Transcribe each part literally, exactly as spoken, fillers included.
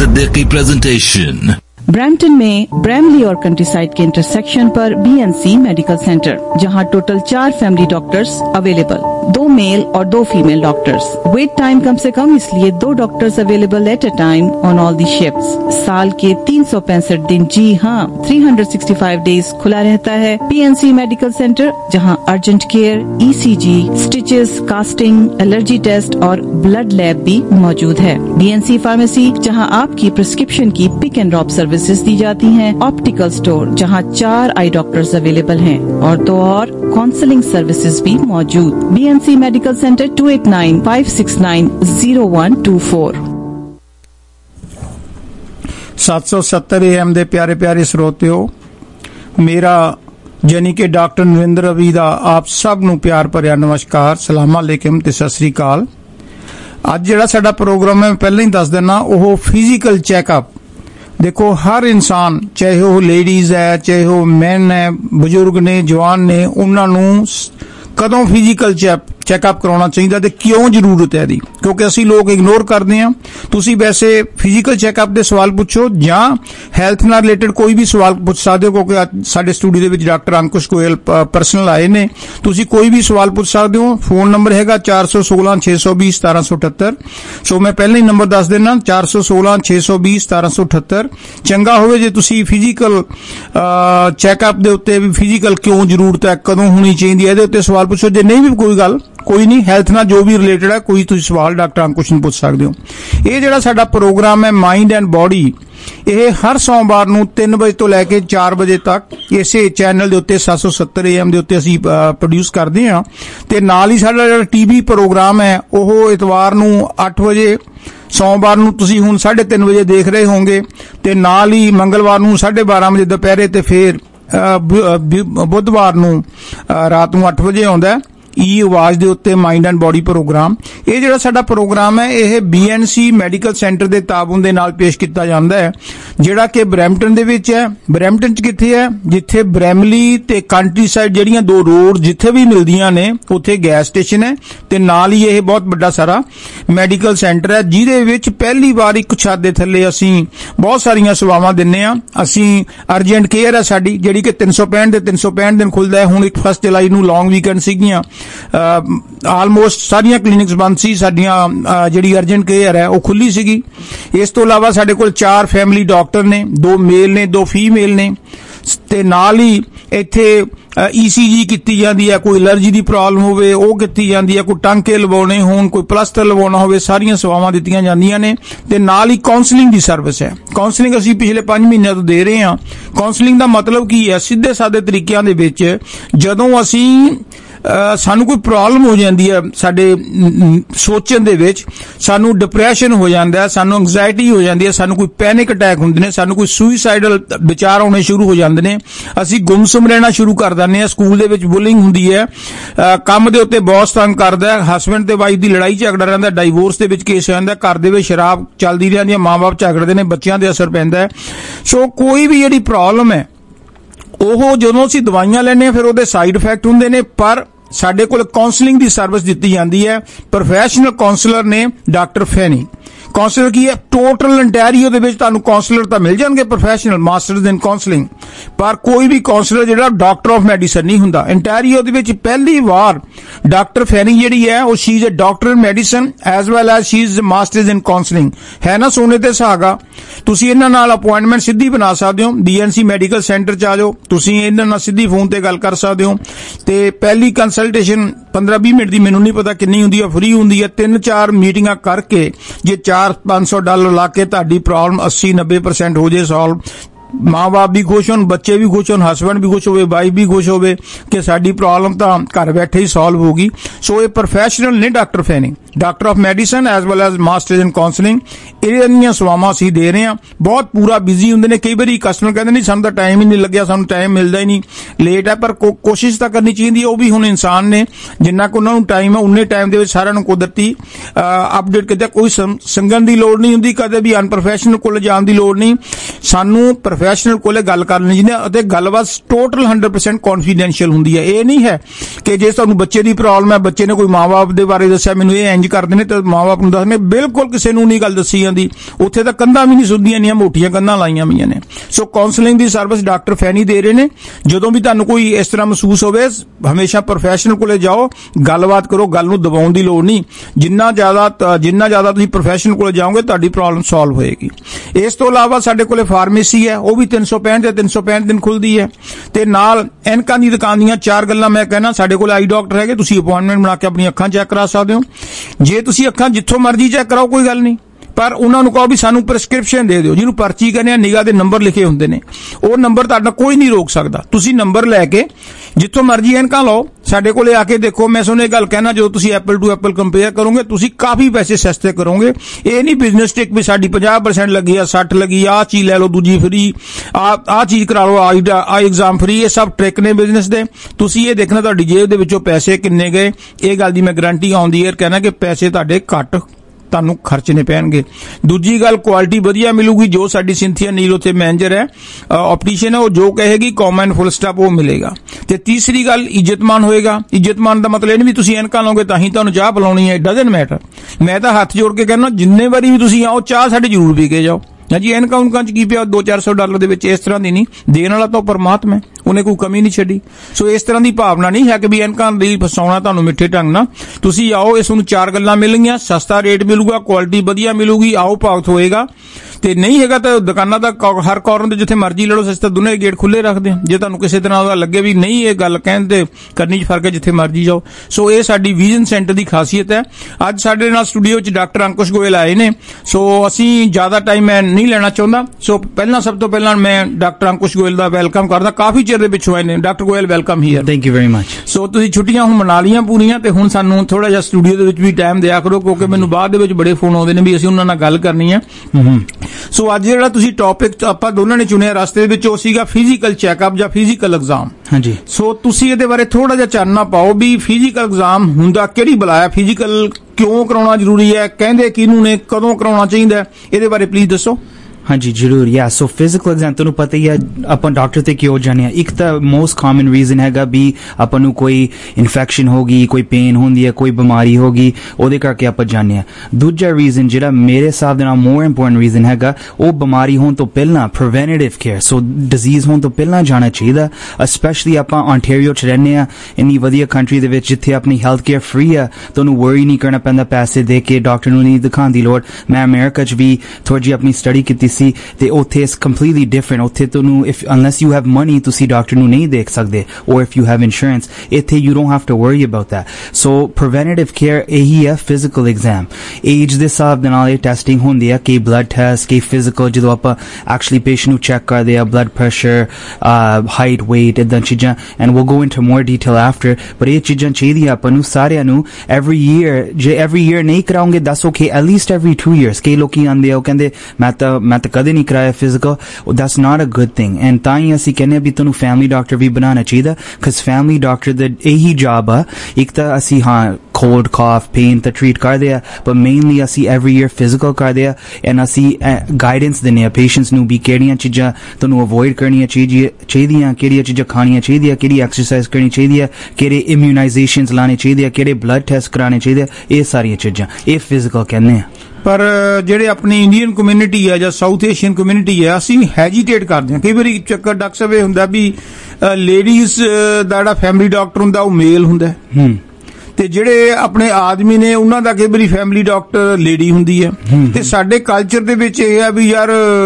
Siddiqui presentation. Brampton में Bramley और countryside के इंटरसेक्शन पर बीएनसी मेडिकल सेंटर, जहां टोटल चार फैमिली डॉक्टर्स अवेलेबल, दो मेल और दो फीमेल डॉक्टर्स। वेट टाइम कम से कम, इसलिए दो doctors available at a time on all the shifts. साल के तीन सौ पैंसठ दिन, जी हाँ, तीन सौ पैंसठ डेज खुला रहता है बीएनसी मेडिकल सेंटर, जहां urgent care, ECG, stitches, casting, allergy test और ब्लड लैब भी मौजूद है। बीएनसी फार्मेसी, जहां आपकी प्रिस्क्रिप्शन की पिक एंड ड्रॉप सर्विसेज दी जाती हैं। ऑप्टिकल स्टोर, जहां चार आई डॉक्टर्स अवेलेबल हैं, और तो और काउंसलिंग सर्विसेज भी मौजूद। BNC medical centre, two eight nine five six nine zero one two four. सत्त सौ सत्तर ए एम दे प्यारे प्यारे श्रोतिओ, मेरा यानी कि डॉक्टर नरेंद्र रवि दा आप सब नूं प्यार भरिया नमस्कार, सलाम अलैकुम ते सत श्री अकाल। अज जिहड़ा साडा प्रोग्राम है, पहले ही दस देना, ओह फिजिकल चैकअप। देखो, हर इंसान, चाहे वह लेडीज है, चाहे वह मैन है, बजुर्ग ने, जवान ने, उन्होंने कदों फिजिकल चैकअप कराना चाहिए ते क्यों जरूरत है दी, क्योंकि असी लोग इग्नोर करते हैं। तुसी वैसे फिजिकल चैकअप दे सवाल पूछो या हैल्थ नाल रिलेटेड कोई भी सवाल पूछ सकते हो, क्योंकि साडे स्टूडियो दे विच डॉक्टर अंकुश गोयल पर्सनल आए ने। तुसी कोई भी सवाल पूछ सकते हो। फोन नंबर हैगा चार सौ सोलह छे सौ बीस सतारह सौ अठहत्तर। सो मैं पहले ही नंबर दस देना, चार सौ सोलह छे सौ बीस सतारह सौ अठहत्तर। चंगा होवे जे तुसी फिजिकल चैकअप दे उत्ते भी फिजिकल क्यों जरूरत है, कदों होनी चाहिए, इहदे उत्ते सवाल पूछो। जे नहीं भी कोई गल, कोई नहीं, हैल्थ नाल जो भी रिलेटेड है, कोई तुसी सवाल डॉक्टर अंकुश नूं पूछ सकते हो। ये जिहड़ा साडा प्रोग्राम है माइंड एंड बॉडी, यह हर सोमवार नूं तीन बजे तो लैके चार बजे तक इसे चैनल दे उत्ते सत्त सौ सत्तर ए एम दे उत्ते असीं प्रोड्यूस करदे हां। ते नाल ही साडा जिहड़ा टीवी प्रोग्राम है, ओह इतवार नूं अठ बजे, सोमवार नूं तुसीं हुण साढ़े तीन बजे देख रहे होंगे, ते नाल ही मंगलवार नूं साढ़े बारह बजे दोपहरे, ते फिर बुधवार नूं रात नूं अठ बजे आउंदा है ई आवाज दे उत्ते माइंड एंड बॉडी प्रोग्राम। ये जिहड़ा साडा प्रोग्राम है, यह बीएनसी मेडिकल सेंटर दे ताबून दे नाल पेश किया जाता है, जिहड़ा कि ब्रैम्पटन दे विच है। ब्रैम्पटन च कित्थे है? जिथे ब्रैमली ते कंट्री साइड जिहड़ियां दो रोड जिथे भी मिलदियां ने, उत्थे गैस स्टेशन है, ते नाल ही यह बहुत बड़ा सारा मेडिकल सेंटर है, जिहदे विच पहली बार एक छत दे थल्ले असीं बहुत सारियां सेवावां दिन्ने आ। असीं अर्जेंट केयर है साडी, जिहड़ी कि तीन सौ पैंठ दे तीन सौ पैंठ दिन खुलदा है। हुण एक फर्स्ट जुलाई नूं लॉन्ग वीकेंड सीगियां, आलमोस्ट सारियां क्लीनिक्स बंद सी, साडियां जिहड़ी अर्जेंट केयर है वह खुली सीगी। इस तो इलावा साडे कोल चार फैमिली डॉक्टर ने, दो मेल ने, दो फीमेल ने, ते नाल ही इत्थे ईसीजी कीती जांदी है। कोई एलर्जी दी प्रॉब्लम होवे ओह कीती जांदी है, कोई टांके लवाउणे होण, कोई प्लास्टर लवाउणा होवे, सारियां सेवावां दित्तियां जांदियां ने। ते नाल ही काउंसलिंग दी सर्विस है। काउंसलिंग असीं पिछले पांच महीनों तो दे रहे हां। काउंसलिंग दा मतलब की है? सीधे सादे तरीकिਆਂ ਦੇ ਵਿੱਚ ਜਦੋਂ ਅਸੀਂ सानू कोई प्रॉब्लम हो जाती है, साडे सोचण दे विच सानू डिप्रैशन हो जाता है, सानू एंग्जाइटी हो जाती है, सानू कोई पैनिक अटैक हुंदे ने, सानू कोई सुइसाइडल विचार आने शुरू हो जाते हैं, असीं गुमसुम रहना शुरू कर दिंदे हां। स्कूल दे विच बुलिंग हुंदी है, काम दे उत्ते बॉस तंग करदा है, हसबैंड ते वाइफ दी लड़ाई झगड़ा रहिंदा, डाइवोर्स दे विच केस आंदा, घर दे विच शराब चलदी रहिंदी, मां बाप झगड़दे ने, बच्चियां ते असर पैंदा है। सो कोई भी जिहड़ी प्रॉब्लम है ओह जदों असीं दवाइयां लैंदे हां, फिर उहदे साइड इफैक्ट हुंदे ने, पर साडे कोल काउंसलिंग दी सर्विस दित्ती जांदी है। प्रोफैशनल काउंसलर ने डॉक्टर फैनी। काउंसलर की है? टोटल इंटैरियो दे विच तुहानूं काउंसलर तां मिल जाणगे, प्रोफैशनल मास्टर्स इन काउंसलिंग, पर कोई भी काउंसलर जिहड़ा डॉक्टर ऑफ मैडिसन नहीं हुंदा। इंटैरियो दे विच पहली बार डॉक्टर फैनी जिहड़ी है वो she is a doctor in medicine as well as she is masters in counselling. है ना सोने ते सुहागा? तुसीं इन्हां नाल अपॉइंटमेंट सीधी बना सकदे हो। बीएनसी मेडिकल सेंटर च आ जाओ, तुसीं इन्हां नाल सीधी फोन ते गल कर सकदे हो। ते पहली कंसल्टेशन पंद्रह बीस मिनट दी, मैनूं नहीं पता कितनी हुंदी है, फ्री हुंदी है। तीन चार मीटिंगां करके जे चार पांच सौ डॉलर ला के तुहाडी प्रॉब्लम अस्सी नब्बे परसेंट हो जाए सॉल्व, माँ बाप भी खुश होन, बच्चे भी खुश होन, हसबैंड भी खुश होवे, वाइफ भी खुश होवे कि साडी प्रॉब्लम तां घर बैठे ही सॉल्व होगी। सो ये प्रोफैशनल ने doctor Fanny, doctor of medicine as well as masters in counselling, इहदियां सेवावां असीं दे रहे हां। बहुत पूरा बिजी हुंदे ने, कई बारी कस्टमर कहंदे नहीं सानूं तां टाइम ही नहीं लग्या, सानूं टाइम मिलदा ही नहीं, लेट है, पर को, कोशिश तां करनी चाहिए। वो भी हुण इंसान ने, जिन्ना को उन्हां नूं टाइम है उन्ने टाइम दे विच सारिआं नूं कुदरती अपडेट करदे, कोई संगण दी लोड़ नहीं हुंदी, कदे भी अनप्रोफैशनल कोल जाण दी लोड़ नहीं। ਸਾਨੂੰ ਪ੍ਰੋਫੈਸ਼ਨਲ ਕੋਲੇ ਗੱਲ ਕਰਨੀ ਚਾਹੀਦੀ ਹੈ ਅਤੇ ਗੱਲਬਾਤ ਟੋਟਲ ਹੰਡਰਡ ਪਰਸੈਂਟ ਕੌਨਫੀਡੈਂਸ਼ੀਅਲ ਹੁੰਦੀ ਹੈ। ਇਹ ਨਹੀਂ ਹੈ ਕਿ ਜੇ ਤੁਹਾਨੂੰ ਬੱਚੇ ਦੀ ਪ੍ਰੋਬਲਮ ਹੈ, ਬੱਚੇ ਨੇ ਕੋਈ ਮਾਂ-ਬਾਪ ਦੇ ਬਾਰੇ ਦੱਸਿਆ ਮੈਨੂੰ ਇਹ ਇੰਜ ਕਰਦੇ ਨੇ ਤੇ ਮਾਂ-ਬਾਪ ਨੂੰ ਦੱਸਣੇ, ਬਿਲਕੁਲ ਕਿਸੇ ਨੂੰ ਨਹੀਂ ਗੱਲ ਦੱਸੀ ਜਾਂਦੀ। ਉੱਥੇ ਤਾਂ ਕੰਧਾਂ ਵੀ ਨਹੀਂ ਸੁਣਦੀਆਂ, ਇੰਨੀਆਂ ਮੋਟੀਆਂ ਕੰਧਾਂ ਲਾਈਆਂ ਹੋਈਆਂ ਨੇ। ਸੋ ਕਾਉਂਸਲਿੰਗ ਦੀ ਸਰਵਿਸ ਡਾਕਟਰ ਫੈਨੀ ਦੇ ਰਹੇ ਨੇ। ਜਦੋਂ ਵੀ ਤੁਹਾਨੂੰ ਕੋਈ ਇਸ ਤਰ੍ਹਾਂ ਮਹਿਸੂਸ ਹੋਵੇ, ਹਮੇਸ਼ਾ ਪ੍ਰੋਫੈਸ਼ਨਲ ਕੋਲੇ ਜਾਓ, ਗੱਲਬਾਤ ਕਰੋ, ਗੱਲ ਨੂੰ ਦਬਾਉਣ ਦੀ ਲੋੜ ਨਹੀਂ। ਜਿੰਨਾ ਜ਼ਿਆਦਾ ਜਿੰਨਾ ਜ਼ਿਆਦਾ ਤੁਸੀਂ ਪ੍ਰੋਫੈਸ਼ਨਲ ਕੋਲੇ ਜਾਓਗੇ ਤੁਹਾਡੀ ਪ੍ਰੋਬਲਮ ਸੋਲਵ ਹੋਏਗੀ। ਇਸ ਤੋਂ ਇਲਾਵਾ ਸਾਡੇ ਕੋਲੇ ਫਾਰਮੇਸੀ ਹੈ, ਉਹ ਵੀ ਤਿੰਨ ਸੌ ਪੈਂਹਠ ਤੇ ਤਿੰਨ ਸੌ ਪੈਂਹਠ ਦਿਨ ਖੁੱਲਦੀ ਹੈ ਤੇ ਨਾਲ ਐਨਕਾਂ ਦੀ ਦੁਕਾਨ ਦੀਆਂ ਚਾਰ ਗੱਲਾਂ ਮੈਂ ਕਹਿਣਾ, ਸਾਡੇ ਕੋਲ ਆਈ ਡਾਕਟਰ ਹੈਗੇ, ਤੁਸੀਂ ਅਪਾਇੰਟਮੈਂਟ ਬਣਾ ਕੇ ਆਪਣੀ ਅੱਖਾਂ ਚੈੱਕ ਕਰਾ ਸਕਦੇ ਹੋ। ਜੇ ਤੁਸੀਂ ਅੱਖਾਂ ਜਿੱਥੋਂ ਮਰਜ਼ੀ ਚੈੱਕ ਕਰਾਓ ਕੋਈ ਗੱਲ ਨਹੀਂ, ਪਰ ਉਹਨਾਂ ਨੂੰ ਕਹੋ ਵੀ ਸਾਨੂੰ ਪ੍ਰੈਸਕ੍ਰਿਪਸ਼ਨ ਦੇ ਦਿਓ, ਜਿਹਨੂੰ ਪਰਚੀ ਕਹਿੰਦੇ ਆ, ਨਿਗਾਹ ਦੇ ਨੰਬਰ ਲਿਖੇ ਹੁੰਦੇ ਨੇ, ਉਹ ਨੰਬਰ ਤੁਹਾਡਾ ਕੋਈ ਨਹੀਂ ਰੋਕ ਸਕਦਾ। ਤੁਸੀਂ ਨੰਬਰ ਲੈ ਕੇ ਜਿੱਥੋਂ ਮਰਜ਼ੀ ਐਨਕਾਂ ਲਓ, ਸਾਡੇ ਕੋਲੇ ਆ ਕੇ ਦੇਖੋ। ਮੈਂ ਤੁਹਾਨੂੰ ਇਹ ਗੱਲ ਕਹਿਣਾ, ਜਦੋਂ ਤੁਸੀਂ ਐਪਲ ਟੂ ਐਪਲ ਕੰਪੇਅਰ ਕਰੋਗੇ ਤੁਸੀਂ ਕਾਫੀ ਪੈਸੇ ਸਸਤੇ ਕਰੋਗੇ। ਇਹ ਨਹੀਂ ਬਿਜ਼ਨਸ ਟ੍ਰਿਕ ਵੀ ਸਾਡੀ ਪੰਜਾਹ ਪਰਸੈਂਟ ਲੱਗੀ ਆ, ਸੱਠ ਲੱਗੀ, ਆਹ ਚੀਜ਼ ਲੈ ਲਓ ਦੂਜੀ ਫਰੀ, ਆ ਆਹ ਚੀਜ਼ ਕਰਾ ਲਓ, ਆ ਐਗਜ਼ਾਮ ਫਰੀ। ਇਹ ਸਭ ਟ੍ਰਿਕ ਨੇ ਬਿਜ਼ਨਸ ਦੇ। ਤੁਸੀਂ ਇਹ ਦੇਖਣਾ ਤੁਹਾਡੀ ਜੇਬ ਦੇ ਵਿੱਚੋਂ ਪੈਸੇ ਕਿੰਨੇ ਗਏ। ਇਹ ਗੱਲ ਦੀ ਮੈਂ ਗਰੰਟੀ ਆਨ ਦੀ ਏਅਰ ਕਹਿਣਾ ਕਿ ਪੈਸੇ ਤੁਹਾਡੇ ਘੱਟ ਤੁਹਾਨੂੰ ਖਰਚਣੇ ਪੈਣਗੇ। ਦੂਜੀ ਗੱਲ, ਕੁਆਲਿਟੀ ਵਧੀਆ ਮਿਲੂਗੀ। ਜੋ ਸਾਡੀ ਸਿੰਥੀਆ ਨੀਲ ਉੱਥੇ ਮੈਨੇਜਰ ਹੈ, ਆਪਟੀਸ਼ੀਅਨ ਹੈ, ਉਹ ਜੋ ਕਹੇਗੀ ਕੌਮਾ ਐਂਡ ਫੁੱਲ ਸਟਾਪ ਉਹ ਮਿਲੇਗਾ। ਤੇ ਤੀਸਰੀ ਗੱਲ, ਇੱਜ਼ਤਮਾਨ ਹੋਏਗਾ। ਇੱਜ਼ਤਮਾਨ ਦਾ ਮਤਲਬ ਇਹ ਨਹੀਂ ਵੀ ਤੁਸੀਂ ਐਨਕਾਂ ਲਓਗੇ ਤਾਂ ਹੀ ਤੁਹਾਨੂੰ ਚਾਹ ਪਿਲਾਉਣੀ ਹੈ, ਇਟ ਡਜ਼ਨਟ ਮੈਟਰ। ਮੈਂ ਤਾਂ ਹੱਥ ਜੋੜ ਕੇ ਕਹਿੰਦਾ, ਜਿੰਨੇ ਵਾਰੀ ਵੀ ਤੁਸੀਂ ਆਓ ਚਾਹ ਸਾਡੇ ਜ਼ਰੂਰ ਪੀ ਕੇ ਜਾਓ। ਹਾਂਜੀ, ਐਨਕਾਂ ਉਨਕਾਂ ਚ ਕੀ ਪਿਆ, ਦੋ ਚਾਰ ਸੌ ਡਾਲਰ ਦੇ ਵਿੱਚ, ਇਸ ਤਰ੍ਹਾਂ ਦੀ ਨਹੀਂ। ਦੇਣ ਵਾਲਾ ਤਾਂ ਪਰਮਾਤਮਾ, ਉਹਨੇ ਕੋਈ ਕਮੀ ਨਹੀਂ ਛੱਡੀ। ਸੋ ਇਸ ਤਰ੍ਹਾਂ ਦੀ ਭਾਵਨਾ ਨਹੀਂ ਹੈ ਕਿ ਵੀ ਐਨਕਾਂ ਦੀ ਫਸਾਉਣਾ ਤੁਹਾਨੂੰ ਮਿੱਠੇ ਢੰਗ ਨਾਲ। ਤੁਸੀਂ ਆਓ, ਇਸ ਨੂੰ ਚਾਰ ਗੱਲਾਂ ਮਿਲਣਗੀਆਂ, ਸਸਤਾ ਰੇਟ ਮਿਲੂਗਾ, ਕੁਆਲਿਟੀ ਵਧੀਆ ਮਿਲੂਗੀ, ਆਓ ਭਾਗਤ ਹੋਏਗਾ। ਤੇ ਨਹੀਂ ਹੈਗਾ ਤਾਂ ਦੁਕਾਨਾਂ ਦਾ ਹਰ ਕਾਰਨ ਤੇ ਜਿੱਥੇ ਮਰਜ਼ੀ ਲੜੋ, ਸਸਤਾ ਦੋਨੇ ਗੇਟ ਖੁੱਲੇ ਰੱਖਦੇ ਆ। ਜੇ ਤੁਹਾਨੂੰ ਕਿਸੇ ਤਰ੍ਹਾਂ ਦਾ ਲੱਗੇ ਵੀ ਨਹੀਂ ਇਹ ਗੱਲ ਕਹਿਣ ਤੇ ਕਰਨੀ ਚ ਫਰਕ ਹੈ, ਜਿੱਥੇ ਮਰਜ਼ੀ ਜਾਓ। ਸੋ ਇਹ ਸਾਡੀ ਵਿਜ਼ਨ ਸੈਂਟਰ ਦੀ ਖਾਸੀਅਤ ਹੈ। ਅੱਜ ਸਾਡੇ ਨਾਲ ਸਟੂਡੀਓ ਚ ਡਾਕਟਰ ਅੰਕੁਸ਼ ਗੋਇਲ ਆਏ ਨੇ। ਸੋ ਅਸੀਂ ਜ਼ਿਆਦਾ ਟਾਈਮ ਮੈਂ ਨਹੀਂ ਲੈਣਾ ਚਾਹੁੰਦਾ। ਸੋ ਪਹਿਲਾਂ ਸਭ ਤੋਂ ਪਹਿਲਾਂ ਮੈਂ ਡਾਕਟਰ ਅੰਕੁਸ਼ ਗੋਇਲ ਦਾ ਵੈਲਕਮ ਕਰਦਾ। ਕਾਫੀ ਚਿਰ ਦੇ ਪਿੱਛੋਂ ਆਏ ਨੇ। Doctor Goyal, welcome here. Thank you very much. So ਤੁਸੀਂ ਛੁੱਟੀਆਂ ਹੁਣ ਮਨਾ ਲੀਆਂ ਪੂਰੀਆਂ, ਤੇ ਹੁਣ ਸਾਨੂੰ ਥੋੜਾ ਜਿਹਾ ਸਟੂਡੀਓ ਦੇ ਵਿੱਚ ਵੀ ਟਾਈਮ ਦਿਆ ਕਰੋ, ਕਿਉਂਕਿ ਮੈਨੂੰ ਬਾਅਦ ਦੇ ਵਿੱਚ ਬੜੇ ਫੋਨ ਆਉਂਦੇ ਨੇ ਵੀ ਅਸੀਂ ਉਹਨਾਂ ਨਾਲ ਗੱਲ ਕਰਨੀ ਹੈ। ਸੋ ਅੱਜ ਜਿਹੜਾ ਤੁਸੀਂ ਟੌਪਿਕ ਆਪਾਂ ਦੋਨਾਂ ਨੇ ਚੁਣਿਆ ਰਸਤੇ ਦੇ ਵਿੱਚ, ਉਹ ਸੀਗਾ ਫਿਜ਼ੀਕਲ ਚੈੱਕਅਪ ਜਾਂ ਫਿਜ਼ੀਕਲ ਐਗਜ਼ਾਮ। ਹਾਂਜੀ। ਸੋ ਤੁਸੀਂ ਇਹਦੇ ਬਾਰੇ ਥੋੜਾ ਜਿਹਾ ਚਾਨਣਾ ਪਾਓ ਵੀ ਫਿਜ਼ੀਕਲ ਐਗਜ਼ਾਮ ਹੁੰਦਾ ਕਿਹੜੀ ਬੁਲਾਇਆ, ਫਿਜ਼ੀਕਲ ਕਿਉਂ ਕਰਾਉਣਾ ਜ਼ਰੂਰੀ ਹੈ, ਕਹਿੰਦੇ ਕਿਹਨੂੰ ਨੇ, ਕਦੋਂ ਕਰਾਉਣਾ ਚਾਹੀਦਾ, ਇਹਦੇ ਬਾਰੇ ਪਲੀਜ਼ ਦੱਸੋ। ਹਾਂਜੀ ਜ਼ਰੂਰ। ਯਾ ਸੋ ਫਿਜ਼ੀਕਲ ਐਗਜ਼ਾਮ ਤੁਹਾਨੂੰ ਪਤਾ ਹੀ ਹੈ ਆਪਾਂ ਡਾਕਟਰ ਤੇ ਕਿਉਂ ਜਾਂਦੇ ਆ। ਇੱਕ ਤਾਂ ਮੋਸਟ ਕਾਮਨ ਰੀਜ਼ਨ ਹੈਗਾ ਵੀ ਆਪਾਂ ਨੂੰ ਕੋਈ ਇਨਫੈਕਸ਼ਨ ਹੋ ਗਈ, ਕੋਈ ਪੇਨ ਹੁੰਦੀ ਹੈ, ਕੋਈ ਬਿਮਾਰੀ ਹੋ ਗਈ, ਉਹਦੇ ਕਰਕੇ ਆਪਾਂ ਜਾਂਦੇ ਆ। ਦੂਜਾ ਰੀਜ਼ਨ ਜਿਹੜਾ ਮੇਰੇ ਹਿਸਾਬ ਦੇ ਨਾਲ ਮੋਰ ਇੰਪੋਰਟੈਂਟ ਰੀਜ਼ਨ ਹੈਗਾ, ਉਹ ਬਿਮਾਰੀ ਹੋਣ ਤੋਂ ਪਹਿਲਾਂ ਪ੍ਰੀਵੈਂਟਿਵ ਕੇਅਰ। ਸੋ ਡਿਜ਼ੀਜ਼ ਹੋਣ ਤੋਂ ਪਹਿਲਾਂ ਜਾਣਾ ਚਾਹੀਦਾ। ਸਪੈਸ਼ਲੀ ਆਪਾਂ ਆਂਟੇਰੀਓ ਚ ਰਹਿੰਦੇ ਆ, ਇੰਨੀ ਵਧੀਆ ਕੰਟਰੀ ਦੇ ਵਿੱਚ ਜਿੱਥੇ ਆਪਣੀ ਹੈਲਥ ਕੇਅਰ ਫ੍ਰੀ ਆ, ਤੁਹਾਨੂੰ ਵਰੀ ਨਹੀਂ ਕਰਨਾ ਪੈਂਦਾ ਪੈਸੇ ਦੇ ਕੇ, ਡਾਕਟਰ ਨੂੰ ਨਹੀਂ ਦਿਖਾਉਣ ਦੀ ਲੋੜ। ਮੈਂ ਅਮਰੀਕਾ ਚ ਵੀ ਥੋੜੀ ਜਿਹੀ ਆਪਣੀ ਸਟੱਡੀ ਕੀਤੀ ਸੀ ਤੇ ਉੱਥੇ ਇਟਸ ਕੰਪਲੀਟਲੀ ਡਿਫਰੈਂਟ। ਉੱਥੇ ਤੁਹਾਨੂੰ if unless you have money ਤੁਸੀਂ ਡਾਕਟਰ ਨੂੰ ਨਹੀਂ ਦੇਖ ਸਕਦੇ, or if you have insurance. ਇੱਥੇ you don't have to worry about that. So preventive care ਇਹੀ ਹੈ ਫਿਜ਼ੀਕਲ ਐਗਜ਼ਾਮ। ਏਜ ਦੇ ਹਿਸਾਬ ਦੇ ਨਾਲ ਇਹ ਟੈਸਟਿੰਗ ਹੁੰਦੀ ਹੈ, ਕਈ ਬਲੱਡ ਟੈਸਟ, ਕਈ ਫਿਜ਼ੀਕਲ, ਜਦੋਂ ਆਪਾਂ ਐਕਚੁਅਲੀ ਪੇਸ਼ੈਂਟ ਨੂੰ ਚੈੱਕ ਕਰਦੇ ਆ, ਬਲੱਡ ਪ੍ਰੈਸ਼ਰ, ਹਾਈਟ, ਵੇਟ, ਇੱਦਾਂ ਚੀਜ਼ਾਂ। And we'll go into more detail after. ਪਰ ਇਹ ਚੀਜ਼ਾਂ ਚਾਹੀਦੀਆਂ ਆਪਾਂ ਨੂੰ ਸਾਰਿਆਂ ਨੂੰ ਐਵਰੀ ਈਅਰ। ਜੇ ਐਵਰੀ ਈਅਰ ਨਹੀਂ ਕਰਾਉਂਗੇ that's okay, at least every two years. ਕਈ ਲੋਕੀ ਆਉਂਦੇ ਆ ਉਹ ਕਹਿੰਦੇ ਮੈਂ ਤਾਂ ਮੈਂ ਤਾਂ ਕਦੇ ਨਹੀਂ ਕਰਾਇਆ physical. that's not a good thing। and ਤਾਂ ਹੀ ਅਸੀਂ ਕਹਿੰਦੇ ਵੀ ਤੁਹਾਨੂੰ ਫੈਮਿਲੀ ਡਾਕਟਰ ਵੀ ਬਣਾਉਣਾ ਚਾਹੀਦਾ, because ਫੈਮਿਲੀ ਡਾਕਟਰ ਦਾ ਇਹੀ ਜੌਬ ਆ। ਇੱਕ ਤਾਂ ਅਸੀਂ ਹਾਂ ਕੋਲਡ, ਕਾਫ, ਪੇਨ ਤਾਂ ਟ੍ਰੀਟ ਕਰਦੇ ਆ, ਪਰ ਮੇਨਲੀ ਅਸੀਂ ਐਵਰੀ ਈਅਰ ਫਿਜ਼ੀਕਲ ਕਰਦੇ ਆ। ਐਂਡ ਅਸੀਂ ਗਾਈਡੈਂਸ ਦਿੰਦੇ ਆ ਪੇਸ਼ੈਂਟਸ ਨੂੰ ਵੀ ਕਿਹੜੀਆਂ ਚੀਜ਼ਾਂ ਤੁਹਾਨੂੰ ਅਵੋਇਡ ਕਰਨੀਆਂ ਚਾਹੀਦੀਆਂ, ਕਿਹੜੀਆਂ ਚੀਜ਼ਾਂ ਖਾਣੀਆਂ ਚਾਹੀਦੀਆਂ, ਕਿਹੜੀ ਐਕਸਰਸਾਈਜ਼ ਕਰਨੀ ਚਾਹੀਦੀ ਹੈ, ਕਿਹੜੇ ਇਮਿਊਨਾਈਜ਼ੇਸ਼ਨਸ ਲਾਣੇ ਚਾਹੀਦੇ ਆ, ਕਿਹੜੇ ਬਲੱਡ ਟੈਸਟ ਕਰਾਉਣੇ ਚਾਹੀਦੇ ਆ। ਇਹ ਸਾਰੀਆਂ ਚੀਜ਼ਾਂ ਇਹ ਫਿਜ਼ੀਕਲ ਕਹਿੰਦੇ ਆ। ਪਰ ਜਿਹੜੇ ਆਪਣੀ ਇੰਡੀਅਨ ਕਮਿਊਨਿਟੀ ਹੈ ਜਾਂ ਸਾਊਥ ਏਸ਼ੀਅਨ ਕਮਿਊਨਿਟੀ ਹੈ, ਅਸੀਂ ਹੈਜੀਟੇਟ ਕਰਦੇ ਹਾਂ। ਕਈ ਵਾਰੀ ਚੱਕਰ ਡਾਕਟਰ ਸਾਹਿਬ ਇਹ ਹੁੰਦਾ ਵੀ ਲੇਡੀਜ਼ ਦਾ ਜਿਹੜਾ ਫੈਮਿਲੀ ਡਾਕਟਰ ਹੁੰਦਾ ਉਹ ਮੇਲ ਹੁੰਦਾ, ਤੇ ਜਿਹੜੇ ਆਪਣੇ ਆਦਮੀ ਨੇ ਉਹਨਾਂ ਦਾ ਕਈ ਵਾਰੀ ਫੈਮਿਲੀ ਡਾਕਟਰ ਲੇਡੀ ਹੁੰਦੀ ਹੈ। ਤੇ ਸਾਡੇ ਕਲਚਰ ਦੇ ਵਿੱਚ ਇਹ ਹੈ ਵੀ ਯਾਰ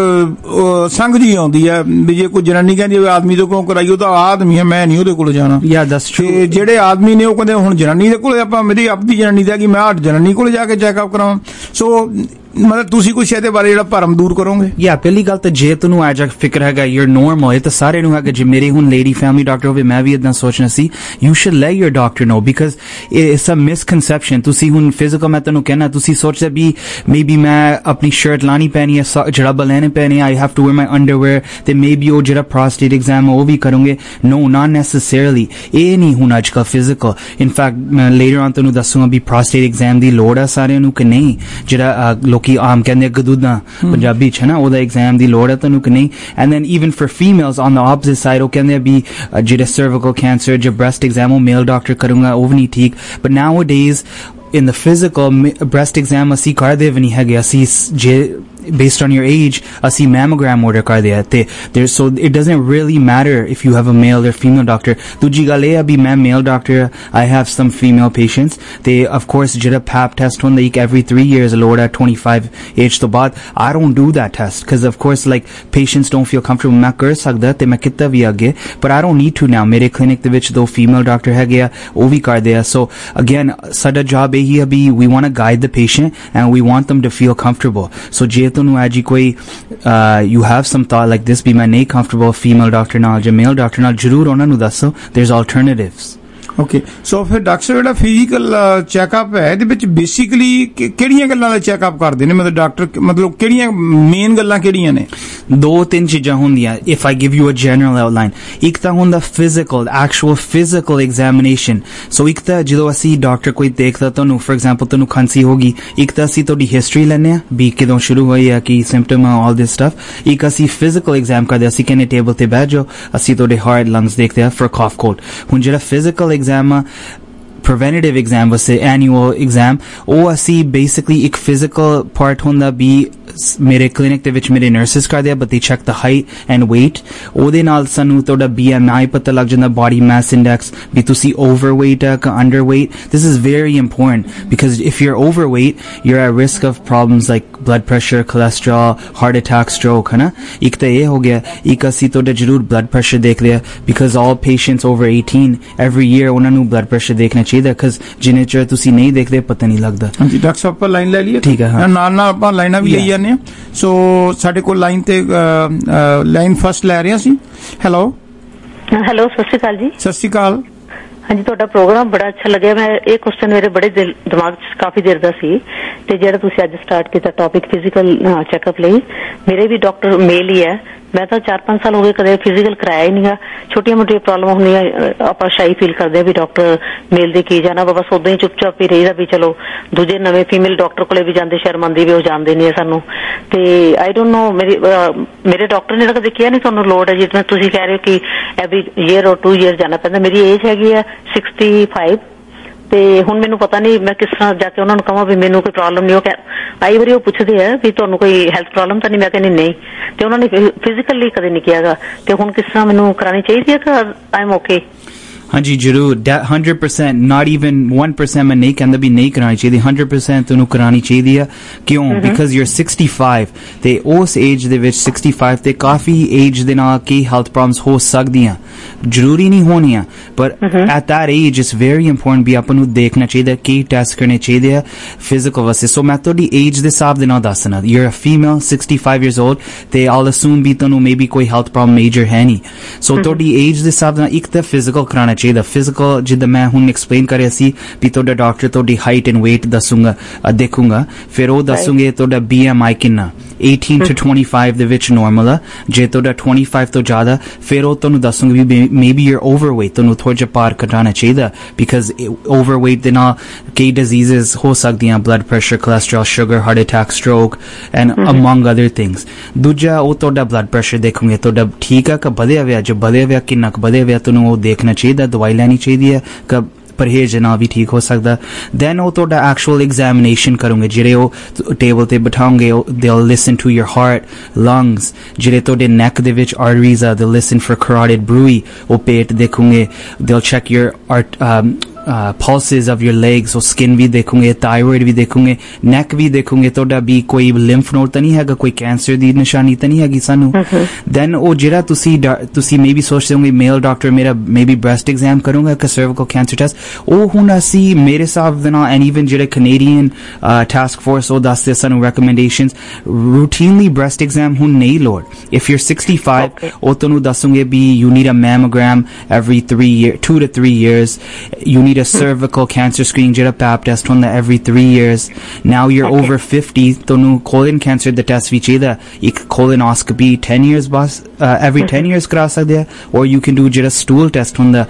ਸੰਗ ਜੀ ਆਉਂਦੀ ਹੈ ਵੀ ਜੇ ਕੋਈ ਜਨਾਨੀ ਕਹਿੰਦੀ ਆਦਮੀ ਤੋਂ ਕਿਉਂ ਕਰਾਈ, ਉਹ ਤਾਂ ਆਦਮੀ ਹੈ, ਮੈਂ ਨਹੀਂ ਉਹਦੇ ਕੋਲ ਜਾਣਾ। ਤੇ ਜਿਹੜੇ ਆਦਮੀ ਨੇ ਉਹ ਕਹਿੰਦੇ ਹੁਣ ਜਨਾਨੀ ਦੇ ਕੋਲ ਆਪਾਂ, ਮੇਰੀ ਆਪਣੀ ਜਨਾਨੀ ਦਾ ਕਿ ਮੈਂ ਜਨਾਨੀ ਕੋਲ ਜਾ ਕੇ ਚੈੱਕਅਪ ਕਰਾਵਾਂ। ਸੋ ਮਤਲਬ ਤੁਸੀਂ ਕੁਛ ਇਹਦੇ ਬਾਰੇ ਜਿਹੜਾ ਭਰਮ ਦੂਰ ਕਰੋਗੇ? ਯਾ ਪਹਿਲੀ ਗੱਲ ਤਾਂ ਜੇ ਤੁਹਾਨੂੰ ਅੱਜ ਫਿਕਰ ਹੈਗਾ ਯੂਰ ਨੋਰਮਲ, ਇਹ ਤਾਂ ਸਾਰਿਆਂ ਨੂੰ ਹੈਗਾ। ਜੇ ਮੇਰੀ ਹੁਣ ਲੇਡੀ ਫੈਮਿਲੀ ਡਾਕਟਰ ਹੋਵੇ ਮੈਂ ਵੀ ਇਦਾਂ ਸੋਚਣਾ ਸੀ। You should let your doctor know, because it's a misconception. ਤੁਸੀਂ ਹੁਣ ਫਿਜ਼ੀਕਲ ਮੈਂ ਤੁਹਾਨੂੰ ਕਹਿਣਾ, ਤੁਸੀਂ ਸੋਚਦੇ ਵੀ ਮੇਬੀ ਮੈਂ ਆਪਣੀ ਸ਼ਰਟ ਲਾਣੀ ਪੈਣੀ ਹੈ, ਜਰਾਬਾਂ ਲੈਣੇ ਪੈਣੇ, I have to wear my underwear, ਤੇ ਮੇਬੀ ਉਹ ਜਿਹੜਾ ਪ੍ਰੋਸਟੇਟ ਐਗਜ਼ਾਮ ਉਹ ਵੀ ਕਰੋਗੇ। No, not necessarily. ਇਹ ਨਹੀਂ ਹੁਣ ਅੱਜ ਕੱਲ੍ਹ ਫਿਜ਼ੀਕਲ। ਇਨਫੈਕਟ ਮੈਂ ਲੇਟਰ ਔਨ ਤੁਹਾਨੂੰ ਦੱਸੂਗਾ ਵੀ ਪ੍ਰੋਸਟੇਟ ਐਗਜ਼ਾਮ ਦੀ ਲੋੜ ਆ ਸਾਰਿਆਂ ਨੂੰ ਕਿ ਨਹੀਂ। ਜਿਹੜਾ ਲੋਕ कि आम कहंदे गदूदा पंजाबी च है ना ओदा एग्जाम दी लोड़ है तन्नू कि नहीं and then even for females on the opposite side ओ कहंदे भी जेड़ा सर्विकल कैंसर जो ब्रेस्ट एग्जाम ओ मेल डॉक्टर करूंगा ओ भी नहीं ठीक but nowadays in the physical breast exam ਅਸੀਂ ਕਰਦੇ ਵੀ ਨਹੀਂ ਹੈਗੇ ਅਸੀਂ ਜੇ based on your age ਅਸੀਂ mammogram order ਕਰਦੇ ਆ ਤੇ there so it doesn't really matter if you have a male or female doctor ਦੂਜੀ ਗੱਲ ਇਹ ਆ ਵੀ ਮੈਂ male doctor I have some female patients ਤੇ of course ਜਿਹੜਾ pap test ਹੁੰਦਾ ਇੱਕ every three years ਲੋੜ ਹੈ twenty-five age ਤੋਂ ਬਾਅਦ I don't do that test because of course like patients don't feel comfortable ਮੈਂ ਕਰ ਸਕਦਾ ਤੇ ਮੈਂ ਕੀਤਾ ਵੀ ਅੱਗੇ but I don't need to now ਮੇਰੇ clinic ਦੇ ਵਿੱਚ ਦੋ female doctor ਹੈਗੇ ਆ ਉਹ ਵੀ ਕਰਦੇ ਆ so again ਸਾਡਾ job ਇਹੀ ਆ ਵੀ we want to guide the patient and we want them to feel comfortable so ਜੇ ਤੁਹਾਨੂੰ ਅੱਜ ਕੋਈ you have some thought like this ਵੀ ਮੈਂ ਨਹੀਂ comfortable female doctor ਨਾਲ ਜਾਂ male doctor ਨਾਲ ਜ਼ਰੂਰ ਉਹਨਾਂ ਨੂੰ ਦੱਸੋ there's alternatives ਓਕੇ ਸੋ ਫਿਰ ਡਾਕਟਰ ਜਿਹੜਾ ਫਿਜ਼ੀਕਲ ਚੈੱਕਅਪ ਹੈ ਇਹਦੇ ਵਿੱਚ ਬੇਸਿਕਲੀ ਕਿਹੜੀਆਂ ਗੱਲਾਂ ਦਾ ਚੈੱਕਅਪ ਕਰਦੇ ਨੇ ਮਤਲਬ ਡਾਕਟਰ ਮਤਲਬ ਕਿਹੜੀਆਂ ਮੇਨ ਗੱਲਾਂ ਕਿਹੜੀਆਂ ਨੇ ਦੋ ਤਿੰਨ ਚੀਜ਼ਾਂ ਹੁੰਦੀਆਂ if I give you a general outline ਇੱਕ ਤਾਂ ਹੁੰਦਾ physical actual physical examination so ਇੱਕ ਤਾਂ ਜਦੋਂ ਅਸੀਂ ਡਾਕਟਰ ਕੋਈ ਦੇਖਦਾ ਤੁਹਾਨੂੰ for example ਤੁਹਾਨੂੰ ਖਾਂਸੀ ਹੋਗੀ ਇੱਕ ਤਾਂ ਅਸੀਂ ਤੁਹਾਡੀ ਹਿਸਟਰੀ ਲੈਂਦੇ ਆ ਵੀ ਕਿਦੋਂ ਸ਼ੁਰੂ ਹੋਈ ਆ ਕੀ symptom all this stuff ਇੱਕ ਅਸੀਂ physical exam ਕਰਦੇ ਅਸੀਂ ਕਹਿੰਦੇ ਟੇਬਲ ਤੇ ਬੈਠ ਜਾਓ ਅਸੀਂ ਤੁਹਾਡੇ heart lungs ਦੇਖਦੇ ਆ for cough cold ਹੁਣ ਜਿਹੜਾ physical exam preventative exam was the annual exam ਉਹ ਅਸੀਂ basically ਇੱਕ physical part ਹੁੰਦਾ ਵੀ ਮੇਰੇ clinic ਦੇ ਵਿੱਚ ਮੇਰੇ nurses ਕਰਦੇ ਆ but they check the height and weight ਉਹਦੇ ਨਾਲ ਸਾਨੂੰ ਤੁਹਾਡਾ B M I ਪਤਾ ਲੱਗ ਜਾਂਦਾ body mass index ਵੀ ਤੁਸੀਂ overweight ਆ ਕਿ underweight this is very important because if you're overweight you're at risk of problems like blood pressure cholesterol heart attack stroke ਹੈ ਨਾ ਇੱਕ ਤਾਂ ਇਹ ਹੋ ਗਿਆ ਇੱਕ ਅਸੀਂ ਤੁਹਾਡਾ ਜ਼ਰੂਰ blood pressure ਦੇਖਦੇ ਆ because all patients over eighteen every year ਉਹਨਾਂ ਨੂੰ blood pressure ਦੇਖਣਾ ਚਾਹੀਦਾ because ਜਿੰਨੇ ਚਿਰ ਤੁਸੀਂ ਨਹੀਂ ਦੇਖਦੇ ਪਤਾ ਨਹੀਂ ਲੱਗਦਾ ਹਾਂਜੀ ਡਾਕਟਰ ਸਾਹਿਬ ਆਪਾਂ ਲਾਈਨ ਲੈ ਲਈਏ ਠੀਕ ਹੈ ਨਾਲ ਨਾਲ ਆਪਾਂ ਲਾਈਨਾਂ ਵੀ ਲਈ ਜਾਂਦੇ ਆ ਸੋ ਸਾਡੇ ਕੋਲ ਲਾਈਨ ਤੇ ਲਾਈਨ ਫਸਟ ਲੈ ਰਹੇ ਸੀ ਹੈਲੋ ਹੈਲੋ ਸਤਿ ਸ਼੍ਰੀ ਅਕਾਲ ਜੀ ਸਤਿ ਸ਼੍ਰੀ ਅਕਾਲ ਹਾਂਜੀ ਤੁਹਾਡਾ ਪ੍ਰੋਗਰਾਮ ਬੜਾ ਅੱਛਾ ਲੱਗਿਆ ਮੈਂ ਇਹ ਕੁਐਸਚਨ ਮੇਰੇ ਬੜੇ ਦਿਮਾਗ 'ਚ ਕਾਫੀ ਦੇਰ ਦਾ ਸੀ ਤੇ ਜਿਹੜਾ ਤੁਸੀਂ ਅੱਜ ਸਟਾਰਟ ਕੀਤਾ ਟੌਪਿਕ ਫਿਜ਼ੀਕਲ ਚੈੱਕਅਪ ਲਈ ਮੇਰੇ ਵੀ ਡਾਕਟਰ ਮੇਲ ਹੀ ਹੈ ਮੈਂ ਤਾਂ ਚਾਰ ਪੰਜ ਸਾਲ ਹੋ ਗਏ ਕਦੇ ਫਿਜ਼ੀਕਲ ਕਰਾਇਆ ਹੀ ਨਹੀਂਗਾ ਛੋਟੀਆਂ ਮੋਟੀਆਂ ਪ੍ਰੋਬਲਮ ਹੁੰਦੀਆਂ ਆਪਾਂ ਸ਼ਾਈ ਫੀਲ ਕਰਦੇ ਆ ਵੀ ਡਾਕਟਰ ਮੇਲ ਦੇ ਕੀ ਜਾਣਾ ਬਸ ਉਦਾਂ ਹੀ ਚੁੱਪ-ਚਾਪ ਹੀ ਰਹੀਦਾ ਵੀ ਚਲੋ ਦੂਜੇ ਨਵੇਂ ਫੀਮੇਲ ਡਾਕਟਰ ਕੋਲੇ ਵੀ ਜਾਂਦੇ ਸ਼ਰਮਾਂਦੇ ਵੀ ਉਹ ਜਾਣਦੇ ਨਹੀਂ ਸਾਨੂੰ ਤੇ ਆਈ ਡੋਂਟ ਨੋ ਮੇਰੀ ਮੇਰੇ ਡਾਕਟਰ ਨੇ ਤਾਂ ਕਦੇ ਕਿਹਾ ਨਹੀਂ ਤੁਹਾਨੂੰ ਲੋੜ ਹੈ ਜਿਵੇਂ ਤੁਸੀਂ ਕਹਿ ਰਹੇ ਹੋ ਕਿ every year or two year ਜਾਣਾ ਪੈਂਦਾ ਮੇਰੀ ਏਜ ਹੈਗੀ ਆ sixty-five ਤੇ ਹੁਣ ਮੈਨੂੰ ਪਤਾ ਨਹੀਂ ਮੈਂ ਕਿਸ ਤਰ੍ਹਾਂ ਜਾ ਕੇ ਉਹਨਾਂ ਨੂੰ ਕਹਾਂ ਵੀ ਮੈਨੂੰ ਕੋਈ ਪ੍ਰੋਬਲਮ ਨਹੀਂ ਉਹ ਆਈ ਵਾਰੀ ਉਹ ਪੁੱਛਦੇ ਆ ਵੀ ਤੁਹਾਨੂੰ ਕੋਈ ਹੈਲਥ ਪ੍ਰੋਬਲਮ ਤਾਂ ਨਹੀਂ ਮੈਂ ਕਹਿੰਦੀ ਨਹੀਂ ਤੇ ਉਹਨਾਂ ਨੇ ਫਿਜ਼ੀਕਲੀ ਕਦੇ ਨਹੀਂ ਕਿਹਾਗਾ ਤੇ ਹੁਣ ਕਿਸ ਤਰ੍ਹਾਂ ਮੈਨੂੰ ਕਰਾਉਣੀ ਚਾਹੀਦੀ ਹੈ ਕਿ ਆਈ ਐਮ ਓਕੇ ਹਾਂਜੀ ਜ਼ਰੂਰ one hundred percent not even one percent ਮੈਂ ਨਹੀਂ ਕਹਿੰਦਾ ਵੀ ਨਹੀਂ ਕਰਾਉਣੀ ਚਾਹੀਦੀ one hundred percent ਤੁਹਾਨੂੰ ਕਰਾਉਣੀ ਚਾਹੀਦੀ ਆ ਕਿਉਂ ਬਿਕਾਜ਼ ਯੂ ਆਰ sixty-five ਤੇ ਉਸ ਏਜ ਦੇ ਵਿੱਚ sixty-five ਤੇ ਕਾਫੀ ਏਜ ਦੇ ਨਾਲ ਕੀ ਹੈਲਥ ਪ੍ਰੋਬਲਮਸ ਹੋ ਸਕਦੀਆਂ ਜ਼ਰੂਰੀ ਨਹੀਂ ਹੋਣੀਆਂ ਪਰ at that age it's very important ਵੀ ਆਪਾਂ ਨੂੰ ਦੇਖਣਾ ਚਾਹੀਦਾ ਕੀ ਟੈਸਟ ਕਰਨੇ ਚਾਹੀਦੇ ਆ ਫਿਜ਼ੀਕਲ ਵਾਸਤੇ ਸੋ ਮੈਂ ਤੁਹਾਡੀ ਏਜ ਦੇ ਹਿਸਾਬ ਦੇ ਨਾਲ ਦੱਸਣਾ you are a female sixty-five years old ਤੇ ਆਲ ਅਸੂਮ ਵੀ ਤੁਹਾਨੂੰ ਮੇਬੀ ਕੋਈ ਹੈਲਥ ਪ੍ਰੋਬਲਮ ਮੇਜਰ ਹੈ ਨਹੀਂ ਸੋ ਤੁਹਾਡੀ ਏਜ ਦੇ ਹਿਸਾਬ ਨਾਲ ਇੱਕ ਤਾਂ ਫਿਜ਼ੀਕਲ ਕਰਾਉਣਾ ਚਾਹੀਦਾ ਫਿਜ਼ੀਕਲ ਜਿੱਦਾਂ ਮੈਂ ਹੁਣ ਐਕਸਪਲੇਨ ਕਰ ਰਿਹਾ ਸੀ ਵੀ ਤੁਹਾਡਾ ਡਾਕਟਰ ਤੁਹਾਡੀ ਹਾਈਟ ਐਂਡ weight ਦੱਸੂਗਾ ਦੇਖੂਗਾ ਫਿਰ ਉਹ ਦੱਸੂਗੇ ਤੁਹਾਡਾ B M I ਕਿੰਨਾ eighteen to twenty-five ਦੇ ਵਿੱਚ ਨਾਰਮਲ ਆ ਜੇ ਤੁਹਾਡਾ twenty-five ਤੋਂ ਜ਼ਿਆਦਾ ਫਿਰ ਉਹ ਤੁਹਾਨੂੰ ਦੱਸੂਗੇ ਵੀ ਮੇਬੀ ਯੂਰ ਓਵਰਵੇਟ ਤੁਹਾਨੂੰ ਥੋੜਾ ਜਿਹਾ ਪਾਰ ਘਟਾਉਣਾ ਚਾਹੀਦਾ ਬਿਕਾਜ਼ ਓਵਰਵੇਟ ਦੇ ਨਾਲ ਕਈ ਡਿਜ਼ੀਜ਼ਸ ਹੋ ਸਕਦੀਆਂ blood pressure cholesterol sugar heart attack stroke and among other things ਦੂਜਾ ਉਹ ਤੁਹਾਡਾ ਬਲੱਡ ਪ੍ਰੈਸ਼ਰ ਦੇਖੂਗੇ ਤੁਹਾਡਾ ਠੀਕ ਆ ਕਿ ਵਧਿਆ ਹੋਇਆ ਜੇ ਵਧਿਆ ਹੋਇਆ ਕਿੰਨਾ ਕੁ ਵਧਿਆ ਹੋਇਆ ਤੁਹਾਨੂੰ ਉਹ ਦੇਖਣਾ ਚਾਹੀਦਾ ਦਵਾਈ ਲੈਣੀ ਚਾਹੀਦੀ ਹੈ ਕਿ ਪਰਹੇਜ਼ ਨਾਲ ਵੀ ਠੀਕ ਹੋ ਸਕਦਾ ਦੈਨ ਉਹ ਤੁਹਾਡਾ ਐਕਚੁਅਲ ਐਗਜ਼ਾਮੀਨੇਸ਼ਨ ਕਰੋਗੇ ਜਿਹੜੇ ਉਹ ਟੇਬਲ ਤੇ ਬਿਠਾਉਂਗੇ they will listen to your heart lungs ਜਿਹੜੇ ਤੁਹਾਡੇ ਨੈਕ ਦੇ ਵਿੱਚ ਆਰਟਰੀਜ਼ ਆ ਦੇ ਲਿਸਨ ਫॉर ਕਰੋਟਿਡ ਬਰੂਈ ਉਹ ਪੇਟ ਦੇਖੋਗੇ they will check your Uh, pulses of your legs or skin भी देखोगे thyroid भी देखोगे neck भी देखोगे ਤੁਹਾਡਾ ਵੀ ਕੋਈ lymph node ਤਾਂ ਨਹੀਂ ਹੈਗਾ ਕੋਈ ਕੈਂਸਰ ਦੀ ਨਿਸ਼ਾਨੀ ਤਾਂ ਨਹੀਂ ਹੈਗੀ ਸਾਨੂੰ then ਉਹ ਜਿਹੜਾ ਤੁਸੀਂ ਤੁਸੀਂ maybe ਸੋਚਦੇ ਹੋਗੇ ਮੇਲ ਡਾਕਟਰ ਮੇਰਾ maybe breast exam ਕਰੂੰਗਾ ਕਿ cervical cancer test ਉਹ ਹੁਣ ਅਸੀਂ ਮੇਰੇ ਹਿਸਾਬ ਦੇ ਨਾਲ and even ਜਿਹੜੇ Canadian uh, task force ਉਹ ਦੱਸਦੇ ਸਾਨੂੰ recommendations routinely breast exam ਹੁਣ ਨਹੀਂ ਲੋੜ if you're sixty-five okay. ਉਹ ਤੁਹਾਨੂੰ ਦੱਸੂਗੇ ਵੀ you need a mammogram every three year two to three years you need a cervical cancer screening jira pap test on every three years now you're okay. over fifty tonu colon cancer the test vi chida ek colonoscopy ten years bas uh, every ten years kara sakde or you can do jira stool test on the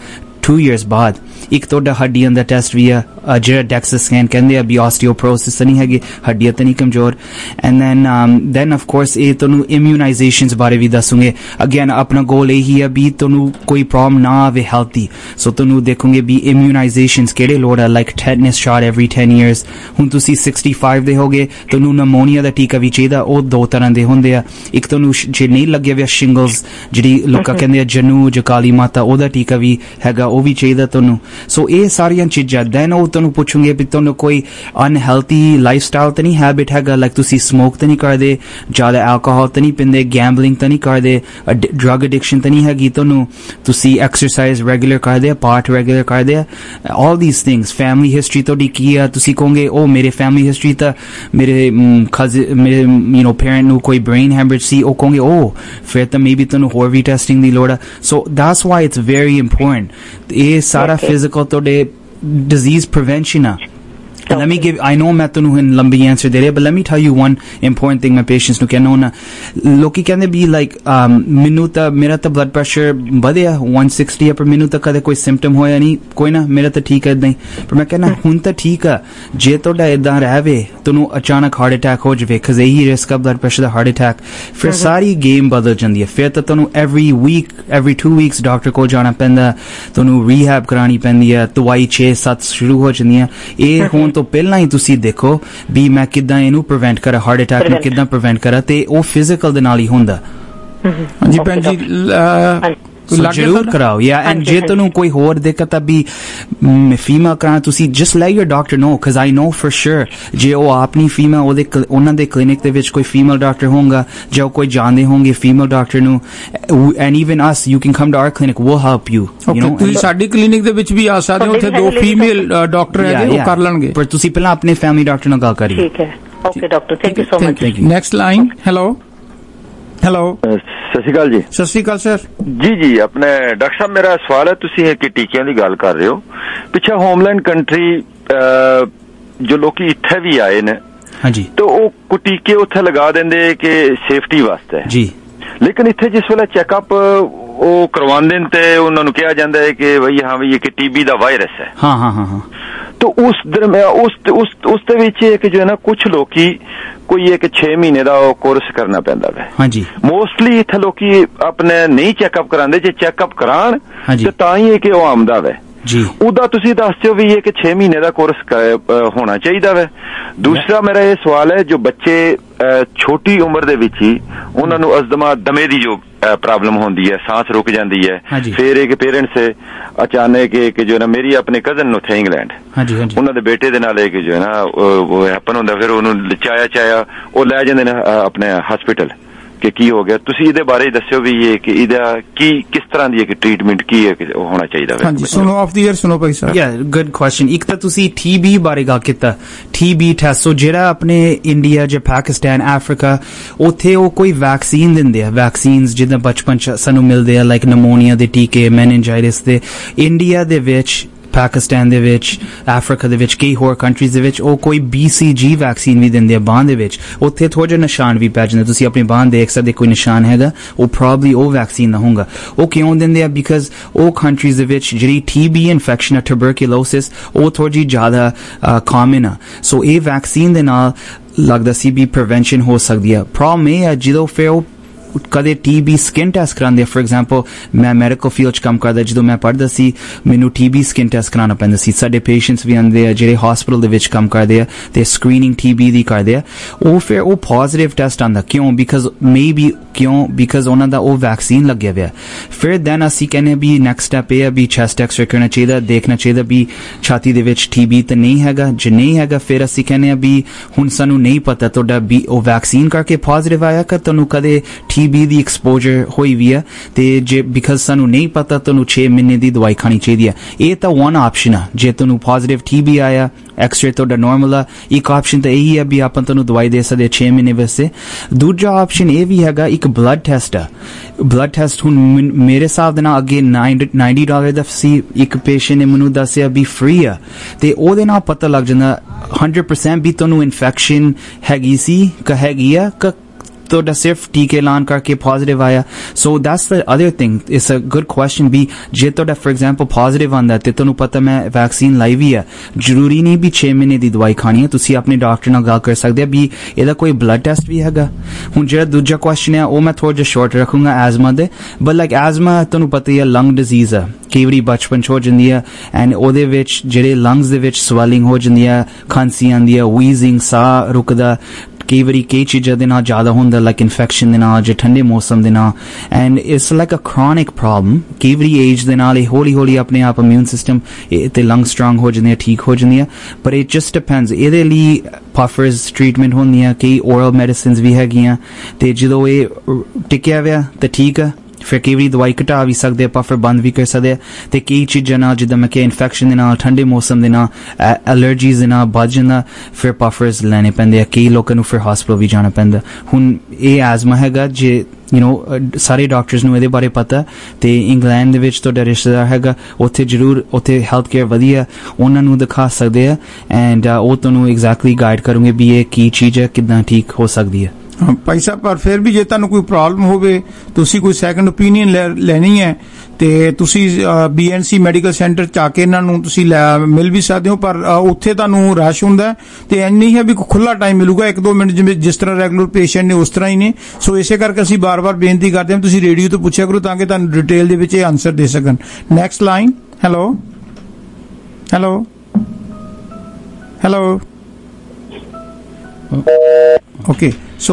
two years बाद एक ਤੁਹਾਡਾ ਹੱਡੀਆਂ ਦਾ test ਵੀ ਆ ਜਿਹੜਾ ਡੈਕਸਾ scan ਕਹਿੰਦੇ ਆ ਵੀ ਆਸਟੀਓਪੋਰੋਸਿਸ ਤਾਂ ਨਹੀਂ ਹੈਗੀ ਹੱਡੀਆਂ ਤਾਂ ਨਹੀਂ ਕਮਜ਼ੋਰ and then then of course ਇਹ ਤੁਹਾਨੂੰ ਇਮਿਊਨਾਈਜੇਸ਼ਨਸ ਬਾਰੇ ਵੀ ਦੱਸੂਗੇ ਅਗੇਨ ਆਪਣਾ ਗੋਲ ਇਹੀ ਆ ਵੀ ਤੁਹਾਨੂੰ ਕੋਈ ਪ੍ਰੋਬਲਮ ਨਾ ਆਵੇ ਹੈਲਥੀ ਸੋ ਤੁਹਾਨੂੰ ਦੇਖੋਗੇ ਵੀ ਇਮਿਊਨਾਈਜੇਸ਼ਨਸ ਕਿਹੜੇ ਲੋੜ ਆ like tetanus shot every ten years ਹੁਣ ਤੁਸੀਂ sixty-five ਦੇ ਹੋਗੇ ਤੁਹਾਨੂੰ ਨਮੋਨੀਆ ਦਾ ਟੀਕਾ ਵੀ ਚਾਹੀਦਾ ਉਹ ਦੋ ਤਰ੍ਹਾਂ ਦੇ ਹੁੰਦੇ ਆ ਇੱਕ ਤੁਹਾਨੂੰ ਜੇ ਨਹੀਂ ਲੱਗਿਆ ਹੋਇਆ ਸ਼ਿੰਗਲਸ ਜਿਹੜੀ ਲੋਕਾਂ ਕਹਿੰਦੇ ਆ ਜਨੂ ਜਕਾਲੀ ਮਾਤਾ ਉਹਦਾ ਟੀਕਾ ਵੀ ਹੈਗਾ ਉਹ ਵੀ ਚਾਹੀਦਾ ਤੁਹਾਨੂੰ ਸੋ ਇਹ ਸਾਰੀਆਂ ਚੀਜ਼ਾਂ ਦੈਨ ਉਹ ਤੁਹਾਨੂੰ ਪੁੱਛੂਗੇ ਵੀ ਤੁਹਾਨੂੰ ਕੋਈ ਅਨਹੈਲਥੀ ਲਾਈਫ ਸਟਾਈਲ ਤਾਂ ਨਹੀਂ ਹੈਬਿਟ ਹੈਗਾ ਲਾਈਕ ਤੁਸੀਂ ਸਮੋਕ ਤਾਂ ਨਹੀਂ ਕਰਦੇ ਜ਼ਿਆਦਾ ਐਲਕੋਹਲ ਤਾਂ ਨਹੀਂ ਪੀਂਦੇ ਗੈਂਬਲਿੰਗ ਤਾਂ ਨਹੀਂ ਕਰਦੇ ਡਰਗ ਐਡਿਕਸ਼ਨ ਤਾਂ ਨਹੀਂ ਹੈਗੀ ਤੁਹਾਨੂੰ ਤੁਸੀਂ ਐਕਸਰਸਾਈਜ਼ ਰੈਗੂਲਰ ਕਰਦੇ ਆ ਪਾਠ ਰੈਗੂਲਰ ਕਰਦੇ ਆ all these things family history ਤੁਹਾਡੀ ਕੀ ਆ ਤੁਸੀਂ ਕਹੋਗੇ ਉਹ ਮੇਰੇ ਫੈਮਿਲੀ ਹਿਸਟਰੀ ਤਾਂ ਮੇਰੇ ਮੇਰੇ ਯੂ ਨੋ ਪੇਰੈਂਟ ਨੂੰ ਕੋਈ ਬ੍ਰੇਨ ਹੈਮਰੇਜ ਸੀ ਉਹ ਕਹੋਗੇ ਉਹ ਫਿਰ ਤਾਂ ਮੇਬੀ ਤੁਹਾਨੂੰ ਹੋਰ ਵੀ ਟੈਸਟਿੰਗ ਦੀ ਲੋੜ ਆ so that's why it's very important ਇਹ ਸਾਰਾ ਫਿਜ਼ੀਕਲ ਤੁਹਾਡੇ disease prevention uh. Okay. Let me give I know मैं ਤੁਹਾਨੂੰ ਹੁਣ ਲੰਬੀ answer ਦੇ ਰਿਹਾ but let me tell you one important thing my patients ਨੂੰ ਕਹਿਣਾ ਹੁੰਦਾ ਲੋਕੀ ਕਹਿੰਦੇ ਵੀ like um, ਮੈਨੂੰ ਤਾਂ ਮੇਰਾ ਤਾਂ blood pressure ਵਧਿਆ one sixty ਪਰ ਮੈਨੂੰ ਤਾਂ ਕਦੇ ਕੋਈ symptom ਹੋਇਆ ਨਹੀਂ ਕੋਈ ਨਾ ਮੇਰਾ ਤਾਂ ਠੀਕ ਹੈ ਇਦਾਂ ਹੀ ਪਰ ਮੈਂ ਕਹਿੰਦਾ ਹੁਣ ਤਾਂ ਠੀਕ ਆ ਜੇ ਤੁਹਾਡਾ ਇਦਾਂ ਰਹਿਵੇ ਤੁਹਾਨੂੰ ਅਚਾਨਕ ਹਾਰਟ ਅਟੈਕ ਹੋ ਜਾਵੇ cause ਇਹੀ ਰਿਸਕ ਆ blood pressure ਦਾ ਹਾਰਟ ਅਟੈਕ ਫਿਰ ਸਾਰੀ ਗੇਮ ਬਦਲ ਜਾਂਦੀ ਹੈ ਫਿਰ ਤਾਂ ਤੁਹਾਨੂੰ every week every two weeks doctor ਕੋਲ ਜਾਣਾ ਪੈਂਦਾ ਤੁਹਾਨੂੰ rehab ਕਰਾਉਣੀ ਪੈਂਦੀ ਹੈ ਦਵਾਈ ਛੇ ਸੱਤ ਸ਼ੁਰੂ ਹੋ ਜਾਂਦੀਆਂ ਇਹ ਹੁਣ ਤੋਂ ਪਹਿਲਾਂ ਹੀ ਤੁਸੀਂ ਦੇਖੋ ਵੀ ਮੈਂ ਕਿੱਦਾਂ ਇਹਨੂੰ ਪ੍ਰੀਵੈਂਟ ਕਰਾਂ ਹਾਰਟ ਅਟੈਕ ਨੂੰ ਕਿੱਦਾਂ ਪ੍ਰੀਵੈਂਟ ਕਰਾਂ ਤੇ ਉਹ ਫਿਜ਼ੀਕਲ ਦੇ ਨਾਲ ਹੀ ਹੁੰਦਾ ਹਾਂਜੀ ਭੈਣ ਜੀ ਜ਼ਰੂਰ ਕਰਾਓ ਯਾ ਐਂਡ ਜੇ ਤੁਹਾਨੂੰ ਕੋਈ ਹੋਰ ਦਿੱਕਤ ਆ ਵੀ ਫੀਮੇਲ ਕਰਾਂ ਤੁਸੀਂ just let your doctor know because I know for sure ਜੇ ਉਹ ਆਪਣੀ ਫੀਮੇਲ ਉਹਦੇ ਉਹਨਾਂ ਦੇ ਕਲੀਨਿਕ ਦੇ ਵਿੱਚ ਕੋਈ ਫੀਮੇਲ ਡਾਕਟਰ ਹੋਊਗਾ ਜਾਂ ਕੋਈ ਜਾਣਦੇ ਹੋਣਗੇ ਫੀਮੇਲ ਡਾਕਟਰ ਨੂੰ and even as you can come to our clinic we'll help you you know ਤੁਸੀਂ ਸਾਡੀ ਕਲੀਨਿਕ ਦੇ ਵਿੱਚ ਵੀ ਆ ਸਕਦੇ ਹੋ ਉੱਥੇ ਦੋ ਫੀਮੇਲ ਡਾਕਟਰ ਹੈਗੇ ਉਹ ਕਰ ਲੈਣਗੇ ਪਰ ਤੁਸੀਂ ਪਹਿਲਾਂ ਆਪਣੇ ਫੈਮਿਲੀ ਡਾਕਟਰ ਨਾਲ ਗੱਲ ਕਰਿਓ ਠੀਕ ਹੈ okay doctor thank you so much next line hello hello ਸਤਿ ਸ਼੍ਰੀ ਅਕਾਲ ਜੀ ਸਤਿ ਸ਼੍ਰੀ ਅਕਾਲ ਸਰ ਜੀ ਜੀ ਆਪਣੇ ਡਾਕਟਰ ਸਾਹਿਬ ਮੇਰਾ ਸਵਾਲ ਹੈ ਤੁਸੀਂ ਇਹ ਕਿ ਟੀਕਿਆਂ ਦੀ ਗੱਲ ਕਰ ਰਹੇ ਹੋ ਪਿੱਛੇ ਹੋਮਲੈਂਡ ਕੰਟਰੀ ਜੋ ਲੋਕੀ ਇੱਥੇ ਵੀ ਆਏ ਨੇ ਹਾਂਜੀ ਤੇ ਉਹ ਟੀਕੇ ਉੱਥੇ ਲਗਾ ਦਿੰਦੇ ਕਿ ਸੇਫਟੀ ਵਾਸਤੇ ਜੀ ਲੇਕਿਨ ਇੱਥੇ ਜਿਸ ਵੇਲੇ ਚੈੱਕਅਪ ਉਹ ਕਰਵਾਉਂਦੇ ਨੇ ਤੇ ਉਹਨਾਂ ਨੂੰ ਕਿਹਾ ਜਾਂਦਾ ਹੈ ਕਿ ਬਈ ਹਾਂ ਵੀ ਇਹ ਕਿ ਟੀਬੀ ਦਾ ਵਾਇਰਸ ਹੈ ਹਾਂ ਹਾਂ ਹਾਂ तो उस उस उस उस दे विच एक जो है ना कुछ लोकी कोई एक छे महीने का कोर्स करना पैंदा है हाँ जी मोस्टली इत्थे लोकी अपने नहीं चेकअप करांदे जे चेकअप कराण ते तां ही कि ओह आमदा है जी ਉਹਦਾ ਤੁਸੀਂ ਦੱਸਦੇ ਹੋ ਵੀ ਇਹ ਕਿ ਛੇ ਮਹੀਨੇ ਦਾ ਕੋਰਸ ਹੋਣਾ ਚਾਹੀਦਾ ਹੈ ਦੂਸਰਾ ਮੇਰਾ ਇਹ ਸਵਾਲ ਹੈ ਜੋ ਬੱਚੇ ਛੋਟੀ ਉਮਰ ਦੇ ਵਿੱਚ ਹੀ ਉਹਨਾਂ ਨੂੰ ਅਜ਼ਮਾ ਦਮੇ ਦੀ ਜੋ प्रॉब्लम होती है सांस रुक जाती है फिर एक पेरेंट्स अचानक एक जो है ना मेरी अपने कजन नु थे इंग्लैंड उन्होंने बेटे दे नाल एक जो है ना वो हैपन होंदा फिर उन्होंने चाया चाया वो लै जांदे ने अपने हॉस्पिटल कि की हो गया तुसी इहदे बारे दस्सियो भी ये कि इहदा की किस तरह दी एक ट्रीटमेंट की है कि होना चाहिए हां जी सुनो ऑफ द ईयर सुनो भाई साहब या गुड क्वेश्चन एक ਤਾਂ ਤੁਸੀਂ टीबी ਬਾਰੇ ਗੱਲ ਕੀਤਾ टीबी ਟੈਸਟ ਸੋ ਜਿਹੜਾ ਆਪਣੇ ਇੰਡੀਆ ਜਾਂ ਪਾਕਿਸਤਾਨ ਅਫਰੀਕਾ ਉੱਥੇ ਉਹ ਕੋਈ ਵੈਕਸੀਨ ਦਿੰਦੇ ਆ ਵੈਕਸੀਨਸ ਜਿੱਦਾਂ ਬਚਪਨ ਚ ਸਾਨੂੰ ਮਿਲਦੇ ਆ ਲਾਈਕ ਨਮੋਨੀਆ ਦੇ ਟੀਕੇ ਮੈਨਿੰਜਾਈਟਿਸ ਦੇ ਇੰਡੀਆ ਦੇ ਵਿੱਚ ਪਾਕਿਸਤਾਨ ਦੇ ਵਿੱਚ ਅਫਰੀਕਾ ਦੇ ਵਿੱਚ ਕਈ ਹੋਰ ਕੰਟਰੀਜ਼ ਦੇ ਵਿੱਚ ਉਹ ਕੋਈ B C G ਵੈਕਸੀਨ ਵੀ ਦਿੰਦੇ ਆ ਬਾਂਹ ਦੇ ਵਿੱਚ ਉੱਥੇ ਥੋੜਾ ਜਿਹਾ ਨਿਸ਼ਾਨ ਵੀ ਪੈ ਜਾਂਦੇ ਤੁਸੀਂ ਆਪਣੀ ਬਾਂਹ ਦੇਖ ਸਕਦੇ ਕੋਈ ਨਿਸ਼ਾਨ ਹੈਗਾ ਉਹ ਪ੍ਰੋਬਬਲੀ ਉਹ ਵੈਕਸੀਨ ਨਾ ਹੋਊਗਾ ਉਹ ਕਿਉਂ ਦਿੰਦੇ ਆ ਬਿਕਾਜ਼ ਉਹ ਕੰਟਰੀਜ਼ ਦੇ ਵਿੱਚ ਜਿਹੜੀ T B ਇਨਫੈਕਸ਼ਨ ਆ ਟਿਊਬਰਕਲੋਸਿਸ ਉਹ ਥੋੜੀ ਜ਼ਿਆਦਾ ਕਾਮਨ ਆ ਸੋ ਇਹ ਵੈਕਸੀਨ ਦੇ ਨਾਲ ਲੱਗਦਾ ਸੀ ਵੀ ਪ੍ਰੀਵੈਂਸ਼ਨ ਹੋ ਸਕਦੀ ਆ ਪ੍ਰੋਬਲਮ ਇਹ ਆ ਜਦੋਂ ਫਿਰ ਉਹ ਕਦੇ ਟੀਬੀ ਸਕਿਨ ਟੈਸਟ ਕਰਾਉਂਦੇ ਫॉर ਐਗਜ਼ਾਮਪਲ ਮੈਂ ਮੈਡੀਕਲ ਫੀਲਡ ਚ ਕੰਮ ਕਰਦਾ ਜਦੋਂ ਮੈਂ ਪੜ੍ਹਦਾ ਸੀ ਮੈਨੂੰ ਟੀਬੀ ਸਕਿਨ ਟੈਸਟ ਕਰਾਉਣਾ ਪੈਂਦਾ ਸੀ ਸਾਡੇ ਪੇਸ਼ੈਂਟਸ ਵੀ ਆਉਂਦੇ ਆ ਜਿਹੜੇ ਹਸਪੀਟਲ ਦੇ ਵਿੱਚ ਕੰਮ ਕਰਦੇ ਆ ਤੇ ਸਕਰੀਨਿੰਗ ਟੀਬੀ ਦੀ ਕਰਦੇ ਆ ਉਹ ਫਿਰ ਉਹ ਪੋਜ਼ਿਟਿਵ ਟੈਸਟ ਆਉਂਦਾ ਕਿਉਂ ਬਿਕਾਜ਼ ਮੇਬੀ ਕਿਉਂ ਬਿਕਾਜ਼ ਉਹਨਾਂ ਦਾ ਉਹ ਵੈਕਸੀਨ ਲੱਗਿਆ ਹੋਇਆ ਫਿਰ ਦੈਨ ਅਸੀਂ ਕਹਿੰਦੇ ਵੀ ਨੈਕਸਟ ਸਟੈਪ ਇਹ ਆ ਵੀ ਚੈਸਟ ਐਕਸਰੇ ਕਰਨਾ ਚਾਹੀਦਾ ਦੇਖਣਾ ਚਾਹੀਦਾ ਵੀ ਛਾਤੀ ਦੇ ਵਿੱਚ ਟੀਬੀ ਤਾਂ ਨਹੀਂ ਹੈਗਾ ਜੇ ਨਹੀਂ ਹੈਗਾ ਫਿਰ ਅਸੀਂ ਕਹਿੰਦੇ ਆ ਵੀ ਹੁਣ ਸਾਨੂੰ ਨਹੀਂ ਪਤਾ ਤੁਹਾਡਾ ਵੀ ਉਹ ਵੈਕਸੀਨ ਕਰਕੇ ਪੋਜ਼ਿਟਿਵ ਆਇਆ ਕਿ ਤੁਹਾਨੂੰ ਕਦੇ ਟੀਬੀ ਦੀ ਐਕਸਪੋਜ਼ਰ ਹੋਈ ਵੀ ਆ ਤੇ ਜੇ ਬਿਕਾਜ਼ ਸਾਨੂੰ ਨਹੀਂ ਪਤਾ ਤੁਹਾਨੂੰ ਛੇ ਮਹੀਨੇ ਦੀ ਦਵਾਈ ਖਾਣੀ ਚਾਹੀਦੀ ਆ ਇਹ ਤਾਂ ਵਨ ਆਪਸ਼ਨ ਆ ਜੇ ਤੁਹਾਨੂੰ ਪੋਜ਼ਿਟਿਵ ਟੀਬੀ ਆਇਆ ਐਕਸਰੇ ਤੁਹਾਡਾ ਨਾਰਮਲ ਆ ਇੱਕ ਆਪਸ਼ਨ ਤਾਂ ਇਹੀ ਆ ਵੀ ਆਪਾਂ ਤੁਹਾਨੂੰ ਦਵਾਈ ਦੇ ਸਕਦੇ ਛੇ ਮਹੀਨੇ ਵਾਸਤੇ ਦੂਜਾ ਆਪਸ਼ਨ ਇਹ ਵੀ ਹੈਗਾ ਇੱਕ ਬਲੱਡ ਟੈਸਟ ਆ ਬਲੱਡ ਟੈਸਟ ਹੁਣ ਮੇਰੇ ਹਿਸਾਬ ਦੇ ਨਾਲ ਅੱਗੇ ninety ਡਾਲਰ ਦਾ ਸੀ ਇੱਕ ਪੇਸ਼ੈਂਟ ਨੇ ਮੈਨੂੰ ਦੱਸਿਆ ਵੀ ਫ੍ਰੀ ਆ ਤੇ ਉਹਦੇ ਨਾਲ ਪਤਾ ਲੱਗ ਜਾਂਦਾ one hundred percent ਵੀ ਤੁਹਾਨੂੰ ਇਨਫੈਕਸ਼ਨ ਹੈਗੀ ਸੀ ਕਿ ਹੈਗੀ ਆ ਤੁਹਾਡਾ ਸਿਰਫ ਟੀਕੇ ਲਾਉਣ ਕਰਕੇ ਪੋਜ਼ਿਟਿਵ ਆਇਆ so that's the other thing it's a good question ਵੀ ਜੇ ਤੁਹਾਡਾ ਫॉर ਐਗਜ਼ਾਮਪਲ ਪੋਜ਼ਿਟਿਵ ਆਉਂਦਾ ਤੇ ਤੁਹਾਨੂੰ ਪਤਾ ਮੈਂ ਵੈਕਸੀਨ ਲਾਈ ਵੀ ਆ ਜ਼ਰੂਰੀ ਨਹੀਂ ਵੀ ਛੇ ਮਹੀਨੇ ਦੀ ਦਵਾਈ ਖਾਣੀ ਹੈ ਤੁਸੀਂ ਆਪਣੇ ਡਾਕਟਰ ਨਾਲ ਗੱਲ ਕਰ ਸਕਦੇ ਆ ਵੀ ਇਹਦਾ ਕੋਈ ਬਲੱਡ ਟੈਸਟ ਵੀ ਹੈਗਾ ਹੁਣ ਜਿਹੜਾ ਦੂਜਾ ਕੁਐਸਚਨ ਹੈ ਉਹ ਮੈਂ ਥੋੜਾ ਜਿਹਾ ਸ਼ਾਰਟ ਰੱਖੂੰਗਾ ਐਜ਼ਮਾ ਦੇ ਬਟ ਲਾਈਕ ਐਜ਼ਮਾ ਤੁਹਾਨੂੰ ਪਤਾ ਹੀ ਹੈ ਲੰਗ ਡਿਜ਼ੀਜ਼ ਆ ਕਈ ਵਾਰੀ ਬਚਪਨ 'ਚ ਹੋ ਜਾਂਦੀ ਆ ਐਂਡ ਉਹਦੇ ਵਿੱਚ ਜਿਹੜੇ ਲੰਗਸ ਦੇ ਵਿੱਚ ਸਵੈਲਿੰਗ ਹੋ ਜਾਂਦੀ ਆ ਖਾਂਸੀ ਆਉਂਦੀ ਆ ਵੀਜ਼ਿੰਗ ਸਾਹ ਰੁਕਦਾ ਕਈ ਵਾਰੀ ਕਈ ਚੀਜ਼ਾਂ ਦੇ ਨਾਲ ਜ਼ਿਆਦਾ ਹੁੰਦਾ ਲਾਈਕ ਇਨਫੈਕਸ਼ਨ ਦੇ ਨਾਲ ਜੇ ਠੰਡੇ ਮੌਸਮ ਦੇ ਨਾਲ and it's like a chronic problem ਕਈ ਵਾਰੀ ਏਜ ਦੇ ਨਾਲ ਇਹ ਹੌਲੀ ਹੌਲੀ ਆਪਣੇ ਆਪ ਇਮਿਊਨ ਸਿਸਟਮ ਤੇ ਲੰਗ ਸਟਰੋਂਗ ਹੋ ਜਾਂਦੇ ਆ ਠੀਕ ਹੋ ਜਾਂਦੀ ਆ ਪਰ ਇਟ ਜਸਟ ਡਿਪੈਂਡਸ ਇਹਦੇ ਲਈ ਪਫਰਸ ਟ੍ਰੀਟਮੈਂਟ ਹੁੰਦੀਆਂ ਕਈ ਓਰਲ ਮੈਡੀਸਿਨਸ ਵੀ ਹੈਗੀਆਂ ਤੇ ਜਦੋਂ ਇਹ ਟਿਕਿਆ ਹੋਇਆ ਤਾਂ ਠੀਕ ਆ ਫਿਰ ਕਈ ਵਾਰੀ ਦਵਾਈ ਘਟਾ ਵੀ ਸਕਦੇ ਆਪਾਂ ਫਿਰ ਬੰਦ ਵੀ ਕਰ ਸਕਦੇ ਆ ਤੇ ਕਈ ਚੀਜ਼ਾਂ ਨਾਲ ਜਿੱਦਾਂ ਮੈਂ ਕਿਹਾ ਇਨਫੈਕਸ਼ਨ ਦੇ ਨਾਲ ਠੰਡੇ ਮੌਸਮ ਦੇ ਨਾਲ ਐਲਰਜੀਜ਼ ਦੇ ਨਾਲ ਵੱਧ ਜਾਂਦਾ ਫਿਰ ਪਫਰਸ ਲੈਣੇ ਪੈਂਦੇ ਆ ਕਈ ਲੋਕਾਂ ਨੂੰ ਫਿਰ ਹਸਪਤਾਲ ਵੀ ਜਾਣਾ ਪੈਂਦਾ ਹੁਣ ਇਹ ਐਜ਼ਮਾ ਹੈਗਾ ਜੇ ਯੂ ਨੋ ਸਾਰੇ ਡਾਕਟਰਸ ਨੂੰ ਇਹਦੇ ਬਾਰੇ ਪਤਾ ਤੇ ਇੰਗਲੈਂਡ ਦੇ ਵਿੱਚ ਤੁਹਾਡਾ ਰਿਸ਼ਤੇਦਾਰ ਹੈਗਾ ਉੱਥੇ ਜ਼ਰੂਰ ਉੱਥੇ ਹੈਲਥ ਕੇਅਰ ਵਧੀਆ ਉਹਨਾਂ ਨੂੰ ਦਿਖਾ ਸਕਦੇ ਆ ਐਂਡ ਉਹ ਤੁਹਾਨੂੰ ਐਗਜ਼ੈਕਟਲੀ ਗਾਈਡ ਕਰੂੰਗੇ ਵੀ ਇਹ ਕੀ ਚੀਜ਼ ਹੈ ਕਿੱਦਾਂ ਠੀਕ ਹੋ ਸਕਦੀ ਹੈ ਭਾਈ ਸਾਹਿਬ ਪਰ ਫਿਰ ਵੀ ਜੇ ਤੁਹਾਨੂੰ ਕੋਈ ਪ੍ਰੋਬਲਮ ਹੋਵੇ ਤੁਸੀਂ ਕੋਈ ਸੈਕੰਡ ਓਪੀਨੀਅਨ ਲੈਣੀ ਹੈ ਤੇ ਤੁਸੀਂ ਬੀਐਨਸੀ ਮੈਡੀਕਲ ਸੈਂਟਰ ਚ ਆ ਕੇ ਇਹਨਾਂ ਨੂੰ ਤੁਸੀਂ ਮਿਲ ਵੀ ਸਕਦੇ ਹੋ ਪਰ ਉੱਥੇ ਤੁਹਾਨੂੰ ਰਸ਼ ਹੁੰਦਾ ਤੇ ਇੰਨੀ ਹੈ ਵੀ ਖੁੱਲਾ ਟਾਈਮ ਮਿਲੂਗਾ ਇੱਕ ਦੋ ਮਿੰਟ ਜਿਵੇਂ ਜਿਸ ਤਰ੍ਹਾਂ ਰੈਗੂਲਰ ਪੇਸ਼ੈਂਟ ਨੇ ਉਸ ਤਰ੍ਹਾਂ ਹੀ ਨੇ ਸੋ ਇਸੇ ਕਰਕੇ ਅਸੀਂ ਬਾਰ-ਬਾਰ ਬੇਨਤੀ ਕਰਦੇ ਹਾਂ ਤੁਸੀਂ ਰੇਡੀਓ ਤੋਂ ਪੁੱਛਿਆ ਕਰੋ ਤਾਂ ਕਿ ਤੁਹਾਨੂੰ ਡਿਟੇਲ ਦੇ ਵਿੱਚ ਇਹ ਆਨਸਰ ਦੇ ਸਕਣ next line hello hello hello okay so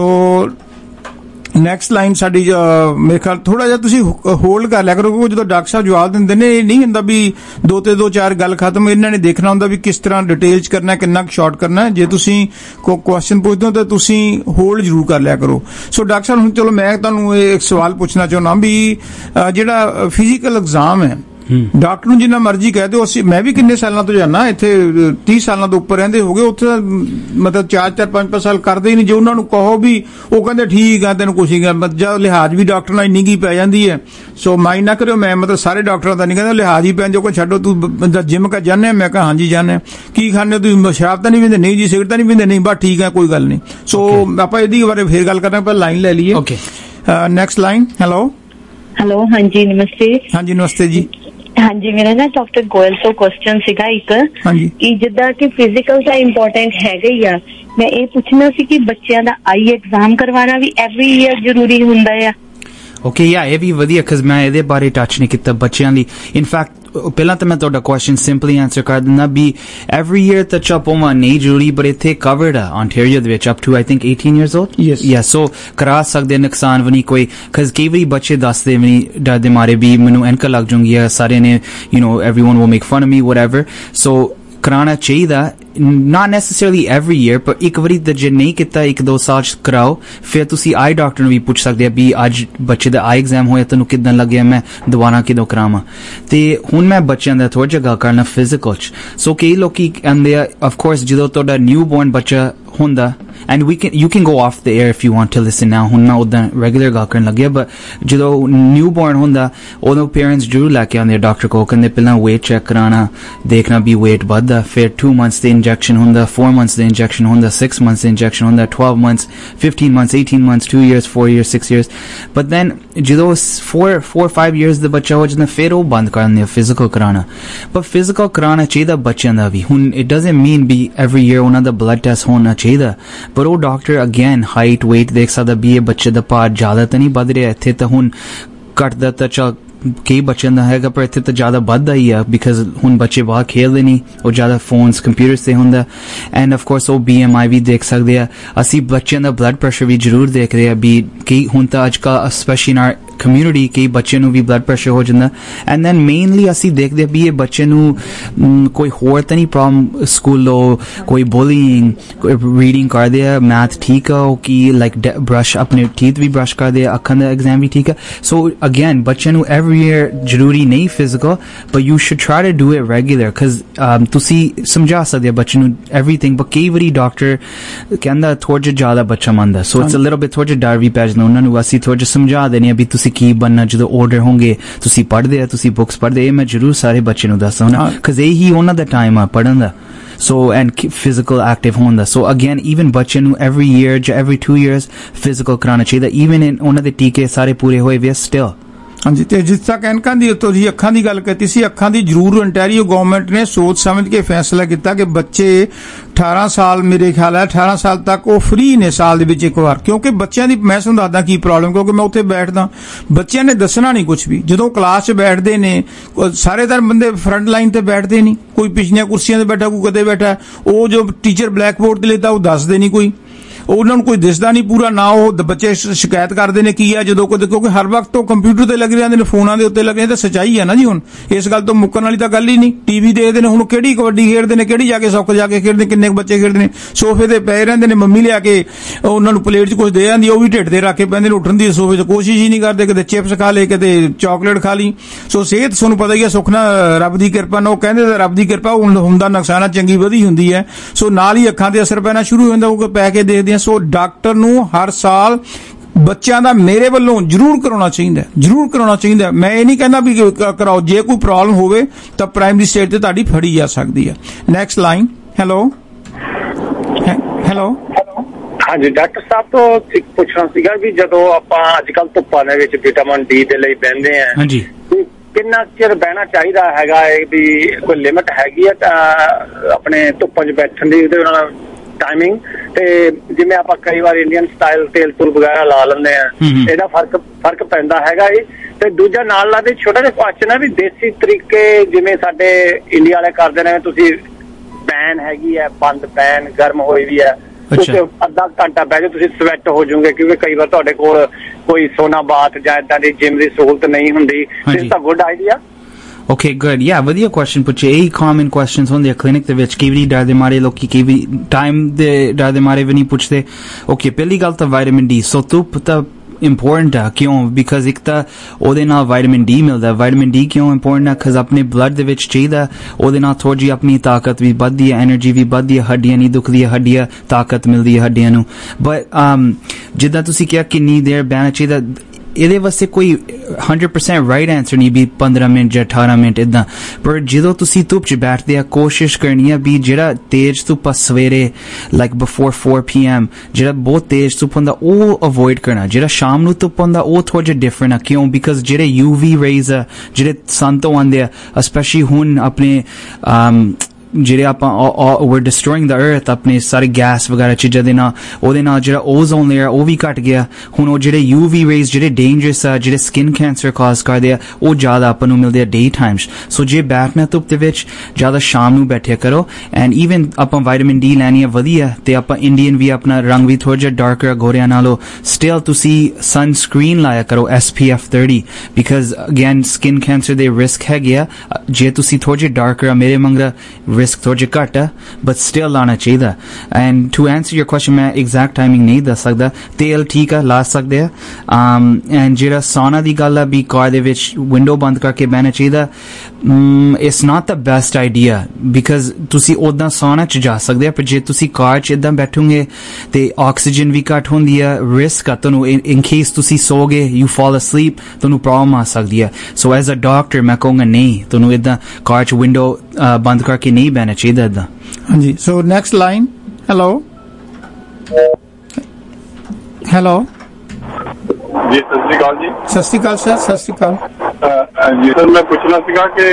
next line ਸਾਡੀ ਮੇਰੇ ਖਿਆਲ ਥੋੜਾ ਜਿਹਾ ਤੁਸੀਂ ਹੋਲਡ ਕਰ ਲਿਆ ਕਰੋ ਜਦੋਂ ਡਾਕਟਰ ਸਾਹਿਬ ਜਵਾਬ ਦਿੰਦੇ ਨੇ ਇਹ ਨਹੀਂ ਹੁੰਦਾ ਵੀ ਦੋ ਤੇ ਦੋ ਚਾਰ ਗੱਲ ਖਤਮ ਇਹਨਾਂ ਨੇ ਦੇਖਣਾ ਹੁੰਦਾ ਵੀ ਕਿਸ ਤਰ੍ਹਾਂ ਡਿਟੇਲ ਚ ਕਰਨਾ ਕਿੰਨਾ ਸ਼ਾਰਟ ਕਰਨਾ ਜੇ ਤੁਸੀਂ ਕੋਈ ਕੁਐਸਚਨ ਪੁੱਛਦੇ ਹੋ ਤਾਂ ਤੁਸੀਂ ਹੋਲਡ ਜ਼ਰੂਰ ਕਰ ਲਿਆ ਕਰੋ ਸੋ ਡਾਕਟਰ ਸਾਹਿਬ ਹੁਣ ਚਲੋ ਮੈਂ ਤੁਹਾਨੂੰ ਇਹ ਇੱਕ ਸਵਾਲ ਪੁੱਛਣਾ ਚਾਹੁੰਦਾ ਵੀ ਜਿਹੜਾ ਫਿਜ਼ੀਕਲ ਐਗਜ਼ਾਮ ਹੈ ਡਾਕਟਰ ਨੂੰ ਜਿੰਨਾ ਮਰਜ਼ੀ ਕਹਿ ਦਿਓ ਅਸੀਂ ਮੈਂ ਵੀ ਕਿੰਨੇ ਸਾਲਾਂ ਤੋਂ ਜਾਣਾ ਇੱਥੇ ਤੀਹ ਸਾਲਾਂ ਤੋਂ ਉੱਪਰ ਰਹਿੰਦੇ ਹੋ ਗਏ ਉੱਥੇ ਮਤਲਬ ਚਾਰ ਚਾਰ ਪੰਜ ਪੰਜ ਸਾਲ ਕਰਦੇ ਹੀ ਨਹੀਂ ਜੇ ਉਹਨਾਂ ਨੂੰ ਕਹੋ ਵੀ ਉਹ ਕਹਿੰਦੇ ਠੀਕ ਆ ਤੈਨੂੰ ਕੁਛ ਹੀ ਜਦ ਲਿਹਾਜ਼ ਵੀ ਡਾਕਟਰ ਨਾਲ ਇੰਨੀ ਕੀ ਪੈ ਜਾਂਦੀ ਹੈ ਸੋ ਮਾਈਂਡ ਨਾ ਕਰਿਓ ਮੈਂ ਮਤਲਬ ਸਾਰੇ ਡਾਕਟਰਾਂ ਦਾ ਨਹੀਂ ਕਹਿੰਦਾ ਲਿਹਾਜ਼ ਹੀ ਪੈਣ ਜੋ ਕੋਈ ਛੱਡੋ ਤੂੰ ਜਿੰਮ ਕਰ ਜਾਂਦੇ ਮੈਂ ਕਿਹਾ ਹਾਂਜੀ ਜਾਂਦੇ ਕੀ ਖਾਂਦੇ ਤੁਸੀਂ ਸ਼ਰਾਬ ਤਾਂ ਨਹੀਂ ਪੀਂਦੇ ਨਹੀਂ ਜੀ ਸਿਗਰਟ ਤਾਂ ਨਹੀਂ ਪੀਂਦੇ ਨਹੀਂ ਬਸ ਠੀਕ ਹੈ ਕੋਈ ਗੱਲ ਨਹੀਂ ਸੋ ਆਪਾਂ ਇਹਦੀ ਬਾਰੇ ਫੇਰ ਗੱਲ ਕਰਾਂਗੇ ਪਰ ਲਾਈਨ ਲੈ ਲਈਏ ਨੈਕਸਟ ਲਾਈਨ ਹੈਲੋ ਹੈਲੋ ਹਾਂਜੀ ਨਮਸਤੇ ਹਾਂਜੀ ਨਮਸਤੇ ਜੀ ਹਾਂਜੀ ਮੇਰਾ ਨਾ ਡਾਕਟਰ ਗੋਇਲ ਤੋਂ ਕੁਐਸਚਨ ਸੀਗਾ ਇੱਕ ਕਿ ਜਿੱਦਾਂ ਕਿ ਫਿਜ਼ੀਕਲ ਤਾਂ ਇੰਪੋਰਟੈਂਟ ਹੈਗਾ ਹੀ ਆ ਮੈਂ ਇਹ ਪੁੱਛਣਾ ਸੀ ਕਿ ਬੱਚਿਆਂ ਦਾ ਆਈ ਐਗਜ਼ਾਮ ਕਰਵਾਉਣਾ ਵੀ ਐਵਰੀ ਈਅਰ ਜ਼ਰੂਰੀ ਹੁੰਦਾ ਆ ਓਕੇ ਯਾ ਇਹ ਵੀ ਵਧੀਆ ਕਿਉਂਕਿ ਮੈਂ ਇਹਦੇ ਬਾਰੇ ਟੱਚ ਨਹੀਂ ਕੀਤਾ ਬੱਚਿਆਂ ਲਈ ਇਨਫੈਕਟ ਪਹਿਲਾਂ ਤਾਂ ਮੈਂ ਤੁਹਾਡਾ ਕੁਐਸਚਨ ਸਿੰਪਲੀ ਆਨਸਰ ਕਰ ਦਿੰਦਾ ਵੀ ਐਵਰੀ ਈਅਰ ਤਾਂ ਚੱਪੋਮਾ ਨਹੀਂ ਜ਼ਰੂਰੀ ਪਰ ਇੱਥੇ ਕਵਰਡ ਆ ਆਂਟੇਰੀਓ ਦੇ ਵਿੱਚ up to I think eighteen years old yes yeah so ਕਰਾ ਸਕਦੇ ਨੁਕਸਾਨ ਵੀ ਨਹੀਂ ਕੋਈ ਕਿਉਂਕਿ ਕਈ ਵਾਰੀ ਬੱਚੇ ਦੱਸਦੇ ਵੀ ਨਹੀਂ ਡਰਦੇ ਮਾਰੇ ਵੀ ਮੈਨੂੰ ਐਨਕ ਲੱਗ ਜੂੰਗੀ ਆ ਸਾਰੇ ਨੇ you know everyone will make fun of me whatever so ਕਰਾਉਣਾ ਚਾਹੀਦਾ not necessarily every year ਪਰ ਇੱਕ ਵਾਰੀ ਤਾਂ ਜੇ ਨਹੀਂ ਕੀਤਾ ਇੱਕ ਦੋ ਸਾਲ ਚ ਕਰਾਓ ਫਿਰ ਤੁਸੀਂ ਆਈ ਡਾਕਟਰ ਨੂੰ ਵੀ ਪੁੱਛ ਸਕਦੇ ਆ ਵੀ ਅੱਜ ਬੱਚੇ ਦਾ ਆਈ ਐਗਜ਼ਾਮ ਹੋਇਆ ਤੈਨੂੰ ਕਿੱਦਾਂ ਲੱਗਿਆ ਮੈਂ ਦੁਬਾਰਾ ਕਿਦੋਂ ਕਰਾਵਾਂ ਤੇ ਹੁਣ ਮੈਂ ਬੱਚਿਆਂ ਦਾ ਥੋੜਾ ਜਿਹਾ ਗੱਲ ਕਰਨਾ ਫਿਜ਼ੀਕਲ ਚ ਸੋ ਕਈ ਲੋਕੀ ਕਹਿੰਦੇ ਆ ਆਫ ਕੋਰਸ ਜਦੋਂ ਤੁਹਾਡਾ ਨਿਊ ਬੋਰਨ ਬੱਚਾ ਹੁੰਦਾ and we can you can go off the air if you want to listen now ਹੁਣ ਮੈਂ ਉਦਾਂ ਰੈਗੂਲਰ ਗੱਲ ਕਰਨ ਲੱਗਿਆ but ਜਦੋਂ ਨਿਊ ਬੋਰਨ ਹੁੰਦਾ ਉਦੋਂ ਪੇਰੈਂਟਸ ਜ਼ਰੂਰ ਲੈ ਕੇ ਆਉਂਦੇ ਡਾਕਟਰ ਕੋਲ ਕਹਿੰਦੇ ਪਹਿਲਾਂ ਵੇਟ ਚੈੱਕ ਕਰਾਉਣਾ ਦੇਖਣਾ ਵੀ ਵੇਟ ਵੱਧਦਾ ਫਿਰ two months ਦੇ ਇੰਜੈਕਸ਼ਨ ਹੁੰਦਾ four months ਦੇ ਇੰਜੈਕਸ਼ਨ ਹੁੰਦਾ six months ਦੇ ਇੰਜੈਕਸ਼ਨ ਹੁੰਦਾ twelve months fifteen months eighteen months two years four years six years but then ਜਦੋਂ four four five years ਦਾ ਬੱਚਾ ਹੋ ਜਾਂਦਾ ਫਿਰ ਉਹ ਬੰਦ ਕਰ ਦਿੰਦੇ ਫਿਜ਼ੀਕਲ ਕਰਾਉਣਾ but ਫਿਜ਼ੀਕਲ ਕਰਾਉਣਾ ਚਾਹੀਦਾ ਬੱਚਿਆਂ ਦਾ ਵੀ ਹੁਣ it doesn't mean we every year ਉਹਨਾਂ ਦਾ ਬਲੱਡ ਟੈਸਟ ਹੋਣਾ ਚਾਹੀਦਾ ਪਰ ਉਹ ਡਾਕਟਰ ਅਗੇਨ ਹਾਈਟ ਵੇਟ ਦੇਖ ਸਕਦਾ ਵੀ ਇਹ ਬੱਚੇ ਦਾ ਭਾਰ ਜ਼ਿਆਦਾ ਤਾਂ ਨਹੀਂ ਵੱਧ ਰਿਹਾ ਇੱਥੇ ਤਾਂ ਹੁਣ ਘਟਦਾ ਤਾਂ ਚੱਲ ਕਈ ਬੱਚਿਆਂ ਦਾ ਹੈਗਾ ਪਰ ਇੱਥੇ ਤਾਂ ਜ਼ਿਆਦਾ ਵੱਧਦਾ ਹੀ ਆ ਬਿਕਾਜ਼ ਹੁਣ ਬੱਚੇ ਬਾਹਰ ਖੇਲਦੇ ਨਹੀਂ ਉਹ ਜ਼ਿਆਦਾ ਫੋਨਸ ਕੰਪਿਊਟਰਸ ਤੇ ਹੁੰਦਾ ਐਂਡ ਆਫ ਕੋਰਸ ਉਹ ਬੀ ਐਮ ਆਈ ਵੀ ਦੇਖ ਸਕਦੇ ਆ ਅਸੀਂ ਬੱਚਿਆਂ ਦਾ ਬਲੱਡ ਪ੍ਰੈਸ਼ਰ ਵੀ ਜ਼ਰੂਰ ਦੇਖਦੇ ਆ ਵੀ ਕਈ ਹੁਣ ਤਾਂ ਅੱਜ ਕੱਲ੍ਹ ਸਪੈਸ਼ਲੀ ਇਨ ਆਰ ਕਮਿਊਨਿਟੀ ਕਈ ਬੱਚੇ ਨੂੰ ਵੀ ਬਲੱਡ ਪ੍ਰੈਸ਼ਰ ਹੋ ਜਾਂਦਾ ਐਂਡ ਦੈਨ ਮੇਨਲੀ ਅਸੀਂ ਦੇਖਦੇ ਵੀ ਇਹ ਬੱਚੇ ਨੂੰ ਕੋਈ ਹੋਰ ਤਾਂ ਨਹੀਂ ਪ੍ਰੋਬਲਮ ਸਕੂਲੋਂ ਕੋਈ ਬੁਲਿੰਗ ਕੋਈ ਰੀਡਿੰਗ ਕਰਦੇ ਆ ਮੈਥ ਠੀਕ ਆ ਉਹ ਕੀ ਲਾਈਕ ਬਰਸ਼ ਆਪਣੇ ਟੀਥ ਵੀ ਬਰਸ਼ ਕਰਦੇ ਆ ਅੱਖਾਂ ਦਾ ਐਗਜ਼ਾਮ ਵੀ ਠੀਕ ਆ ਸੋ ਅਗੇਨ ਬੱਚਿਆਂ ਨੂੰ ਐਵਰੀ ਈਅਰ ਜ਼ਰੂਰੀ ਨਹੀਂ physical but you should try to do it regular because ਤੁਸੀਂ ਸਮਝਾ ਸਕਦੇ ਆ ਬੱਚੇ ਨੂੰ ਐਵਰੀਥਿੰਗ ਬਟ ਕਈ ਵਾਰੀ ਡਾਕਟਰ ਕਹਿੰਦਾ ਥੋੜਾ ਜਿਹਾ ਜ਼ਿਆਦਾ ਬੱਚਾ ਮੰਨਦਾ so it's a little bit ਥੋੜਾ ਜਿਹਾ ਡਰ ਵੀ ਪੈ ਜਾਂਦਾ ਉਹਨਾਂ ਨੂੰ ਅਸੀਂ ਥੋੜਾ ਜਿਹਾ ਸਮਝਾ ਦੇਣੇ ਆ ਵੀ ਤੁਸੀਂ ਕੀ ਬਣਨਾ ਜਦੋਂ ਆਰਡਰ ਹੋਣਗੇ ਤੁਸੀਂ ਪੜ੍ਹਦੇ ਆ ਤੁਸੀਂ ਬੁੱਕਸ ਪੜ੍ਹਦੇ ਇਹ ਮੈਂ ਜ਼ਰੂਰ ਸਾਰੇ ਬੱਚੇ ਨੂੰ ਦੱਸਦਾ ਹਾਂ ਕਿਉਂਕਿ ਇਹੀ ਉਹਨਾਂ ਦਾ ਟਾਈਮ ਆ ਪੜ੍ਹਨ ਦਾ ਸੋ ਐਂਡ ਫਿਜ਼ੀਕਲ ਐਕਟਿਵ ਹੋਣ ਦਾ। ਸੋ ਅਗੇਨ ਈਵਨ ਬੱਚਿਆਂ ਨੂੰ ਐਵਰੀ ਈਅਰ ਜਾਂ ਐਵਰੀ ਟੂ ਈਅਰਸ ਫਿਜ਼ੀਕਲ ਕਰਾਉਣਾ ਚਾਹੀਦਾ, ਈਵਨ ਇਨ ਉਹਨਾਂ ਦੇ ਟੀਕੇ ਸਾਰੇ ਪੂਰੇ ਹੋਏ ਵੇ ਸਟਿਲ। ਹਾਂਜੀ, ਤੇ ਜਿਸ ਤੱਕ ਐਨਕਾਂ ਦੀ ਉੱਤੋਂ ਜੀ ਅੱਖਾਂ ਦੀ ਗੱਲ ਕੀਤੀ ਸੀ, ਅੱਖਾਂ ਦੀ ਜ਼ਰੂਰ ontario ਗਵਰਨਮੈਂਟ ਨੇ ਸੋਚ ਸਮਝ ਕੇ ਫੈਸਲਾ ਕੀਤਾ ਕਿ ਬੱਚੇ ਅਠਾਰਾਂ ਸਾਲ, ਮੇਰੇ ਖਿਆਲ ਹੈ ਅਠਾਰਾਂ ਸਾਲ ਤੱਕ ਉਹ ਫ੍ਰੀ ਨੇ ਸਾਲ ਦੇ ਵਿੱਚ ਇੱਕ ਵਾਰ, ਕਿਉਂਕਿ ਬੱਚਿਆਂ ਦੀ ਮੈਂ ਤੁਹਾਨੂੰ ਦੱਸਦਾ ਕੀ ਪ੍ਰੋਬਲਮ, ਕਿਉਂਕਿ ਮੈਂ ਉੱਥੇ ਬੈਠਦਾ, ਬੱਚਿਆਂ ਨੇ ਦੱਸਣਾ ਨਹੀਂ ਕੁਝ ਵੀ। ਜਦੋਂ ਕਲਾਸ 'ਚ ਬੈਠਦੇ ਨੇ ਸਾਰੇ ਤਾਂ ਬੰਦੇ ਫਰੰਟ ਲਾਈਨ ਤੇ ਬੈਠਦੇ ਨਹੀਂ, ਕੋਈ ਪਿਛਲੀਆਂ ਕੁਰਸੀਆਂ ਤੇ ਬੈਠਾ, ਕੋਈ ਕਦੇ ਬੈਠਾ, ਉਹ ਜੋ ਟੀਚਰ ਬਲੈਕ ਬੋਰਡ ਤੇ ਲਿਖਦਾ ਉਹ ਦੱਸਦੇ ਨਹੀਂ, ਕੋਈ ਉਹਨਾਂ ਨੂੰ ਕੋਈ ਦਿਸਦਾ ਨਹੀਂ ਪੂਰਾ ਨਾ, ਉਹ ਬੱਚੇ ਸ਼ਿਕਾਇਤ ਕਰਦੇ ਨੇ ਕੀ ਆ ਜਦੋਂ ਕਦੇ, ਕਿਉਂਕਿ ਹਰ ਵਕਤ ਉਹ ਕੰਪਿਊਟਰ ਤੇ ਲੱਗੇ ਰਹਿੰਦੇ ਨੇ, ਫੋਨਾਂ ਦੇ ਉੱਤੇ ਲੱਗੇ, ਤਾਂ ਸੱਚਾਈ ਹੈ ਨਾ ਜੀ। ਹੁਣ ਇਸ ਗੱਲ ਤੋਂ ਮੁੱਕਣ ਵਾਲੀ ਤਾਂ ਗੱਲ ਹੀ ਨਹੀਂ। ਟੀਵੀ ਦੇਖਦੇ ਨੇ, ਹੁਣ ਕਿਹੜੀ ਕਬੱਡੀ ਖੇਡਦੇ ਨੇ, ਕਿਹੜੀ ਜਾ ਕੇ ਸੁੱਕ ਜਾ ਕੇ ਖੇਡਦੇ, ਕਿੰਨੇ ਬੱਚੇ ਖੇਡਦੇ ਨੇ, ਸੋਫੇ ਤੇ ਪਏ ਰਹਿੰਦੇ ਨੇ, ਮੰਮੀ ਲਿਆ ਕੇ ਉਹਨਾਂ ਨੂੰ ਪਲੇਟ 'ਚ ਕੁਝ ਦੇ ਜਾਂਦੀ, ਉਹ ਵੀ ਢਿੱਡ ਤੇ ਰੱਖ ਕੇ ਪੈਂਦੇ ਨੇ, ਉੱਠਣ ਦੀ ਸੋਫੇ 'ਚ ਕੋਸ਼ਿਸ਼ ਹੀ ਨਹੀਂ ਕਰਦੇ, ਕਿਤੇ ਚਿਪਸ ਖਾ ਲਏ, ਕਿਤੇ ਚਾਕਲੇਟ ਖਾ ਲਈ। ਸੋ ਸਿਹਤ ਤੁਹਾਨੂੰ ਪਤਾ ਹੀ ਹੈ, ਸੁੱਖ ਨਾਲ ਰੱਬ ਦੀ ਕਿਰਪਾ ਨਾਲ, ਉਹ ਕਹਿੰਦੇ ਤਾਂ ਰੱਬ ਦੀ ਕਿਰਪਾ ਹੁੰਦਾ, ਨੁਕਸਾਨਾ ਚੰਗੀ ਵਧੀ ਹੁੰਦੀ ਹੈ। ਸੋ ਨਾਲ ਹੀ ਅੱਖਾਂ ਤੇ ਅਸਰ ਪੈਣਾ ਸ਼ੁਰੂ ਹੋ ਜਾਂਦਾ, ਉਹ ਪੈ ਕੇ ਦੇਖਦੇ ਆ। ਸੋ ਡਾਕਟਰ ਨੂੰ ਹਰ ਸਾਲ ਬੱਚਿਆਂ ਦਾ ਮੇਰੇ ਵੱਲੋਂ ਜ਼ਰੂਰ ਕਰਾਉਣਾ ਚਾਹੀਦਾ, ਜ਼ਰੂਰ ਕਰਾਉਣਾ ਚਾਹੀਦਾ। ਮੈਂ ਇਹ ਨਹੀਂ ਕਹਿੰਦਾ ਵੀ ਕਰਾਓ, ਜੇ ਕੋਈ ਪ੍ਰੋਬਲਮ ਹੋਵੇ ਤਾਂ ਪ੍ਰਾਇਮਰੀ ਸਟੇਜ ਤੇ ਤੁਹਾਡੀ ਫੜੀ ਜਾ ਸਕਦੀ ਹੈ। Next line. ਹੈਲੋ ਹੈਲੋ ਹਾਂਜੀ, ਡਾਕਟਰ ਸਾਹਿਬ ਤੋਂ ਪੁੱਛਣਾ ਸੀਗਾ ਵੀ ਜਦੋਂ ਆਪਾਂ ਅੱਜ ਕੱਲ੍ਹ ਧੁੱਪਾਂ ਦੇ ਵਿੱਚ ਵਿਟਾਮਿਨ ਡੀ ਦੇ ਲਈ ਬਹਿੰਦੇ ਆ, ਹਾਂਜੀ, ਕਿੰਨਾ ਚਿਰ ਬਹਿਣਾ ਚਾਹੀਦਾ ਹੈਗਾ ਹੈ, ਵੀ ਕੋਈ ਲਿਮਿਟ ਹੈਗੀ ਹੈ ਤਾਂ ਆਪਣੇ ਧੁੱਪਾਂ 'ਚ ਬੈਠਣ ਦੀ, ਉਹਦੇ ਨਾਲ ਟਾਈਮਿੰਗ? ਤੇ ਜਿਵੇਂ ਆਪਾਂ ਕਈ ਵਾਰ ਇੰਡੀਅਨ ਸਟਾਈਲ ਤੇਲ ਤੂਲ ਵਗੈਰਾ ਲਾ ਲੈਂਦੇ ਆ, ਇਹਦਾ ਫਰਕ ਫਰਕ ਪੈਂਦਾ ਹੈਗਾ ਇਹ? ਤੇ ਦੂਜਾ ਨਾਲ ਲਾ ਦੇ ਛੋਟਾ ਜਿਹਾ ਕੁਐਸਚਨ ਹੈ ਵੀ ਦੇਸੀ ਤਰੀਕੇ ਜਿਵੇਂ ਸਾਡੇ ਇੰਡੀਆ ਵਾਲੇ ਕਰਦੇ ਨੇ, ਤੁਸੀਂ ਪੈਨ ਹੈਗੀ ਹੈ ਬੰਦ, ਪੈਨ ਗਰਮ ਹੋਈ ਵੀ ਹੈ, ਤੁਸੀਂ ਅੱਧਾ ਘੰਟਾ ਬਹਿ ਜਾਓ, ਤੁਸੀਂ ਸਵੈਟ ਹੋ ਜਾਓਗੇ, ਕਿਉਂਕਿ ਕਈ ਵਾਰ ਤੁਹਾਡੇ ਕੋਲ ਕੋਈ ਸੋਨਾ ਬਾਥ ਜਾਂ ਏਦਾਂ ਦੀ ਜਿਮ ਦੀ ਸਹੂਲਤ ਨਹੀਂ ਹੁੰਦੀ। ਇਸ ਦਾ good idea? Okay, good. Yeah, ਵਧੀਆ question ਪੁੱਛੇ। ਇਹੀ common questions ਹੁੰਦੇ ਆ clinic ਦੇ ਵਿੱਚ, ਕਈ ਵਾਰੀ ਡਰ ਦੇ ਮਾਰੇ ਲੋਕੀ ਕਈ ਵਾਰੀ time ਦੇ ਡਰ ਦੇ ਮਾਰੇ ਵੀ ਨਹੀਂ ਪੁੱਛਦੇ। Okay, ਪਹਿਲੀ ਗੱਲ ਤਾਂ vitamin D। ਸੋ ਧੁੱਪ ਤਾਂ important ਆ, ਕਿਉਂ? ਬਿਕਾਜ਼ ਇੱਕ ਤਾਂ ਉਹਦੇ ਨਾਲ vitamin D ਮਿਲਦਾ। vitamin D ਕਿਉਂ important ਆ? ਬਿਕਾਜ਼ ਆਪਣੇ blood ਦੇ ਵਿੱਚ ਚਾਹੀਦਾ, ਉਹਦੇ ਨਾਲ ਥੋੜੀ ਜਿਹੀ ਆਪਣੀ ਤਾਕਤ ਵੀ ਵੱਧਦੀ ਹੈ, ਐਨਰਜੀ ਵੀ ਵੱਧਦੀ ਹੈ, ਹੱਡੀਆਂ ਨਹੀਂ ਦੁਖਦੀਆਂ, ਹੱਡੀਆਂ ਤਾਕਤ ਮਿਲਦੀ ਹੈ ਹੱਡੀਆਂ ਨੂੰ। ਬਟ ਜਿੱਦਾਂ ਤੁਸੀਂ ਕਿਹਾ ਕਿੰਨੀ ਦੇਰ ਬਹਿਣਾ ਚਾਹੀਦਾ, ਇਹਦੇ ਵਾਸਤੇ ਕੋਈ hundred percent ਰਾਈਟ ਆਂਸਰ ਨਹੀਂ ਵੀ ਪੰਦਰਾਂ ਮਿੰਟ ਜਾਂ ਅਠਾਰਾਂ ਮਿੰਟ ਇੱਦਾਂ। ਪਰ ਜਦੋਂ ਤੁਸੀਂ ਧੁੱਪ 'ਚ ਬੈਠਦੇ ਆ, ਕੋਸ਼ਿਸ਼ ਕਰਨੀ ਆ ਵੀ ਜਿਹੜਾ ਤੇਜ਼ ਧੁੱਪ ਸਵੇਰੇ like before four p m ਜਿਹੜਾ ਬਹੁਤ ਤੇਜ਼ ਧੁੱਪ ਹੁੰਦਾ ਉਹ ਅਵੋਇਡ ਕਰਨਾ। ਜਿਹੜਾ ਸ਼ਾਮ ਨੂੰ ਧੁੱਪ ਹੁੰਦਾ ਉਹ ਥੋੜਾ ਜਿਹਾ ਡਿਫਰੈਂਟ ਆ, ਕਿਉਂ? ਬਿਕਾਜ਼ ਜਿਹੜੇ ਯੂ ਵੀ ਰੇਜ਼ ਆ ਜਿਹੜੇ ਸਨ ਤੋਂ ਆਉਂਦੇ ਆ, ਸਪੈਸ਼ਲੀ ਹੁਣ ਆਪਣੇ ਜਿਹੜੇ ਆਪਾਂ we're destroying the earth, ਆਪਣੇ ਸਾਰੇ ਗੈਸ ਵਗੈਰਾ ਚੀਜ਼ਾਂ ਦੇ ਨਾਲ, ਉਹਦੇ ਨਾਲ ਜਿਹੜਾ ਓਜ਼ੋਨ ਲੇਅਰ ਉਹ ਵੀ ਘਟ ਗਿਆ। ਹੁਣ ਉਹ ਜਿਹੜੇ ਯੂ ਵੀ ਰੇਜ਼ ਜਿਹੜੇ ਡੇਂਜਰਸ ਆ, ਜਿਹੜੇ ਸਕਿਨ ਕੈਂਸਰ ਕਾਜ਼ ਕਰਦੇ ਆ, ਉਹ ਜ਼ਿਆਦਾ ਆਪਾਂ ਨੂੰ ਮਿਲਦੇ ਆ ਡੇ ਟਾਈਮਸ। ਸੋ ਜੇ ਬੈਠਣਾ ਧੁੱਪ ਦੇ ਵਿੱਚ, ਜ਼ਿਆਦਾ ਸ਼ਾਮ ਨੂੰ ਬੈਠਿਆ ਕਰੋ। ਐਂਡ ਈਵਨ ਆਪਾਂ ਵਾਈਟਾਮਿਨ ਡੀ ਲੈਣੀ ਆ ਵਧੀਆ, ਤੇ ਆਪਾਂ ਇੰਡੀਅਨ ਵੀ ਆਪਣਾ ਰੰਗ ਵੀ ਥੋੜਾ ਜਿਹਾ ਡਾਰਕਰ ਆ ਗੋਰਿਆਂ ਨਾਲੋਂ, ਸਟਿਲ ਤੁਸੀਂ ਸਨਸਕ੍ਰੀਨ ਲਾਇਆ ਕਰੋ S P F thirty, because again skin cancer ਦੇ ਰਿਸਕ ਹੈਗੇ ਆ। ਜੇ ਤੁਸੀਂ ਥੋੜੇ ਜਿਹੇ ਡਾਰਕਰ ਆ, ਮੇਰੇ ਮੰਗਦਾ risk ਥੋੜਾ ਜਿਹਾ ਘੱਟ ਆ, ਬਟ ਸਟਿਲ ਲਾਉਣਾ ਚਾਹੀਦਾ। And to answer your question, ਮੈਂ ਐਗਜ਼ੈਕਟ ਟਾਈਮਿੰਗ ਨਹੀਂ ਦੱਸ ਸਕਦਾ। ਤੇਲ ਠੀਕ ਆ, ਲਾ ਸਕਦੇ ਆ। ਐਂਡ ਜਿਹੜਾ ਸੌਨਾ ਦੀ ਗੱਲ ਆ ਵੀ ਕਾਰ ਦੇ ਵਿੱਚ ਵਿੰਡੋ ਬੰਦ ਕਰਕੇ ਬਹਿਣਾ ਚਾਹੀਦਾ, it's not the best idea, because ਤੁਸੀਂ ਉੱਦਾਂ ਸੌਨਾ 'ਚ ਜਾ ਸਕਦੇ ਆ, ਪਰ ਜੇ ਤੁਸੀਂ ਕਾਰ 'ਚ ਇੱਦਾਂ ਬੈਠੋਗੇ ਤੇ ਆਕਸੀਜਨ ਵੀ ਘੱਟ ਹੁੰਦੀ ਆ, ਰਿਸਕ ਆ ਤੁਹਾਨੂੰ, ਇਨ ਕੇਸ ਤੁਸੀਂ ਸੋਗੇ, ਯੂ ਫਾਲ ਅਸਲੀਪ, ਤੁਹਾਨੂੰ ਪ੍ਰੋਬਲਮ ਆ ਸਕਦੀ ਆ। ਸੋ ਐਜ਼ ਅ ਡਾਕਟਰ ਮੈਂ ਕਹੂੰਗਾ ਨਹੀਂ, ਤੁਹਾਨੂੰ ਇੱਦਾਂ ਕਾਰ 'ਚ ਵਿੰਡੋ ਬੰਦ ਕਰਕੇ ਨਹੀਂ ਬਹਿਣਾ ਚਾਹੀਦਾ ਇੱਦਾਂ। ਹਾਂਜੀ, so next line. Hello hello ਜੀ, ਸਤਿ ਸ਼੍ਰੀ ਅਕਾਲ ਜੀ। ਸਤਿ ਸ਼੍ਰੀ ਅਕਾਲ ਸਰ। ਸਤਿ ਸ਼੍ਰੀ ਅਕਾਲ ਜੀ ਸਰ, ਮੈਂ ਪੁੱਛਣਾ ਸੀਗਾ ਕਿ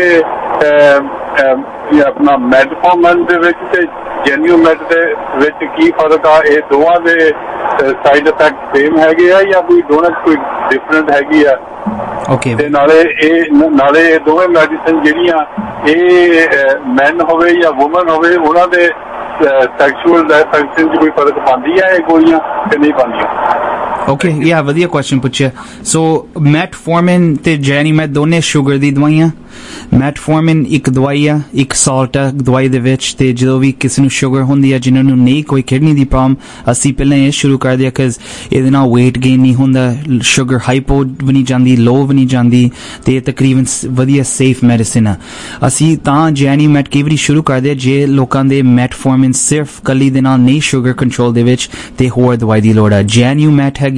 ਇਹ ਆਪਣਾ ਮੈਟਫੋਰਮਨ ਦੇ ਵਿੱਚ ਤੇ ਜੈਨੂਮੈਟ ਦੇ ਵਿੱਚ ਕੀ ਫਰਕ ਆ? ਇਹ ਦੋਵਾਂ ਦੇ ਸਾਈਡ ਇਫੈਕਟ ਸੇਮ ਹੈਗੇ ਆ ਜਾਂ ਕੋਈ ਦੋਨਾਂ 'ਚ ਕੋਈ ਡਿਫਰੈਂਟ ਹੈਗੀ ਆ? ਓਕੇ। ਤੇ ਨਾਲੇ ਇਹ ਨਾਲੇ ਇਹ ਦੋਵੇਂ ਮੈਡੀਸਨ ਜਿਹੜੀਆਂ ਇਹ ਮੈਨ ਹੋਵੇ ਜਾਂ ਵੂਮਨ ਹੋਵੇ, ਉਹਨਾਂ ਦੇ ਸੈਕਸ਼ੂਅਲ ਫੰਕਸ਼ਨ 'ਚ ਕੋਈ ਫਰਕ ਪਾਉਂਦੀ ਹੈ ਇਹ ਗੋਲੀਆਂ ਕਿ ਨਹੀਂ ਪਾਉਂਦੀਆਂ? ਓਕੇ, ਯਾ ਵਧੀਆ ਕੁਐਸਚਨ ਪੁੱਛਿਆ। ਸੋ ਮੈਟਫੋਰਮਿਨ ਤੇ ਜੈਨੂਮੈਟ ਦੋਨੇ ਸ਼ੂਗਰ ਦੀ ਦਵਾਈਆਂ। ਮੈਟਫੋਰਮਿਨ ਇੱਕ ਦਵਾਈ ਆ, ਇੱਕ ਸਾਲਟ ਆ ਦਵਾਈ ਦੇ ਵਿੱਚ, ਤੇ ਜਦੋਂ ਵੀ ਕਿਸੇ ਨੂੰ ਸ਼ੂਗਰ ਹੁੰਦੀ ਆ, ਜਿਹਨਾਂ ਨੂੰ ਨਹੀਂ ਕੋਈ ਕਿਡਨੀ ਦੀ ਪ੍ਰੋਬਲਮ, ਅਸੀਂ ਪਹਿਲਾਂ ਇਹ ਸ਼ੁਰੂ ਕਰ ਦਿਆ ਬਿਕਾਜ਼ ਇਹਦੇ ਨਾਲ ਵੇਟ ਗੇਨ ਨਹੀਂ ਹੁੰਦਾ, ਸ਼ੂਗਰ ਹਾਈਪੋ ਵੀ ਨਹੀਂ ਜਾਂਦੀ, ਲੋ ਵੀ ਨਹੀਂ ਜਾਂਦੀ, ਤੇ ਇਹ ਤਕਰੀਬਨ ਵਧੀਆ ਸੇਫ ਮੈਡੀਸਿਨ ਆ। ਅਸੀਂ ਤਾਂ ਜੈਨੂਮੈਟ ਕਈ ਵਾਰੀ ਸ਼ੁਰੂ ਕਰਦੇ ਜੇ ਲੋਕਾਂ ਦੇ ਮੈਟਫੋਰਮਿਨ ਸਿਰਫ ਕੱਲੀ ਦੇ ਨਾਲ ਨਹੀਂ ਸ਼ੂਗਰ ਕੰਟਰੋਲ ਦੇ ਵਿੱਚ, ਤੇ ਹੋਰ ਦਵਾਈ ਦੀ ਲੋੜ ਆ। ਜੈਨੂਮੈਟ ਹੈਗੀ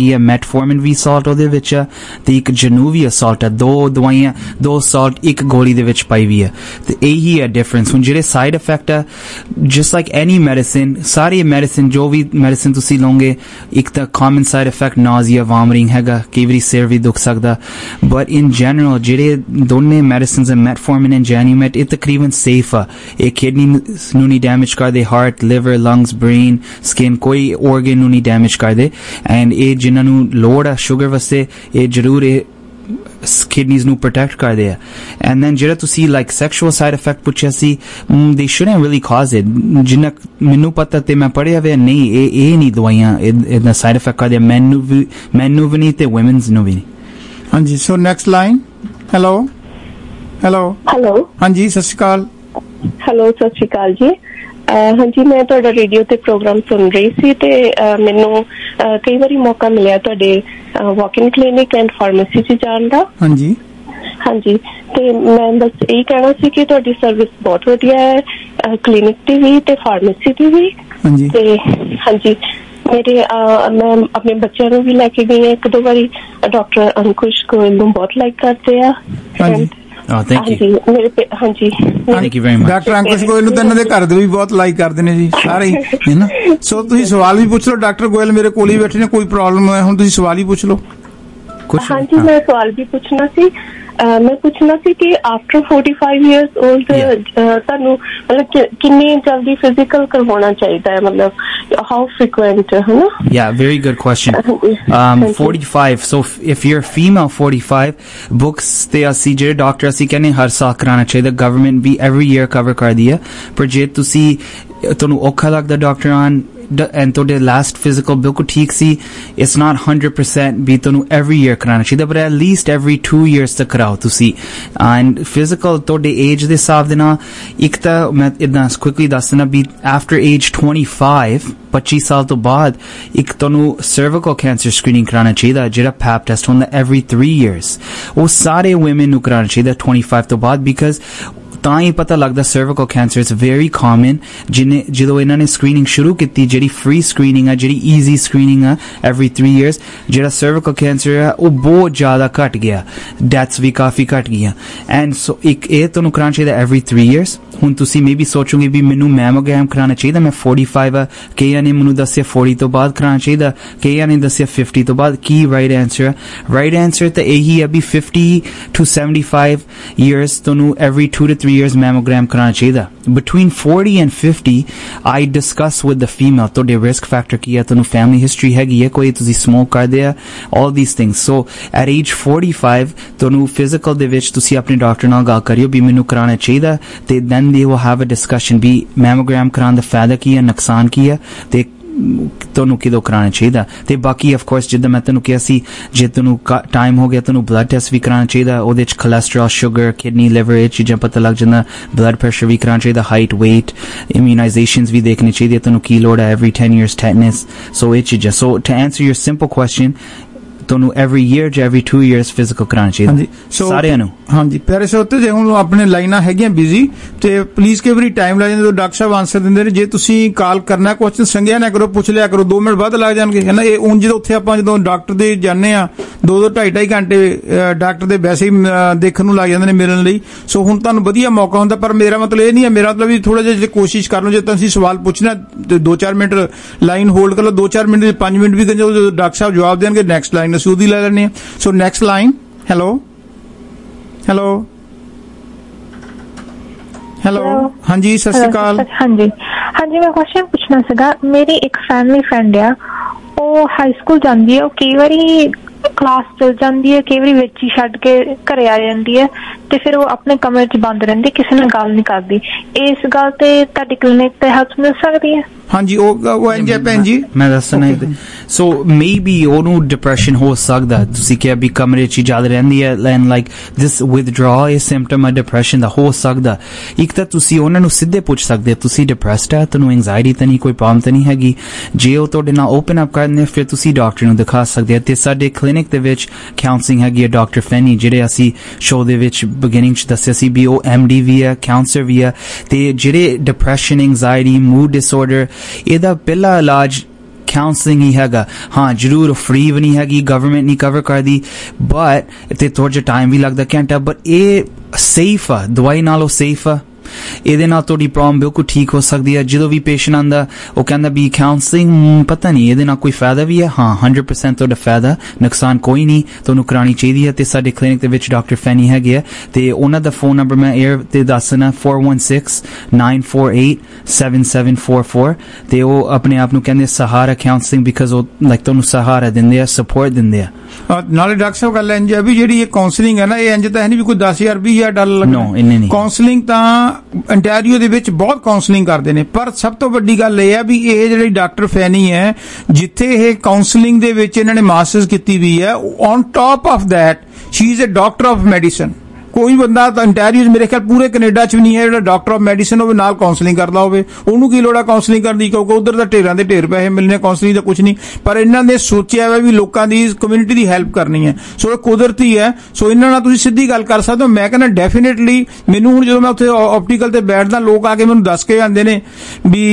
ਹੈਗੀ ਆ ਮੈਟਫੋਰਮਿਨ ਵੀ ਸਾਲਟ ਉਹਦੇ ਵਿੱਚ ਆ ਤੇ ਇੱਕ ਜਨੂਵੀ ਸਾਲਟ ਆ ਦੋ ਦਵਾਈਆਂ ਦੋ ਸਾਲਟ ਇੱਕ ਗੋਲੀ ਦੇ ਵਿੱਚ ਪਾਈ ਵੀ ਆ ਤੇ ਇਹੀ ਆ ਡਿਫਰੈਂਸ ਹੁਣ ਜਿਹੜੇ ਸਾਈਡ ਇਫੈਕਟ ਆ ਜਸਟ ਲਾਈਕ ਐਨੀ ਮੈਡੀਸਿਨ ਸਾਰੀ ਮੈਡੀਸਿਨ ਜੋ ਵੀ ਮੈਡੀਸਿਨ ਤੁਸੀਂ ਲਓਗੇ ਇੱਕ ਤਾਂ common side effect nausea vomiting ਹੈਗਾ ਕਈ ਵਾਰੀ ਸਿਰ ਵੀ ਦੁਖ ਸਕਦਾ ਬਟ ਇਨ ਜਨਰਲ ਜਿਹੜੇ ਦੋਨੇ ਮੈਡੀਸਿਨਸ ਆ ਮੈਟਫੋਰਮਿਨ ਐਂਡ ਜੈਨੂਮੈਟ ਇਹ ਤਕਰੀਬਨ ਸੇਫ ਆ ਇਹ ਕਿਡਨੀ ਨੂੰ ਨਹੀਂ ਡੈਮੇਜ ਕਰਦੇ heart liver lungs brain skin ਕੋਈ organ ਨੂੰ ਨਹੀਂ ਡੈਮੇਜ ਕਰਦੇ ਐਂਡ ਇਹ ਜਿਨ੍ਹਾਂ ਨੂੰ ਲੋੜ ਆ ਸ਼ੂਗਰ ਵਾਸਤੇ ਇਹ ਜ਼ਰੂਰ ਇਹ kidneys ਨੂੰ ਪ੍ਰੋਟੈਕਟ ਕਰਦੇ ਆ ਐਂਡ ਦੈਨ ਜਿਹੜਾ ਤੁਸੀਂ ਲਾਈਕ ਸੈਕਸ਼ੂਅਲ ਸਾਈਡ ਇਫੈਕਟ ਪੁੱਛਿਆ ਸੀ ਦੇ ਸ਼ੁਡਨਟ ਰੀਲੀ ਕਾਜ਼ ਇਟ ਜਿੰਨਾ ਮੈਨੂੰ ਪਤਾ ਤੇ ਮੈਂ ਪੜ੍ਹਿਆ ਵੇ ਨਹੀਂ ਇਹ ਇਹ ਨਹੀਂ ਦਵਾਈਆਂ ਇਹਦਾ ਸਾਈਡ ਇਫੈਕਟ ਕਰਦੇ ਮੈਨੂੰ ਵੀ ਮੈਨੂੰ ਵੀ ਨਹੀਂ ਤੇ ਵੂਮਨਸ ਨੂੰ ਵੀ ਨਹੀਂ ਹਾਂਜੀ so next line hello hello hello ਹਾਂਜੀ ਸਤਿ ਸ਼੍ਰੀ ਅਕਾਲ ਹੈਲੋ ਸਤਿ ਸ਼੍ਰੀ ਅਕਾਲ ਜੀ ਹਾਂਜੀ ਮੈਂ ਤੁਹਾਡਾ ਰੇਡੀਓ ਤੇ ਪ੍ਰੋਗਰਾਮ ਸੁਣ ਰਹੀ ਸੀ ਤੇ ਮੈਨੂੰ ਕਈ ਵਾਰੀ ਮੌਕਾ ਮਿਲਿਆ ਤੁਹਾਡੇ ਵਾਕ-ਇਨ ਕਲੀਨਿਕ ਐਂਡ ਫਾਰਮੇਸੀ 'ਚ ਜਾਣ ਦਾ ਹਾਂਜੀ ਹਾਂਜੀ ਤੇ ਮੈਂ ਬਸ ਇਹੀ ਕਹਿਣਾ ਸੀ ਕਿ ਤੁਹਾਡੀ ਸਰਵਿਸ ਬਹੁਤ ਵਧੀਆ ਹੈ ਕਲੀਨਿਕ ਦੀ ਵੀ ਤੇ ਫਾਰਮੇਸੀ ਦੀ ਵੀ ਹਾਂਜੀ ਤੇ ਹਾਂਜੀ ਮੇਰੇ ਮੈਂ ਆਪਣੇ ਬੱਚਿਆਂ ਨੂੰ ਵੀ ਲੈ ਕੇ ਗਈ ਹਾਂ ਇੱਕ ਦੋ ਵਾਰੀ ਡਾਕਟਰ ਅੰਕੁਸ਼ ਗੋਇਲ ਨੂੰ ਬਹੁਤ ਲਾਈਕ ਕਰਦੇ ਆ Oh, thank you. ਮੇਰੇ ਹਾਂਜੀ thank you very much. Doctor Ankush Goyal ਨੂੰ ਤਾਂ ਇਹਨਾਂ ਦੇ ਘਰ ਦੇ ਵੀ ਬਹੁਤ ਲਾਈਕ ਕਰਦੇ ਨੇ ਜੀ ਸਾਰੇ ਹੀ ਹੈ ਨਾ ਸੋ ਤੁਸੀਂ ਸਵਾਲ ਵੀ ਪੁੱਛ ਲਓ ਡਾਕਟਰ ਗੋਇਲ ਮੇਰੇ ਕੋਲ ਹੀ ਬੈਠੇ ਨੇ ਕੋਈ ਪ੍ਰੋਬਲਮ ਹੈ ਹੁਣ ਤੁਸੀਂ ਸਵਾਲ ਹੀ ਪੁੱਛ ਲਓ ਹਾਂਜੀ ਮੈਂ ਸਵਾਲ ਵੀ ਪੁੱਛਣਾ ਸੀ ਮੈਂ ਪੁੱਛਣਾ ਸੀ ਕਿ ਆਫਟਰ forty-five years old ਤੁਹਾਨੂੰ ਮਤਲਬ ਕਿੰਨੀ ਜਲਦੀ ਫਿਜ਼ੀਕਲ ਕਰਵਾਉਣਾ ਚਾਹੀਦਾ ਹੈ ਮਤਲਬ ਹਾਊ ਫ੍ਰੀਕੁਐਂਟ ਹੈ ਨਾ yeah very good question um forty-five so if you're female forty-five books ਤੇ ਅਸੀਂ ਜਿਹੜੇ ਡਾਕਟਰ ਅਸੀਂ ਕਹਿੰਦੇ ਹਰ ਸਾਲ ਕਰਾਉਣਾ ਚਾਹੀਦਾ ਗਵਰਨਮੈਂਟ ਵੀ every year cover ਕਰਦੀ ਹੈ ਪਰ ਜੇ ਤੁਸੀਂ ਤੁਹਾਨੂੰ ਔਖਾ ਲੱਗਦਾ ਡਾਕਟਰ ਆਨ and ਤੁਹਾਡੇ ਲਾਸਟ ਫਿਜ਼ੀਕਲ ਬਿਲਕੁਲ ਠੀਕ ਸੀ it's not one hundred percent ਵੀ ਤੁਹਾਨੂੰ every year ਕਰਾਉਣਾ ਚਾਹੀਦਾ but at least every two years ਤੱਕ ਕਰਾਓ ਤੁਸੀਂ and ਫਿਜ਼ੀਕਲ ਤੁਹਾਡੇ ਏਜ ਦੇ ਹਿਸਾਬ ਦੇ ਨਾਲ ਇੱਕ ਤਾਂ ਮੈਂ ਇਦਾਂ ਕੁਇਕਲੀ ਦੱਸਣਾ ਵੀ after age twenty-five ਪੱਚੀ ਸਾਲ ਤੋਂ ਬਾਅਦ ਇੱਕ ਤੁਹਾਨੂੰ cervical cancer screening ਕਰਾਉਣਾ ਚਾਹੀਦਾ ਜਿਹੜਾ ਪੈਪ ਟੈਸਟ ਹੁੰਦਾ every three years ਉਹ ਸਾਰੇ women ਨੂੰ ਕਰਾਉਣਾ ਚਾਹੀਦਾ twenty-five ਤੋਂ ਬਾਅਦ because ਤਾਂ ਹੀ ਪਤਾ ਲੱਗਦਾ cervical cancer is very common ਜਿਹਨੇ ਜਦੋਂ ਇਹਨਾਂ ਨੇ ਸਕਰੀਨਿੰਗ ਸ਼ੁਰੂ ਕੀਤੀ ਜਿਹੜੀ ਫ੍ਰੀ ਸਕਰੀਨਿੰਗ ਆ ਜਿਹੜੀ ਈਜ਼ੀ ਸਕਰੀਨਿੰਗ ਆ every three years ਜਿਹੜਾ cervical cancer ਆ ਉਹ ਬਹੁਤ ਜ਼ਿਆਦਾ ਘਟ ਗਿਆ ਡੈਥਸ ਵੀ ਕਾਫੀ ਘਟ ਗਈਆਂ ਐਂਡ ਸੋ ਇੱਕ ਇਹ ਤੁਹਾਨੂੰ ਕਰਾਉਣਾ ਚਾਹੀਦਾ every three years ਹੁਣ ਤੁਸੀਂ ਮੇਬੀ ਸੋਚੋਗੇ ਵੀ ਮੈਨੂੰ ਮੈਮੋਗ੍ਰਾਮ ਕਰਾਉਣਾ ਚਾਹੀਦਾ ਮੈਂ forty-five ਆ ਕਈਆਂ ਨੇ ਮੈਨੂੰ ਦੱਸਿਆ forty ਤੋਂ ਬਾਅਦ ਕਰਾਉਣਾ ਚਾਹੀਦਾ ਕਈਆਂ ਨੇ ਦੱਸਿਆ fifty ਤੋਂ ਬਾਅਦ ਕੀ ਰਾਈਟ ਆਂਸਰ ਆ ਰਾਈਟ ਆਂਸਰ ਤਾਂ ਇਹੀ ਆ ਵੀ fifty to seventy-five years ਤੁਹਾਨੂੰ every two to three years mammogram karana chahida between forty and fifty I discuss with the female tode risk factor ki hai tanu family history hegi hai koi tusi smoke karde hai all these things so at age forty-five tanu physical de vich tusi apne doctor ਨਾਲ ਗੱਲ ਕਰਿਓ ਵੀ ਮੈਨੂੰ ਕਰਾਉਣਾ ਚਾਹੀਦਾ ਤੇ then they will have a discussion we mammogram ਕਰਾਉਣ ਦਾ ਫਾਇਦਾ ਕੀ ਹੈ ਨੁਕਸਾਨ ਕੀ ਹੈ ਤੇ ਤੁਹਾਨੂੰ ਕਿਦੋਂ ਕਰਾਉਣਾ ਚਾਹੀਦਾ ਤੇ ਬਾਕੀ ਆਫ ਕੋਰਸ ਜਿੱਦਾਂ ਮੈਂ ਤੁਹਾਨੂੰ ਕਿਹਾ ਸੀ ਜੇ ਤੁਹਾਨੂੰ ਟਾਈਮ ਹੋ ਗਿਆ ਤੁਹਾਨੂੰ ਬਲੱਡ ਟੈਸਟ ਵੀ ਕਰਾਉਣਾ ਚਾਹੀਦਾ ਉਹਦੇ ਚ ਕੋਲੈਸਟਰੋਲ ਸ਼ੂਗਰ ਕਿਡਨੀ ਲਿਵਰ ਇਹ ਚੀਜ਼ਾਂ ਪਤਾ ਲੱਗ ਜਾਂਦਾ ਬਲੱਡ ਪ੍ਰੈਸ਼ਰ ਵੀ ਕਰਾਉਣਾ ਚਾਹੀਦਾ ਹਾਈਟ weight immunizations ਵੀ ਦੇਖਣੀ ਚਾਹੀਦੀ ਤੁਹਾਨੂੰ ਕੀ ਲੋੜ ਹੈ every ten years tetanus ਸੋ ਇਹ ਚੀਜ਼ਾਂ ਸੋ to answer your simple question ਤੁਹਾਨੂੰ every year ਜਾਂ every two years physical ਕਰਾਉਣਾ ਚਾਹੀਦਾ ਸਾਰਿਆਂ ਨੂੰ ਹਾਂਜੀ ਪਿਆਰੇ ਸਰੋਤੇ ਜੇ ਹੁਣ ਆਪਣੇ ਲਾਈਨਾਂ ਹੈਗੀਆਂ ਬਿਜ਼ੀ ਤੇ ਪਲੀਜ਼ ਕਈ ਵਾਰੀ ਟਾਈਮ ਲੱਗ ਜਾਂਦਾ ਡਾਕਟਰ ਸਾਹਿਬ ਆਨਸਰ ਦਿੰਦੇ ਨੇ ਜੇ ਤੁਸੀਂ ਕਾਲ ਕਰਨਾ ਕੁਐਸਚਨ ਸੰਗਿਆ ਨਾ ਕਰੋ ਪੁੱਛ ਲਿਆ ਕਰੋ ਦੋ ਮਿੰਟ ਬਾਅਦ ਲੱਗ ਜਾਣਗੇ ਹੈ ਨਾ ਇਹ ਉਂਝ ਜਦੋਂ ਉੱਥੇ ਆਪਾਂ ਜਦੋਂ ਡਾਕਟਰ ਦੇ ਜਾਂਦੇ ਆ ਦੋ ਦੋ ਢਾਈ ਢਾਈ ਘੰਟੇ ਡਾਕਟਰ ਦੇ ਵੈਸੇ ਹੀ ਦੇਖਣ ਨੂੰ ਲੱਗ ਜਾਂਦੇ ਨੇ ਮਿਲਣ ਲਈ ਸੋ ਹੁਣ ਤੁਹਾਨੂੰ ਵਧੀਆ ਮੌਕਾ ਹੁੰਦਾ ਪਰ ਮੇਰਾ ਮਤਲਬ ਇਹ ਨਹੀਂ ਹੈ ਮੇਰਾ ਮਤਲਬ ਵੀ ਥੋੜਾ ਜਿਹਾ ਜੇ ਕੋਸ਼ਿਸ਼ ਕਰ ਲਓ ਜੇ ਤੁਸੀਂ ਸਵਾਲ ਪੁੱਛਣਾ ਤੇ ਦੋ ਚਾਰ ਮਿੰਟ ਲਾਈਨ ਹੋਲਡ ਕਰ ਲਓ ਦੋ ਚਾਰ ਮਿੰਟ ਪੰਜ ਮਿੰਟ ਵੀ ਜਦੋਂ ਡਾਕਟਰ ਸਾਹਿਬ ਜਵਾਬ ਦੇਣਗੇ ਨੈਕਸਟ ਲਾਈਨ ਅਸੀਂ ਉਹਦੀ ਲੈ ਲੈਣੀ ਹੈ so next line hello hello hello ਹਾਂਜੀ ਸਤਿ ਸ਼੍ਰੀ ਅਕਾਲ ਹਾਂਜੀ ਹਾਂਜੀ ਮੈਂ ਕੁਐਸਚਨ ਪੁੱਛਣਾ ਸੀਗਾ ਮੇਰੀ ਇੱਕ ਫੈਮਿਲੀ ਫਰੈਂਡ ਆ ਉਹ ਹਾਈ ਸਕੂਲ ਜਾਂਦੀ ਹੈ ਉਹ ਕਈ ਵਾਰੀ ਕਲਾਸ ਚਲ ਜਾਂਦੀ ਹੈ ਕਈ ਵਾਰੀ ਵਿੱਚ ਹੀ ਛੱਡ ਕੇ ਘਰੇ ਆ ਜਾਂਦੀ ਹੈ ਤੇ ਫਿਰ ਉਹ ਆਪਣੇ ਕਮਰੇ 'ਚ ਬੰਦ ਰਹਿੰਦੀ ਕਿਸੇ ਨਾਲ ਗੱਲ ਨਹੀਂ ਕਰਦੀ ਇਸ ਗੱਲ ਤੇ ਤੁਹਾਡੀ ਕਲੀਨਿਕ ਤੇ ਹੈਲਪ ਮਿਲ ਸਕਦੀ ਹੈ ਹਾਂਜੀ ਉਹ ਉਹ ਇੰਜ ਭੈਣ ਜੀ ਮੈਂ ਦੱਸਣਾ ਸੋ ਮੇਬੀ ਉਹਨੂੰ ਡਿਪਰੈਸ਼ਨ ਹੋ ਸਕਦਾ ਤੁਸੀਂ ਕਿਹਾ ਵੀ ਕਮਰੇ 'ਚ ਜ਼ਿਆਦਾ ਰਹਿੰਦੀ ਹੈ and like this withdraw is symptom of depression ਦਾ ਹੋ ਸਕਦਾ ਇੱਕ ਤਾਂ ਤੁਸੀਂ ਉਹਨਾਂ ਨੂੰ ਸਿੱਧੇ ਪੁੱਛ ਸਕਦੇ ਤੁਸੀਂ ਡਿਪਰੈਸਡ ਹੈ ਤੁਹਾਨੂੰ ਐਂਗਜ਼ਾਇਟੀ ਤਾਂ ਨਹੀਂ ਕੋਈ ਪ੍ਰੋਬਲਮ ਤਾਂ ਨਹੀਂ ਹੈਗੀ ਜੇ ਉਹ ਤੁਹਾਡੇ ਨਾਲ ਓਪਨ ਅਪ ਕਰਦੇ ਫਿਰ ਤੁਸੀਂ ਡਾਕਟਰ ਨੂੰ ਦਿਖਾ ਸਕਦੇ ਤੇ ਸਾਡੇ ਕਲੀਨਿਕ ਦੇ ਵਿੱਚ ਕਾਉਂਸਲਿੰਗ ਹੈਗੀ ਹੈ ਡਾਕਟਰ ਫੈਨੀ ਜਿਹੜੇ ਅਸੀਂ ਸ਼ੋਅ ਦੇ ਵਿੱਚ ਬਿਗਿਨਿੰਗ 'ਚ ਦੱਸਿਆ ਸੀ ਵੀ ਉਹ ਐਮ ਡੀ ਵੀ ਹੈ ਕਾਉਂਸਲਰ ਵੀ ਹੈ ਤੇ ਜਿਹੜੇ ਡਿਪਰੈਸ਼ਨ ਐਂਗਜ਼ਾਇਟੀ ਮੂਡ ਡਿਸਆਰਡਰ ਇਹਦਾ ਪਹਿਲਾ ਇਲਾਜ counselling ही हैगा हाँ जरूर free भी नहीं हैगी government नहीं cover करदी but ते थोड़ा जिहा time भी लगदा घंटा but ਇਹ safe आ दवाई नालों safe आ ਇਹਦੇ ਨਾਲ ਤੁਹਾਡੀ ਪ੍ਰੋਬਲਮ ਬਿਲਕੁਲ ਠੀਕ ਹੋ ਸਕਦੀ ਹੈ ਜਦੋਂ ਵੀ ਪੇਸ਼ੈਂਟ ਆਂਦਾ ਉਹ ਕਹਿੰਦਾ ਵੀ ਕਾਉਂਸਲਿੰਗ ਪਤਾ ਨਹੀਂ ਇਹਦੇ ਨਾਲ ਕੋਈ ਫਾਇਦਾ ਵੀ ਹੈ ਹਾਂ one hundred percent ਤੁਹਾਡਾ ਫਾਇਦਾ ਨੁਕਸਾਨ ਕੋਈ ਨਹੀਂ ਤੁਹਾਨੂੰ ਕਰਾਉਣੀ ਚਾਹੀਦੀ ਹੈ ਤੇ ਸਾਡੇ ਕਲੀਨਿਕ ਦੇ ਵਿੱਚ ਡਾਕਟਰ ਫੈਨੀ ਹੈਗੇ ਆ ਤੇ ਉਹਨਾਂ ਦਾ ਫੋਨ ਨੰਬਰ ਮੈਂ 에ਅਰ ਤੇ ਦੱਸਣਾ four one six nine four eight seven seven four four ਤੇ ਉਹ ਆਪਣੇ ਆਪ ਨੂੰ ਕਹਿੰਦੇ ਸਹਾਰਾ ਕਾਉਂਸਲਿੰਗ ਬਿਕਾਜ਼ ਉਹ ਲਾਈਕ ਤੁਹਾਨੂੰ ਸਹਾਰਾ ਦਿੰਦੇ ਆ ਸਪੋਰਟ ਦਿੰਦੇ ਆ ਨਾਲੇ ਡਾਕਟਰ ਸਾਹਿਬ ਗੱਲ ਇੰਜ ਹੈ ਵੀ ਜਿਹੜੀ ਇਹ ਕਾਉਂਸਲਿੰਗ ਹੈ ਨਾ ਇਹ ਇੰਜ ਤਾਂ ਹੈ ਨਹੀਂ ਵੀ ਕੋਈ ਦਸ ਹਜ਼ਾਰ ਵੀਹ ਹਜ਼ਾਰ ਡਾਲਰ ਲੱਗਣਾ ਕਾਉਂਸਲਿੰਗ ਤਾਂ ਅੰਟੈਰੀਓ ਦੇ ਵਿੱਚ ਬਹੁਤ ਕਾਉਂਸਲਿੰਗ ਕਰਦੇ ਨੇ ਪਰ ਸਭ ਤੋਂ ਵੱਡੀ ਗੱਲ ਇਹ ਹੈ ਵੀ ਇਹ ਜਿਹੜੀ ਡਾਕਟਰ ਫੈਨੀ ਹੈ ਜਿੱਥੇ ਇਹ ਕਾਉਂਸਲਿੰਗ ਦੇ ਵਿੱਚ ਇਹਨਾਂ ਨੇ ਮਾਸਟਰਸ ਕੀਤੀ ਵੀ ਹੈ on top of that she is a doctor of medicine ਕੋਈ ਬੰਦਾ ਤਾਂ ਅੰਟੈਰੀਓ ਮੇਰੇ ਖਿਆਲ ਪੂਰੇ ਕੈਨੇਡਾ ਚ ਵੀ ਨਹੀਂ ਹੈ ਜਿਹੜਾ ਡਾਕਟਰ ਆਫ ਮੈਡੀਸਨ ਹੋਵੇ ਨਾਲ ਕਾਉਂਸਲਿੰਗ ਕਰਦਾ ਹੋਵੇ ਉਹਨੂੰ ਕੀ ਲੋੜ ਆ ਕਾਉਂਸਲਿੰਗ ਕਰਨ ਦੀ ਕਿਉਂਕਿ ਉਧਰ ਤਾਂ ਢੇਰਾਂ ਦੇ ਢੇਰ ਪੈਸੇ ਮਿਲਣੇ ਕਾਉਂਸਲਿੰਗ ਦਾ ਕੁਝ ਨਹੀਂ ਪਰ ਇਹਨਾਂ ਨੇ ਸੋਚਿਆ ਹੋਇਆ ਵੀ ਲੋਕਾਂ ਦੀ ਕਮਿਊਨਿਟੀ ਦੀ ਹੈਲਪ ਕਰਨੀ ਹੈ ਸੋ ਇਹ ਕੁਦਰਤੀ ਹੈ ਸੋ ਇਹਨਾਂ ਨਾਲ ਤੁਸੀਂ ਸਿੱਧੀ ਗੱਲ ਕਰ ਸਕਦੇ ਹੋ ਮੈਂ ਕਹਿੰਦਾ ਡੈਫੀਨੇਟਲੀ ਮੈਨੂੰ ਹੁਣ ਜਦੋਂ ਮੈਂ ਉੱਥੇ ਆਪਟੀਕਲ ਤੇ ਬੈਠਦਾ ਲੋਕ ਆ ਕੇ ਮੈਨੂੰ ਦੱਸ ਕੇ ਜਾਂਦੇ ਨੇ ਵੀ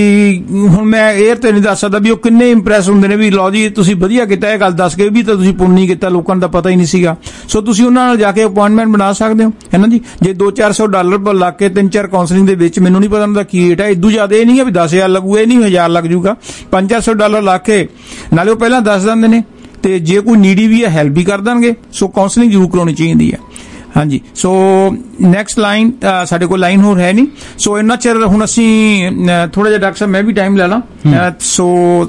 ਹੁਣ ਮੈਂ 에ਅਰ ਤੇ ਨਹੀਂ ਦੱਸ ਸਕਦਾ ਵੀ ਉਹ ਕਿੰਨੇ ਇੰਪ੍ਰੈਸ ਹੁੰਦੇ ਨੇ ਵੀ ਲਓ ਜੀ ਤੁਸੀਂ ਵਧੀਆ ਕੀਤਾ ਇਹ ਗੱਲ ਦੱਸ ਕੇ ਵੀ ਤਾਂ ਤੁਸੀਂ ਪੁੰਨ ਨਹੀਂ ਕੀਤਾ ਲੋਕਾਂ ਨੂੰ ਤਾਂ ਪਤਾ ਹੀ ਨਹੀਂ ਸੀਗਾ ਸੋ ਤੁਸੀਂ ਉਹਨਾਂ ਨਾਲ ਜਾ ਕੇ ਅਪਾਇੰਟਮੈਂਟ ਬਣਾ ਸਕਦੇ ਹੋ ਹੈ ਨਾ ਜੀ ਜੇ ਦੋ ਚਾਰ ਸੌ ਡਾਲਰ ਲਾ ਕੇ ਤਿੰਨ ਚਾਰ ਕਾਉਂਸਲਿੰਗ ਦੇ ਵਿੱਚ ਮੈਨੂੰ ਨਹੀਂ ਪਤਾ ਹੁੰਦਾ ਕੀ ਰੇਟ ਹੈ ਇਦੋਂ ਜ਼ਿਆਦਾ ਇਹ ਨਹੀਂ ਹੈ ਵੀ ਦਸ ਹਜ਼ਾਰ ਲੱਗੂ ਇਹ ਨਹੀਂ ਹਜ਼ਾਰ ਲੱਗ ਜੂਗਾ ਪੰਜ ਚਾਰ ਸੌ ਡਾਲਰ ਲਾ ਕੇ ਨਾਲੇ ਉਹ ਪਹਿਲਾਂ ਦੱਸ ਦਿੰਦੇ ਨੇ ਤੇ ਜੇ ਕੋਈ ਨੀਡੀ ਵੀ ਹੈ ਹੈਲਪ ਵੀ ਕਰ ਦੇਣਗੇ ਸੋ ਕਾਉਂਸਲਿੰਗ ਜ਼ਰੂਰ ਕਰਾਉਣੀ ਚਾਹੀਦੀ ਹੈ ਹਾਂਜੀ ਸੋ ਨੈਕਸਟ ਲਾਈਨ ਸਾਡੇ ਕੋਲ ਲਾਈਨ ਹੋਰ ਹੈ ਨਹੀਂ ਸੋ ਇੰਨਾ ਚਿਰ ਹੁਣ ਅਸੀਂ ਥੋੜਾ ਜਿਹਾ ਡਾਕਟਰ ਸਾਹਿਬ ਮੈਂ ਵੀ ਟਾਈਮ ਲੈ ਲਾਂ ਸੋ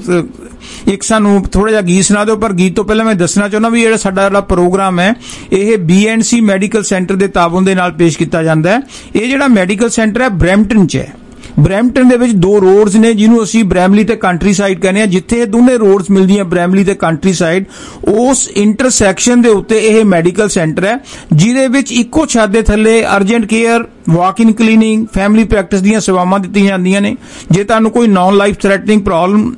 ਇੱਕ ਸਾਨੂੰ ਥੋੜਾ ਜਿਹਾ ਗੀਤ ਸੁਣਾ ਦਿਓ ਪਰ ਗੀਤ ਤੋਂ ਪਹਿਲਾਂ ਮੈਂ ਦੱਸਣਾ ਚਾਹੁੰਦਾ ਵੀ ਜਿਹੜਾ ਸਾਡਾ ਜਿਹੜਾ ਪ੍ਰੋਗਰਾਮ ਹੈ ਇਹ B and C medical centre ਦੇ ਤਾਬਨ ਦੇ ਨਾਲ ਪੇਸ਼ ਕੀਤਾ ਜਾਂਦਾ ਹੈ ਇਹ ਜਿਹੜਾ ਮੈਡੀਕਲ ਸੈਂਟਰ ਹੈ ਬਰੈਂਪਟਨ 'ਚ ਹੈ ਬਰੈਂਪਟਨ ਦੇ ਵਿੱਚ ਦੋ ਰੋਡਸ ਨੇ ਜਿਹਨੂੰ ਅਸੀਂ ਬ੍ਰੈਮਲੀ ਤੇ ਕੰਟਰੀ ਸਾਈਡ ਕਹਿੰਦੇ ਆ ਜਿੱਥੇ ਇਹ ਦੋਨੇ ਰੋਡਸ ਮਿਲਦੀਆਂ ਬ੍ਰੈਮਲੀ ਤੇ ਕੰਟਰੀ ਸਾਈਡ ਉਸ ਇੰਟਰਸੈਕਸ਼ਨ ਦੇ ਉੱਤੇ ਇਹ ਮੈਡੀਕਲ ਸੈਂਟਰ ਹੈ ਜਿਹਦੇ ਵਿੱਚ ਇੱਕੋ ਛੱਤ ਦੇ ਥੱਲੇ urgent care walk in clinic family practice ਦੀਆਂ ਸੇਵਾਵਾਂ ਦਿੱਤੀਆਂ ਜਾਂਦੀਆਂ ਨੇ ਜੇ ਤੁਹਾਨੂੰ ਕੋਈ ਨੌਨ ਲਾਈਫ ਥ੍ਰੈਟਨਿੰਗ ਪ੍ਰੋਬਲਮ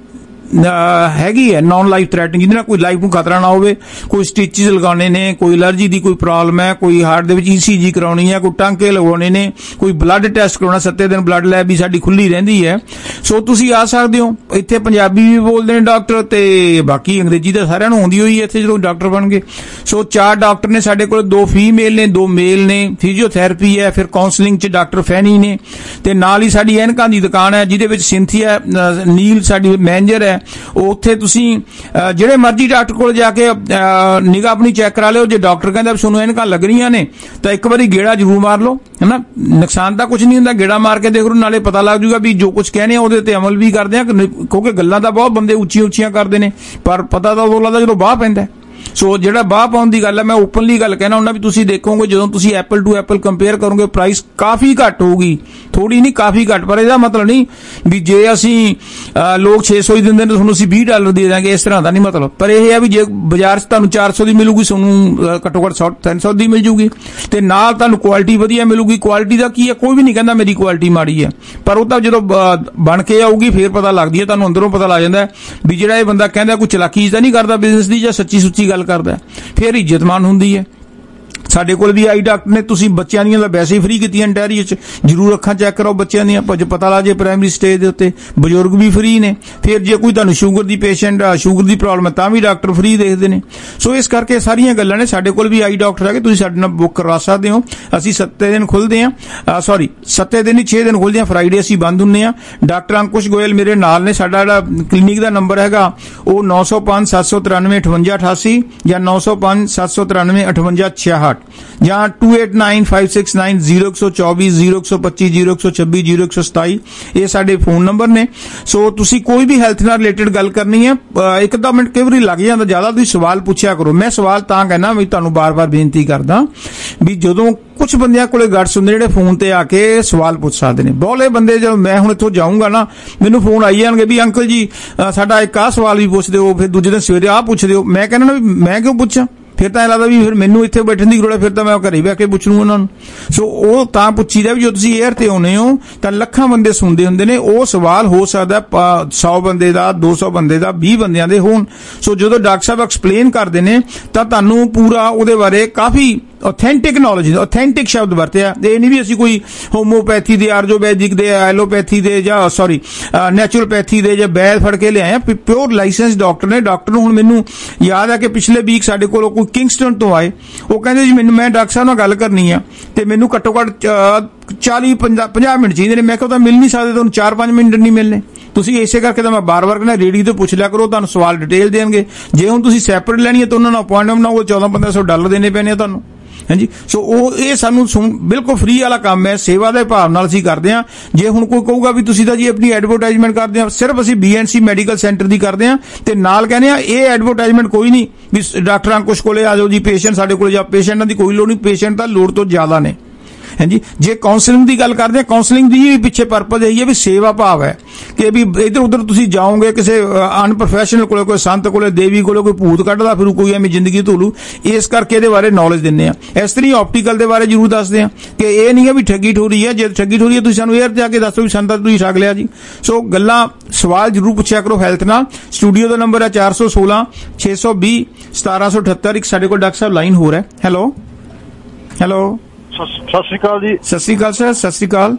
ਹੈਗੀ ਹੈ ਨੌਨ ਲਾਈਫ ਥ੍ਰੈਟਨਿੰਗ ਜਿਹਦੇ ਨਾਲ ਕੋਈ ਲਾਈਫ ਨੂੰ ਖਤਰਾ ਨਾ ਹੋਵੇ ਕੋਈ ਸਟਿਚਿਸ ਲਗਾਉਣੇ ਨੇ ਕੋਈ ਐਲਰਜੀ ਦੀ ਕੋਈ ਪ੍ਰੋਬਲਮ ਹੈ ਕੋਈ ਹਾਰਟ ਦੇ ਵਿੱਚ ਈਸੀਜੀ ਕਰਾਉਣੀ ਹੈ ਕੋਈ ਟਾਂਕੇ ਲਗਾਉਣੇ ਨੇ ਕੋਈ ਬਲੱਡ ਟੈਸਟ ਕਰਾਉਣਾ ਸੱਤੇ ਦਿਨ ਬਲੱਡ ਲੈਬ ਵੀ ਸਾਡੀ ਖੁੱਲੀ ਰਹਿੰਦੀ ਹੈ ਸੋ ਤੁਸੀਂ ਆ ਸਕਦੇ ਹੋ ਇੱਥੇ ਪੰਜਾਬੀ ਵੀ ਬੋਲਦੇ ਨੇ ਡਾਕਟਰ ਤੇ ਬਾਕੀ ਅੰਗਰੇਜ਼ੀ ਤਾਂ ਸਾਰਿਆਂ ਨੂੰ ਆਉਂਦੀ ਹੋਈ ਹੈ ਇੱਥੇ ਜਦੋਂ ਡਾਕਟਰ ਬਣ ਗਏ ਸੋ ਚਾਰ ਡਾਕਟਰ ਨੇ ਸਾਡੇ ਕੋਲ ਦੋ ਫੀਮੇਲ ਨੇ ਦੋ ਮੇਲ ਨੇ ਫਿਜ਼ੀਓਥੈਰੇਪੀ ਹੈ ਫਿਰ ਕਾਉਂਸਲਿੰਗ 'ਚ ਡਾਕਟਰ ਫੈਨੀ ਨੇ ਤੇ ਨਾਲ ਹੀ ਸਾਡੀ ਐਨਕਾਂ ਦੀ ਦੁਕਾਨ ਹੈ ਜਿਹਦੇ ਵਿੱਚ ਸਿੰਥੀਆ ਨੀਲ ਸਾਡੀ ਮੈਨੇਜਰ ਹੈ ਉੱਥੇ ਤੁਸੀਂ ਜਿਹੜੇ ਮਰਜ਼ੀ ਡਾਕਟਰ ਕੋਲ ਜਾ ਕੇ ਨਿਗਾਹ ਆਪਣੀ ਚੈੱਕ ਕਰਾ ਲਿਓ ਜੇ ਡਾਕਟਰ ਕਹਿੰਦਾ ਤੁਹਾਨੂੰ ਐਨਕਾਂ ਲੱਗ ਰਹੀਆਂ ਨੇ ਤਾਂ ਇੱਕ ਵਾਰੀ ਗੇੜਾ ਜ਼ਰੂਰ ਮਾਰ ਲਓ ਹੈ ਨਾ ਨੁਕਸਾਨ ਤਾਂ ਕੁਝ ਨਹੀਂ ਹੁੰਦਾ ਗੇੜਾ ਮਾਰ ਕੇ ਦੇਖ ਲਓ ਨਾਲੇ ਪਤਾ ਲੱਗ ਜੂਗਾ ਵੀ ਜੋ ਕੁਝ ਕਹਿੰਦੇ ਆ ਉਹਦੇ ਤੇ ਅਮਲ ਵੀ ਕਰਦੇ ਆ ਕਿਉਂਕਿ ਗੱਲਾਂ ਤਾਂ ਬਹੁਤ ਬੰਦੇ ਉੱਚੀਆਂ ਉੱਚੀਆਂ ਕਰਦੇ ਨੇ ਪਰ ਪਤਾ ਤਾਂ ਉਦੋਂ ਲੱਗਦਾ ਜਦੋਂ ਬਾਹ ਪੈਂਦਾ ਸੋ ਜਿਹੜਾ ਬਾਹ ਪਾਉਣ ਦੀ ਗੱਲ ਹੈ ਮੈਂ ਓਪਨਲੀ ਗੱਲ ਕਹਿਣਾ ਹੁੰਦਾ ਵੀ ਤੁਸੀਂ ਦੇਖੋਗੇ ਜਦੋਂ ਤੁਸੀਂ ਐਪਲ ਟੂ ਐਪਲ ਕੰਪੇਅਰ ਕਰੋਗੇ ਪ੍ਰਾਈਸ ਕਾਫੀ ਘੱਟ ਹੋਊਗੀ ਥੋੜੀ ਨਹੀਂ ਕਾਫੀ ਘੱਟ ਪਰ ਇਹਦਾ ਮਤਲਬ ਨਹੀਂ ਵੀ ਜੇ ਅਸੀਂ ਲੋਕ ਛੇ ਸੌ ਹੀ ਦਿੰਦੇ ਨੇ ਤੁਹਾਨੂੰ ਅਸੀਂ ਵੀਹ ਡਾਲਰ ਦੇ ਦਾਂਗੇ ਇਸ ਤਰ੍ਹਾਂ ਦਾ ਨਹੀਂ ਮਤਲਬ ਪਰ ਇਹ ਹੈ ਵੀ ਜੇ ਬਾਜ਼ਾਰ 'ਚ ਤੁਹਾਨੂੰ ਚਾਰ ਸੌ ਦੀ ਮਿਲੂਗੀ ਤੁਹਾਨੂੰ ਘੱਟੋ ਘੱਟ ਤਿੰਨ ਸੌ ਦੀ ਮਿਲ ਜੂਗੀ ਤੇ ਨਾਲ ਤੁਹਾਨੂੰ ਕੁਆਲਿਟੀ ਵਧੀਆ ਮਿਲੂਗੀ ਕੁਆਲਿਟੀ ਦਾ ਕੀ ਹੈ ਕੋਈ ਵੀ ਨਹੀਂ ਕਹਿੰਦਾ ਮੇਰੀ ਕੁਆਲਿਟੀ ਮਾੜੀ ਹੈ ਪਰ ਉਹ ਤਾਂ ਜਦੋਂ ਬਣ ਕੇ ਆਊਗੀ ਫੇਰ ਪਤਾ ਲੱਗਦੀ ਹੈ ਤੁਹਾਨੂੰ ਅੰਦਰੋਂ ਪਤਾ ਲੱਗ ਜਾਂਦਾ ਵੀ ਜਿਹੜਾ ਇਹ ਬੰਦਾ ਕਹਿੰਦਾ ਕੋਈ ਚਲਾਕੀ ਤਾਂ ਨਹੀਂ ਕਰਦਾ ਬਿਜ਼ਨਸ ਦੀ ਜਾਂ ਸੱਚੀ ਸੁੱਚੀ ਗੱਲ ਕਰਦਾ ਫਿਰ ਇੱਜ਼ਤਮਾਨ ਹੁੰਦੀ ਹੈ ਸਾਡੇ ਕੋਲ ਵੀ ਆਈ ਡਾਕਟਰ ਨੇ ਤੁਸੀਂ ਬੱਚਿਆਂ ਦੀਆਂ ਤਾਂ ਵੈਸੇ ਹੀ ਫ੍ਰੀ ਕੀਤੀਆਂ ਅੰਟੈਰੀਓ 'ਚ ਜ਼ਰੂਰ ਅੱਖਾਂ ਚੈੱਕ ਕਰੋ ਬੱਚਿਆਂ ਦੀਆਂ ਪਤਾ ਲੱਗ ਜੇ ਪ੍ਰਾਇਮਰੀ ਸਟੇਜ ਦੇ ਉੱਤੇ ਬਜ਼ੁਰਗ ਵੀ ਫ੍ਰੀ ਨੇ ਫਿਰ ਜੇ ਕੋਈ ਤੁਹਾਨੂੰ ਸ਼ੂਗਰ ਦੀ ਪੇਸ਼ੈਂਟ ਸ਼ੂਗਰ ਦੀ ਪ੍ਰੋਬਲਮ ਹੈ ਤਾਂ ਵੀ ਡਾਕਟਰ ਫ੍ਰੀ ਦੇਖਦੇ ਨੇ ਸੋ ਇਸ ਕਰਕੇ ਸਾਰੀਆਂ ਗੱਲਾਂ ਨੇ ਸਾਡੇ ਕੋਲ ਵੀ ਆਈ ਡਾਕਟਰ ਹੈਗੇ ਤੁਸੀਂ ਸਾਡੇ ਨਾਲ ਬੁੱਕ ਕਰਵਾ ਸਕਦੇ ਹੋ ਅਸੀਂ ਸੱਤੇ ਦਿਨ ਖੁੱਲ੍ਹਦੇ ਹਾਂ ਸੌਰੀ ਸੱਤੇ ਦਿਨ ਹੀ ਛੇ ਦਿਨ ਖੁੱਲ੍ਹਦੇ ਹਾਂ ਫਰਾਈਡੇ ਅਸੀਂ ਬੰਦ ਹੁੰਦੇ ਹਾਂ ਡਾਕਟਰ ਅੰਕੁਸ਼ ਗੋਇਲ ਮੇਰੇ ਨਾਲ ਨੇ ਸਾਡਾ ਜਿਹੜਾ ਕਲੀਨਿਕ ਦਾ ਨੰਬਰ ਹੈਗਾ ਉਹ ਨੌ ਸੌ ਪੰਜ ਸੱਤ ਸੌ ਤਰਾਨਵੇਂ ਅਠਵੰਜਾ ਅਠਾਸੀ ਜਾਂ ਨੌ ਸੌ ਪੰਜ ਸੱਤ ਸੌ ਤਰਾਨਵੇਂ ਅਠਵੰਜਾ ਛਿਆਹਠ ਜਾਂ two eight nine five six nine zero one two four zero one two two zero one two six zero one two two seven ਇਹ ਸਾਡੇ ਫੋਨ ਨੰਬਰ ਨੇ ਸੋ ਤੁਸੀਂ ਕੋਈ ਵੀ ਹੈਲਥ ਨਾਲ ਰਿਲੇਟਡ ਗੱਲ ਕਰਨੀ ਹੈ ਇੱਕ ਦੋ ਮਿੰਟ ਕਈ ਵਾਰੀ ਲੱਗ ਜਾਂਦਾ ਜ਼ਿਆਦਾ ਤੁਸੀਂ ਸਵਾਲ ਪੁੱਛਿਆ ਕਰੋ ਮੈਂ ਸਵਾਲ ਤਾਂ ਕਹਿਣਾ ਵੀ ਤੁਹਾਨੂੰ ਬਾਰ-ਬਾਰ ਬੇਨਤੀ ਕਰਦਾ ਵੀ ਜਦੋਂ ਕੁਝ ਬੰਦਿਆਂ ਕੋਲੇ ਗਟਸ ਹੁੰਦੇ ਜਿਹੜੇ ਫੋਨ ਤੇ ਆ ਕੇ ਸਵਾਲ ਪੁੱਛ ਸਕਦੇ ਨੇ ਬਹੁਤੇ ਬੰਦੇ ਜਦੋਂ ਮੈਂ ਹੁਣ ਇੱਥੋਂ ਜਾਊਂਗਾ ਨਾ ਮੈਨੂੰ ਫੋਨ ਆਈ ਜਾਣਗੇ ਵੀ ਅੰਕਲ ਜੀ ਸਾਡਾ ਇੱਕ ਆਹ ਸਵਾਲ ਵੀ ਪੁੱਛਦੇ ਹੋ ਫਿਰ ਦੂਜੇ ਦਿਨ ਸਵੇਰੇ ਆਹ ਪੁੱਛਦੇ ਹੋ ਮੈਂ ਕਹਿੰਦਾ ਨਾ ਵੀ ਮੈਂ ਕਿਉਂ ਪੁੱਛਾਂ ਫਿਰ ਤਾਂ ਇਹ ਲੱਗਦਾ ਵੀ ਫਿਰ ਮੈਨੂੰ ਇੱਥੇ ਬੈਠਣ ਦੀ ਲੋੜ ਹੈ ਫਿਰ ਤਾਂ ਮੈਂ ਘਰੇ ਬਹਿ ਕੇ ਪੁੱਛ ਲੂੰ ਉਹਨਾਂ ਨੂੰ ਸੋ ਉਹ ਤਾਂ ਪੁੱਛੀਦਾ ਵੀ ਜੋ ਤੁਸੀਂ 에ਅਰ ਤੇ ਆਉਨੇ ਹੋ ਤਾਂ ਲੱਖਾਂ ਬੰਦੇ ਸੁਣਦੇ ਹੁੰਦੇ ਨੇ ਉਹ ਸਵਾਲ ਹੋ ਸਕਦਾ ਸੌ ਬੰਦੇ ਦਾ ਦੋ ਸੌ ਬੰਦੇ ਦਾ ਵੀਹ ਬੰਦਿਆਂ ਦੇ ਹੋਣ ਸੋ ਜਦੋਂ ਡਾਕਟਰ ਸਾਹਿਬ ਐਕਸਪਲੇਨ ਕਰਦੇ ਨੇ ਤਾਂ ਤੁਹਾਨੂੰ ਪੂਰਾ ਉਹਦੇ ਬਾਰੇ ਕਾਫੀ ऑथेंटिक नॉलेज ऑथेंटिक शब्द वरतिया ਇਹ ਨਹੀਂ ਵੀ ਅਸੀਂ ਕੋਈ ਹੋਮੋਪੈਥੀ ਦੇ ਆਯੁਰਵੈਦਿਕ ਦੇ ਐਲੋਪੈਥੀ ਦੇ ਜਾਂ ਸੌਰੀ ਨੈਚੁਰਲਪੈਥੀ ਦੇ ਜਾਂ ਵੈਦ ਫੜ ਕੇ ਲਿਆਏ ਆ ਪਿਓਰ ਲਾਇਸੈਂਸ ਡਾਕਟਰ ਨੇ ਡਾਕਟਰ ਨੂੰ ਹੁਣ ਮੈਨੂੰ ਯਾਦ ਆ ਕਿ ਪਿਛਲੇ ਵੀਕ ਸਾਡੇ ਕੋਲ ਕੋਈ ਕਿੰਗਸਟਨ ਤੋਂ ਆਏ ਉਹ ਕਹਿੰਦੇ ਜੀ ਮੈਨੂੰ ਮੈਂ ਡਾਕਟਰ ਸਾਹਿਬ ਨਾਲ ਗੱਲ ਕਰਨੀ ਆ ਤੇ ਮੈਨੂੰ ਘੱਟੋ ਘੱਟ ਚਾਲੀ ਪੰਜਾਹ ਮਿੰਟ ਚਾਹੀਦੇ ਨੇ ਮੈਂ ਕਿਹਾ ਤਾਂ ਮਿਲ ਨਹੀਂ ਸਕਦੇ ਤੁਹਾਨੂੰ ਚਾਰ ਪੰਜ ਮਿੰਟ ਨਹੀਂ ਮਿਲਨੇ ਤੁਸੀਂ ਇਸੇ ਕਰਕੇ ਤਾਂ ਮੈਂ ਬਾਰ ਬਾਰ ਕਹਿੰਦਾ ਰੇਡੀਓ ਤੋਂ ਪੁੱਛ ਲਿਆ ਕਰੋ ਤੁਹਾਨੂੰ ਸਵਾਲ ਡਿਟੇਲ ਦੇਣਗੇ ਜੇ ਹੁਣ ਤੁਸੀਂ ਸੈਪਰੇਟ ਲੈਣੀ ਹੈ ਤਾਂ ਉਹਨਾਂ ਨੂੰ ਅਪਾਇੰਟਮੈਂਟ ਨਾ ਉਹ ਚੌਦਾਂ ਪੰਦਰਾਂ ਸੌ ਡਾਲਰ ਦੇਣੇ ਪੈਣੇ ਆ ਤੁਹਾਨੂੰ ਹਾਂਜੀ ਸੋ ਉਹ ਇਹ ਸਾਨੂੰ ਬਿਲਕੁਲ ਫ੍ਰੀ ਵਾਲਾ ਕੰਮ ਹੈ ਸੇਵਾ ਦੇ ਭਾਵ ਨਾਲ ਅਸੀਂ ਕਰਦੇ ਹਾਂ ਜੇ ਹੁਣ ਕੋਈ ਕਹੂਗਾ ਵੀ ਤੁਸੀਂ ਤਾਂ ਜੀ ਆਪਣੀ ਐਡਵਰਟਾਈਜ਼ਮੈਂਟ ਕਰਦੇ ਆ ਸਿਰਫ ਅਸੀਂ ਬੀਐਨਸੀ ਮੈਡੀਕਲ ਸੈਂਟਰ ਦੀ ਕਰਦੇ ਹਾਂ ਤੇ ਨਾਲ ਕਹਿੰਦੇ ਆ ਇਹ ਐਡਵਰਟਾਈਜ਼ਮੈਂਟ ਕੋਈ ਨਹੀਂ ਵੀ ਡਾਕਟਰ ਅੰਕੁਸ਼ ਕੋਲੇ ਆ ਜਾਓ ਜੀ ਪੇਸ਼ੈਂਟ ਸਾਡੇ ਕੋਲ ਜਾਂ ਪੇਸ਼ੈਂਟਾਂ ਦੀ ਕੋਈ ਲੋੜ ਨਹੀਂ ਪੇਸ਼ੈਂਟ ਤਾਂ ਲੋੜ ਤੋਂ ਜ਼ਿਆਦਾ ਨੇ ਹਾਂਜੀ ਜੇ ਕਾਉਂਸਲਿੰਗ ਦੀ ਗੱਲ ਕਰਦੇ ਆ ਕਾਉਂਸਲਿੰਗ ਦੀ ਵੀ ਪਿੱਛੇ ਪਰਪਸ ਇਹੀ ਹੈ ਵੀ ਸੇਵਾ ਭਾਵ ਹੈ ਕਿ ਵੀ ਇੱਧਰ ਉੱਧਰ ਤੁਸੀਂ ਜਾਓਗੇ ਕਿਸੇ ਅਨਪ੍ਰੋਫੈਸ਼ਨਲ ਕੋਲੇ ਕੋਈ ਸੰਤ ਕੋਲੇ ਦੇਵੀ ਕੋਲੇ ਕੋਈ ਭੂਤ ਕੱਢਦਾ ਫਿਰੂ ਕੋਈ ਐਵੇਂ ਜ਼ਿੰਦਗੀ ਧੋਲੂ ਇਸ ਕਰਕੇ ਇਹਦੇ ਬਾਰੇ ਨੌਲੇਜ ਦਿੰਦੇ ਆ ਇਸ ਤਰ੍ਹਾਂ ਆਪਟੀਕਲ ਦੇ ਬਾਰੇ ਜ਼ਰੂਰ ਦੱਸਦੇ ਆ ਕਿ ਇਹ ਨਹੀਂ ਹੈ ਵੀ ਠੱਗੀ ਠੋਰੀ ਹੈ ਜੇ ਠੱਗੀ ਠੋਰੀ ਹੈ ਤੁਸੀਂ ਸਾਨੂੰ 에ਅਰ ਜਾ ਕੇ ਦੱਸੋ ਵੀ ਸੰਤ ਤੁਸੀਂ ਠੱਗ ਲਿਆ ਜੀ ਸੋ ਗੱਲਾਂ ਸਵਾਲ ਜ਼ਰੂਰ ਪੁੱਛਿਆ ਕਰੋ ਹੈਲਥ ਨਾਲ ਸਟੂਡੀਓ ਦਾ ਨੰਬਰ ਹੈ ਚਾਰ ਸੌ ਸੋਲਾਂ ਛੇ ਸੌ ਵੀਹ ਸਤਾਰਾਂ ਸੌ ਅਠੱਤਰ ਇੱਕ ਸਾਡੇ ਕੋਲ ਡਾਕਟਰ ਸਾਹਿਬ ਲਾਈਨ ਹੋ ਰਿਹਾ ਹੈਲੋ ਹੈਲੋ ਸਤਿ ਸ਼੍ਰੀ ਅਕਾਲ ਜੀ ਸਤਿ ਸ਼੍ਰੀ ਅਕਾਲ ਸਰ ਸਤਿ ਸ਼੍ਰੀ ਅਕਾਲ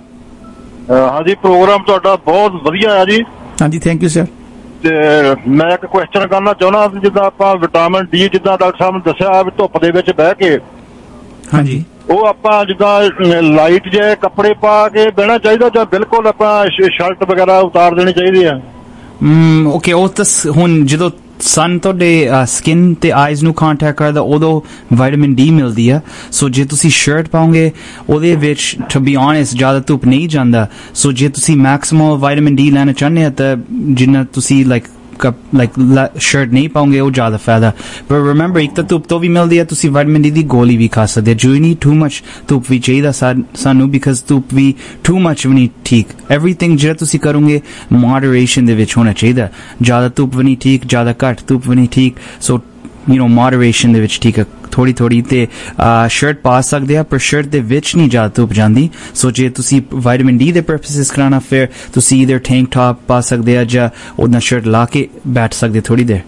ਹਾਂਜੀ ਪ੍ਰੋਗਰਾਮ ਤੁਹਾਡਾ ਬਹੁਤ ਵਧੀਆ ਹੈ ਜੀ ਹਾਂਜੀ ਥੈਂਕ ਯੂ ਸਰ ਤੇ ਮੈਂ ਇੱਕ ਕੁਐਸਚਨ ਕਰਨਾ ਚਾਹੁੰਦਾ ਜਿੱਦਾਂ ਆਪਾਂ ਵਿਟਾਮਿਨ ਡੀ ਜਿੱਦਾਂ ਡਾਕਟਰ ਸਾਹਿਬ ਨੇ ਦੱਸਿਆ ਵੀ ਧੁੱਪ ਦੇ ਵਿੱਚ ਬਹਿ ਕੇ ਹਾਂਜੀ ਉਹ ਆਪਾਂ ਜਿੱਦਾਂ ਲਾਈਟ ਜਿਹੇ ਕੱਪੜੇ ਪਾ ਕੇ ਬਹਿਣਾ ਚਾਹੀਦਾ ਜਾਂ ਬਿਲਕੁਲ ਆਪਾਂ ਸ਼ਰਟ ਵਗੈਰਾ ਉਤਾਰ ਦੇਣੀ ਚਾਹੀਦੀ ਆ ਓਕੇ ਉਹ ਤਾਂ ਹੁਣ ਜਦੋਂ ਸਨ ਤੁਹਾਡੇ ਸਕਿਨ ਤੇ ਆਈਜ਼ ਨੂੰ ਕੰਟੈਕਟ ਕਰਦਾ ਉਦੋਂ ਵਿਟਾਮਿਨ ਡੀ ਮਿਲਦੀ ਆ ਸੋ ਜੇ ਤੁਸੀਂ ਸ਼ਰਟ ਪਾਓਗੇ ਉਹਦੇ ਵਿੱਚ ਟੂ ਬੀ ਓਨੈਸਟ ਜ਼ਿਆਦਾ ਧੁੱਪ ਨਹੀਂ ਜਾਂਦਾ ਸੋ ਜੇ ਤੁਸੀਂ ਮੈਕਸਿਮਮ ਵਿਟਾਮਿਨ ਡੀ ਲੈਣਾ ਚਾਹੁੰਦੇ ਆ ਤਾਂ ਜਿੰਨਾ ਤੁਸੀਂ ਲਾਈਕ ਲਾਈਕ ਸ਼ਰਟ ਨਹੀਂ ਪਾਉਂਗੇ ਉਹ ਜ਼ਿਆਦਾ ਫਾਇਦਾ ਪਰ ਰਿਮੈਂਬਰ ਇੱਕ ਤਾਂ ਧੁੱਪ ਤੋਂ ਵੀ ਮਿਲਦੀ ਹੈ ਤੁਸੀਂ ਵਿਟਾਮਿਨ ਡੀ ਦੀ ਗੋਲੀ ਵੀ ਖਾ ਸਕਦੇ ਹੋ ਯੂ ਨੀਡ ਟੂ ਮਚ ਧੁੱਪ ਵੀ ਚਾਹੀਦਾ ਸਾਨੂੰ ਬਿਕਾਜ਼ ਧੁੱਪ ਵੀ ਟੂ ਮਚ ਵੀ ਨਹੀਂ ਠੀਕ ਐਵਰੀਥਿੰਗ ਜਿਹੜਾ ਤੁਸੀਂ ਕਰੋਗੇ ਮੋਡਰੇਸ਼ਨ ਦੇ ਵਿੱਚ ਹੋਣਾ ਚਾਹੀਦਾ ਜ਼ਿਆਦਾ ਧੁੱਪ ਵੀ ਨਹੀਂ ਠੀਕ ਜ਼ਿਆਦਾ ਘੱਟ ਧੁੱਪ ਵੀ ਨਹੀਂ ਠੀਕ ਸੋ ਯੂ ਨੋ ਮੋਡਰੇਸ਼ਨ ਦੇ ਵਿੱਚ ਠੀਕ ਹੈ ਥੋੜੀ ਥੋੜੀ ਤੇ ਸ਼ਰਟ ਪਾ ਸਕਦੇ ਆ ਪਰ ਸ਼ਰਟ ਦੇ ਵਿੱਚ ਨਹੀਂ ਜ਼ਿਆਦਾ ਧੁੱਪ ਜਾਂਦੀ ਸੋ ਜੇ ਤੁਸੀਂ ਵਿਟਾਮਿਨ ਡੀ ਦੇ ਪਰਪਸਿਸ ਕਰਾਉਣਾ ਫਿਰ ਤੁਸੀਂ ਇਧਰ ਟੈਂਕ ਟਾਪ ਪਾ ਸਕਦੇ ਆ ਜਾਂ ਉਹਦਾ ਸ਼ਰਟ ਲਾ ਕੇ ਬੈਠ ਸਕਦੇ ਥੋੜੀ ਦੇਰ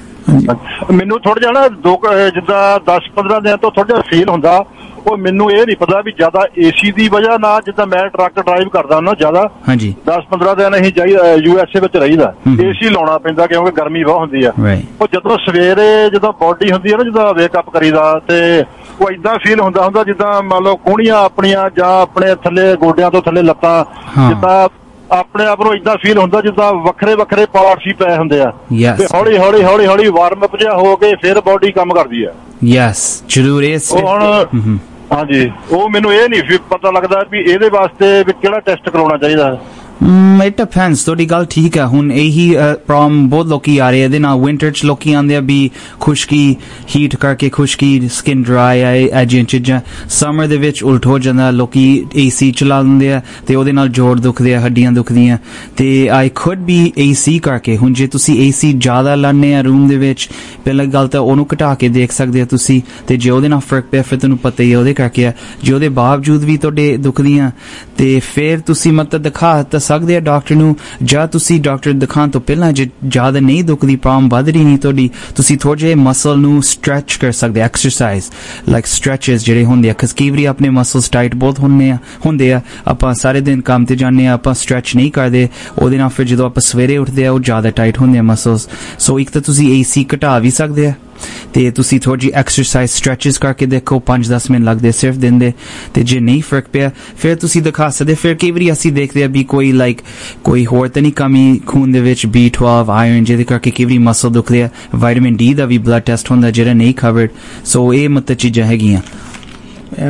ਮੈਨੂੰ ਥੋੜਾ ਜਿਹਾ ਨਾ ਦੋ ਜਿੱਦਾਂ ਦਸ ਪੰਦਰਾਂ ਦਿਨ ਤੋਂ ਥੋੜਾ ਜਿਹਾ ਫੀਲ ਹੁੰਦਾ ਉਹ ਮੈਨੂੰ ਇਹ ਨਹੀਂ ਪਤਾ ਵੀ ਜ਼ਿਆਦਾ ਏਸੀ ਦੀ ਵਜ੍ਹਾ ਨਾਲ ਜਿੱਦਾਂ ਮੈਂ ਟਰੱਕ ਡਰਾਈਵ ਕਰਦਾ ਹੁੰਦਾ ਜ਼ਿਆਦਾ ਹਾਂਜੀ ਦਸ ਪੰਦਰਾਂ ਦਿਨ ਅਸੀਂ ਜਾਈ ਯੂ ਐਸ ਏ ਵਿੱਚ ਰਹੀਦਾ ਏਸੀ ਲਾਉਣਾ ਪੈਂਦਾ ਕਿਉਂਕਿ ਗਰਮੀ ਬਹੁਤ ਹੁੰਦੀ ਆ ਉਹ ਜਦੋਂ ਸਵੇਰੇ ਜਦੋਂ ਬੋਡੀ ਹੁੰਦੀ ਹੈ ਨਾ ਜਦੋਂ ਵੇਕਅਪ ਕਰੀਦਾ ਤੇ ਉਹ ਏਦਾਂ ਫੀਲ ਹੁੰਦਾ ਹੁੰਦਾ ਜਿੱਦਾਂ ਮੰਨ ਲਓ ਕੂਹਣੀਆਂ ਆਪਣੀਆਂ ਜਾਂ ਆਪਣੇ ਥੱਲੇ ਗੋਡਿਆਂ ਤੋਂ ਥੱਲੇ ਲੱਤਾਂ ਜਿੱਦਾਂ ਆਪਣੇ ਆਪ ਨੂੰ ਏਦਾਂ ਫੀਲ ਹੁੰਦਾ ਜਿੱਦਾਂ ਵੱਖਰੇ ਵੱਖਰੇ ਪਾਰਟਸ ਹੀ ਪਏ ਹੁੰਦੇ ਆ ਤੇ ਹੌਲੀ ਹੌਲੀ ਹੌਲੀ ਹੌਲੀ ਵਾਰਮ ਅਪ ਜਿਹਾ ਹੋ ਕੇ ਫਿਰ ਬੋਡੀ ਕੰਮ ਕਰਦੀ ਆ ਯੈਸ ਜ਼ਰੂਰ ਇਸ ਹੁਣ ਹਾਂਜੀ ਉਹ ਮੈਨੂੰ ਇਹ ਨਹੀਂ ਪਤਾ ਲੱਗਦਾ ਵੀ ਇਹਦੇ ਵਾਸਤੇ ਵੀ ਕਿਹੜਾ ਟੈਸਟ ਕਰਾਉਣਾ ਚਾਹੀਦਾ ਇਟ ਡਿਪੈਂਡਸ ਤੁਹਾਡੀ ਗੱਲ ਠੀਕ ਹੈ ਹੁਣ ਇਹੀ ਪ੍ਰੋਬਲਮ ਬਹੁਤ ਲੋਕੀ ਆ ਰਹੇ ਇਹਦੇ ਨਾਲ ਵਿੰਟਰ ਚ ਲੋਕੀ ਆਉਂਦੇ ਆ ਵੀ ਖੁਸ਼ਕੀ ਹੀਟ ਕਰਕੇ ਖੁਸ਼ਕੀ ਸਕਿਨ ਡਰਾਈ ਆਏ ਐਜੀਆਂ ਚੀਜ਼ਾਂ ਸਮਰ ਦੇ ਵਿੱਚ ਉਲਟ ਹੋ ਜਾਂਦਾ ਲੋਕੀ ਏਸੀ ਚਲਾ ਦਿੰਦੇ ਆ ਤੇ ਉਹਦੇ ਨਾਲ ਜੋੜ ਦੁਖਦੇ ਆ ਹੱਡੀਆਂ ਦੁਖਦੀਆਂ ਤੇ ਆਈ ਕੁਡ ਬੀ ਏਸੀ ਕਰਕੇ ਹੁਣ ਜੇ ਤੁਸੀਂ ਏਸੀ ਜ਼ਿਆਦਾ ਲਾਉਂਦੇ ਆ ਰੂਮ ਦੇ ਵਿੱਚ ਪਹਿਲਾਂ ਗੱਲ ਤਾਂ ਉਹਨੂੰ ਘਟਾ ਕੇ ਦੇਖ ਸਕਦੇ ਆ ਤੁਸੀਂ ਤੇ ਜੇ ਉਹਦੇ ਨਾਲ ਫਰਕ ਪਿਆ ਫਿਰ ਤੁਹਾਨੂੰ ਪਤਾ ਹੀ ਆ ਉਹਦੇ ਕਰਕੇ ਆ ਜੇ ਉਹਦੇ ਬਾਵਜੂਦ ਵੀ ਤੁਹਾਡੇ ਦੁਖਦੀਆਂ ਤੇ ਫਿਰ ਤੁਸੀਂ ਮਤਲਬ ਦਿਖਾ ਤਾਂ ਸਕਦੇ ਆ ਡਾਕਟਰ ਨੂੰ ਜਾਂ ਤੁਸੀਂ ਡਾਕਟਰ ਦਿਖਾਉਣ ਤੋਂ ਪਹਿਲਾਂ ਜੇ ਜ਼ਿਆਦਾ ਨਹੀਂ ਦੁਖਦੀ ਪ੍ਰੋਬਲਮ ਵੱਧ ਰਹੀ ਨਹੀਂ ਤੁਹਾਡੀ ਤੁਸੀਂ ਥੋੜੇ ਜਿਹੇ ਮਸਲ ਨੂੰ ਸਟ੍ਰੈਚ ਕਰ ਸਕਦੇ ਐਕਸਰਸਾਈਜ਼ ਲਾਈਕ ਸਟ੍ਰੈਚਸ ਜਿਹੜੇ ਹੁੰਦੇ ਆ ਕਿਉਂਕਿ ਕਈ ਵਾਰੀ ਆਪਣੇ ਮਸਲਸ ਟਾਈਟ ਬਹੁਤ ਹੁੰਦੇ ਆ ਹੁੰਦੇ ਆ ਆਪਾਂ ਸਾਰੇ ਦਿਨ ਕੰਮ ਤੇ ਜਾਂਦੇ ਆ ਆਪਾਂ ਸਟ੍ਰੈਚ ਨਹੀਂ ਕਰਦੇ ਉਹਦੇ ਨਾਲ ਫਿਰ ਜਦੋਂ ਆਪਾਂ ਸਵੇਰੇ ਉੱਠਦੇ ਆ ਉਹ ਜ਼ਿਆਦਾ ਟਾਈਟ ਹੁੰਦੇ ਆ ਮਸਲਸ ਸੋ ਇੱਕ ਤਾਂ ਤੁਸੀਂ ਏਸੀ ਘਟਾ ਵੀ ਸਕਦੇ ਆ ਤੇ ਤੁਸੀਂ ਥੋੜੀ ਜਿਹੀ ਐਕਸਰਸਾਈਜ਼ ਸਟ੍ਰੈਚਸ ਕਰਕੇ ਦੇਖੋ ਪੰਜ ਦਸ ਮਿੰਟ ਲੱਗਦੇ ਸਿਰਫ ਦਿਨ ਦੇ ਤੇ ਜੇ ਨਹੀਂ ਫਰਕ ਪਿਆ ਫਿਰ ਤੁਸੀਂ ਦਿਖਾ ਸਕਦੇ ਫਿਰ ਕਈ ਵਾਰੀ ਅਸੀਂ ਦੇਖਦੇ ਆ ਵੀ ਕੋਈ ਲਾਈਕ ਕੋਈ ਹੋਰ ਤਾਂ ਨਹੀਂ ਕਮੀ ਖੂਨ ਦੇ ਵਿੱਚ ਬੀ ਟਵੈਲਵ ਆਇਰਨ ਜਿਹਦੇ ਕਰਕੇ ਕਈ ਵਾਰੀ ਮਸਲ ਦੁਖਦੇ ਆ ਵਿਟਾਮਿਨ ਡੀ ਦਾ ਵੀ ਬਲੱਡ ਟੈਸਟ ਹੁੰਦਾ ਜਿਹੜਾ ਨਹੀਂ ਕਵਰਡ ਸੋ ਇਹ ਮਤਲਬ ਚੀਜ਼ਾਂ ਹੈਗੀਆਂ ਇਹ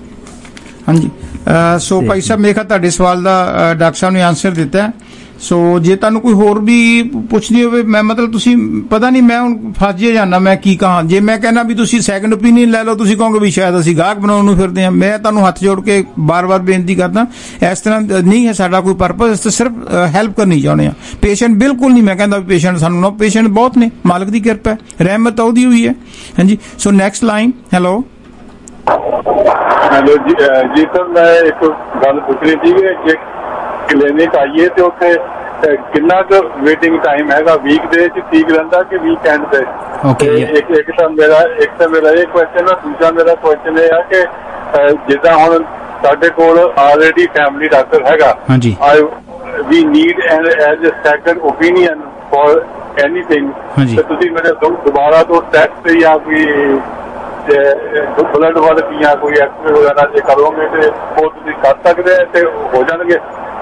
ਮਾਲਕ ਹਾਂਜੀ ਸੋ ਭਾਈ ਸਾਹਿਬ ਮੇਰੇ ਖਿਆਲ ਤੁਹਾਡੇ ਸਵਾਲ ਦਾ ਡਾਕਟਰ ਸਾਹਿਬ ਨੇ ਆਨਸਰ ਦਿੱਤਾ ਸੋ ਜੇ ਤੁਹਾਨੂੰ ਕੋਈ ਹੋਰ ਵੀ ਪੁੱਛਣੀ ਹੋਵੇ ਮੈਂ ਮਤਲਬ ਤੁਸੀਂ ਪਤਾ ਨਹੀਂ ਮੈਂ ਹੁਣ ਫਸ ਜੇ ਜਾਣਾ ਮੈਂ ਕੀ ਕਹਾਂ ਜੇ ਮੈਂ ਕਹਿੰਦਾ ਵੀ ਤੁਸੀਂ ਸੈਕੰਡ ਓਪੀਨੀਅਨ ਲੈ ਲਓ ਤੁਸੀਂ ਕਹੋਗੇ ਵੀ ਸ਼ਾਇਦ ਅਸੀਂ ਗਾਹਕ ਬਣਾਉਣ ਨੂੰ ਫਿਰਦੇ ਹਾਂ ਮੈਂ ਤੁਹਾਨੂੰ ਹੱਥ ਜੋੜ ਕੇ ਬਾਰ-ਬਾਰ ਬੇਨਤੀ ਕਰਦਾ ਇਸ ਤਰ੍ਹਾਂ ਨਹੀਂ ਹੈ ਸਾਡਾ ਕੋਈ ਪਰਪਸ ਇਸ ਤੇ ਸਿਰਫ ਹੈਲਪ ਕਰਨੀ ਚਾਹੁੰਦੇ ਆ ਪੇਸ਼ੈਂਟ ਬਿਲਕੁਲ ਨਹੀਂ ਮੈਂ ਕਹਿੰਦਾ ਵੀ ਪੇਸ਼ੈਂਟ ਸਾਨੂੰ ਨਾ ਪੇਸ਼ੈਂਟ ਬਹੁਤ ਨੇ ਮਾਲਕ ਦੀ ਕਿਰਪਾ ਹੈ ਰਹਿਮਤ ਉਹਦੀ ਹੋਈ ਹੈ ਹਾਂਜੀ so next line hello hello ਜੀ ਜੀ ਸਰ ਮੈਂ ਇੱਕ ਗੱਲ ਪੁੱਛਣੀ ਸੀ ਕਿ ਕਲੀਨਿਕ ਆਈਏ ਤੇ ਉੱਥੇ ਕਿੰਨਾ ਕੁ ਵੇਟਿੰਗ ਟਾਈਮ ਹੈਗਾ ਵੀਕ ਦੇ ਵਿੱਚ ਠੀਕ ਰਹਿੰਦਾ ਕਿ ਵੀਕਐਂਡ ਤੇ ਇੱਕ ਇੱਕ ਤਾਂ ਮੇਰਾ ਇੱਕ ਤਾਂ ਮੇਰਾ ਇਹ ਕੁਐਸਚਨ ਆ, ਦੂਜਾ ਮੇਰਾ ਕੁਐਸਚਨ ਇਹ ਆ ਕਿ ਜਿੱਦਾਂ ਹੁਣ ਸਾਡੇ ਕੋਲ ਆਲਰੇਡੀ ਫੈਮਿਲੀ ਡਾਕਟਰ ਹੈਗਾ, ਹਾਂਜੀ, we need as a second opinion for anything, ਤੇ ਤੁਸੀਂ ਮੇਰੇ ਦੁਬਾਰਾ ਤੋਂ ਟੈਸਟ ਜਾਂ ਕੋਈ ਬਲੱਡ ਵੱਧ ਜਾਂ ਕੋਈ ਐਕਸਰੇ ਵਗੈਰਾ ਜੇ ਕਰੋਗੇ ਤੇ ਉਹ ਤੁਸੀਂ ਕਰ ਸਕਦੇ ਤੇ ਹੋ ਜਾਣਗੇ?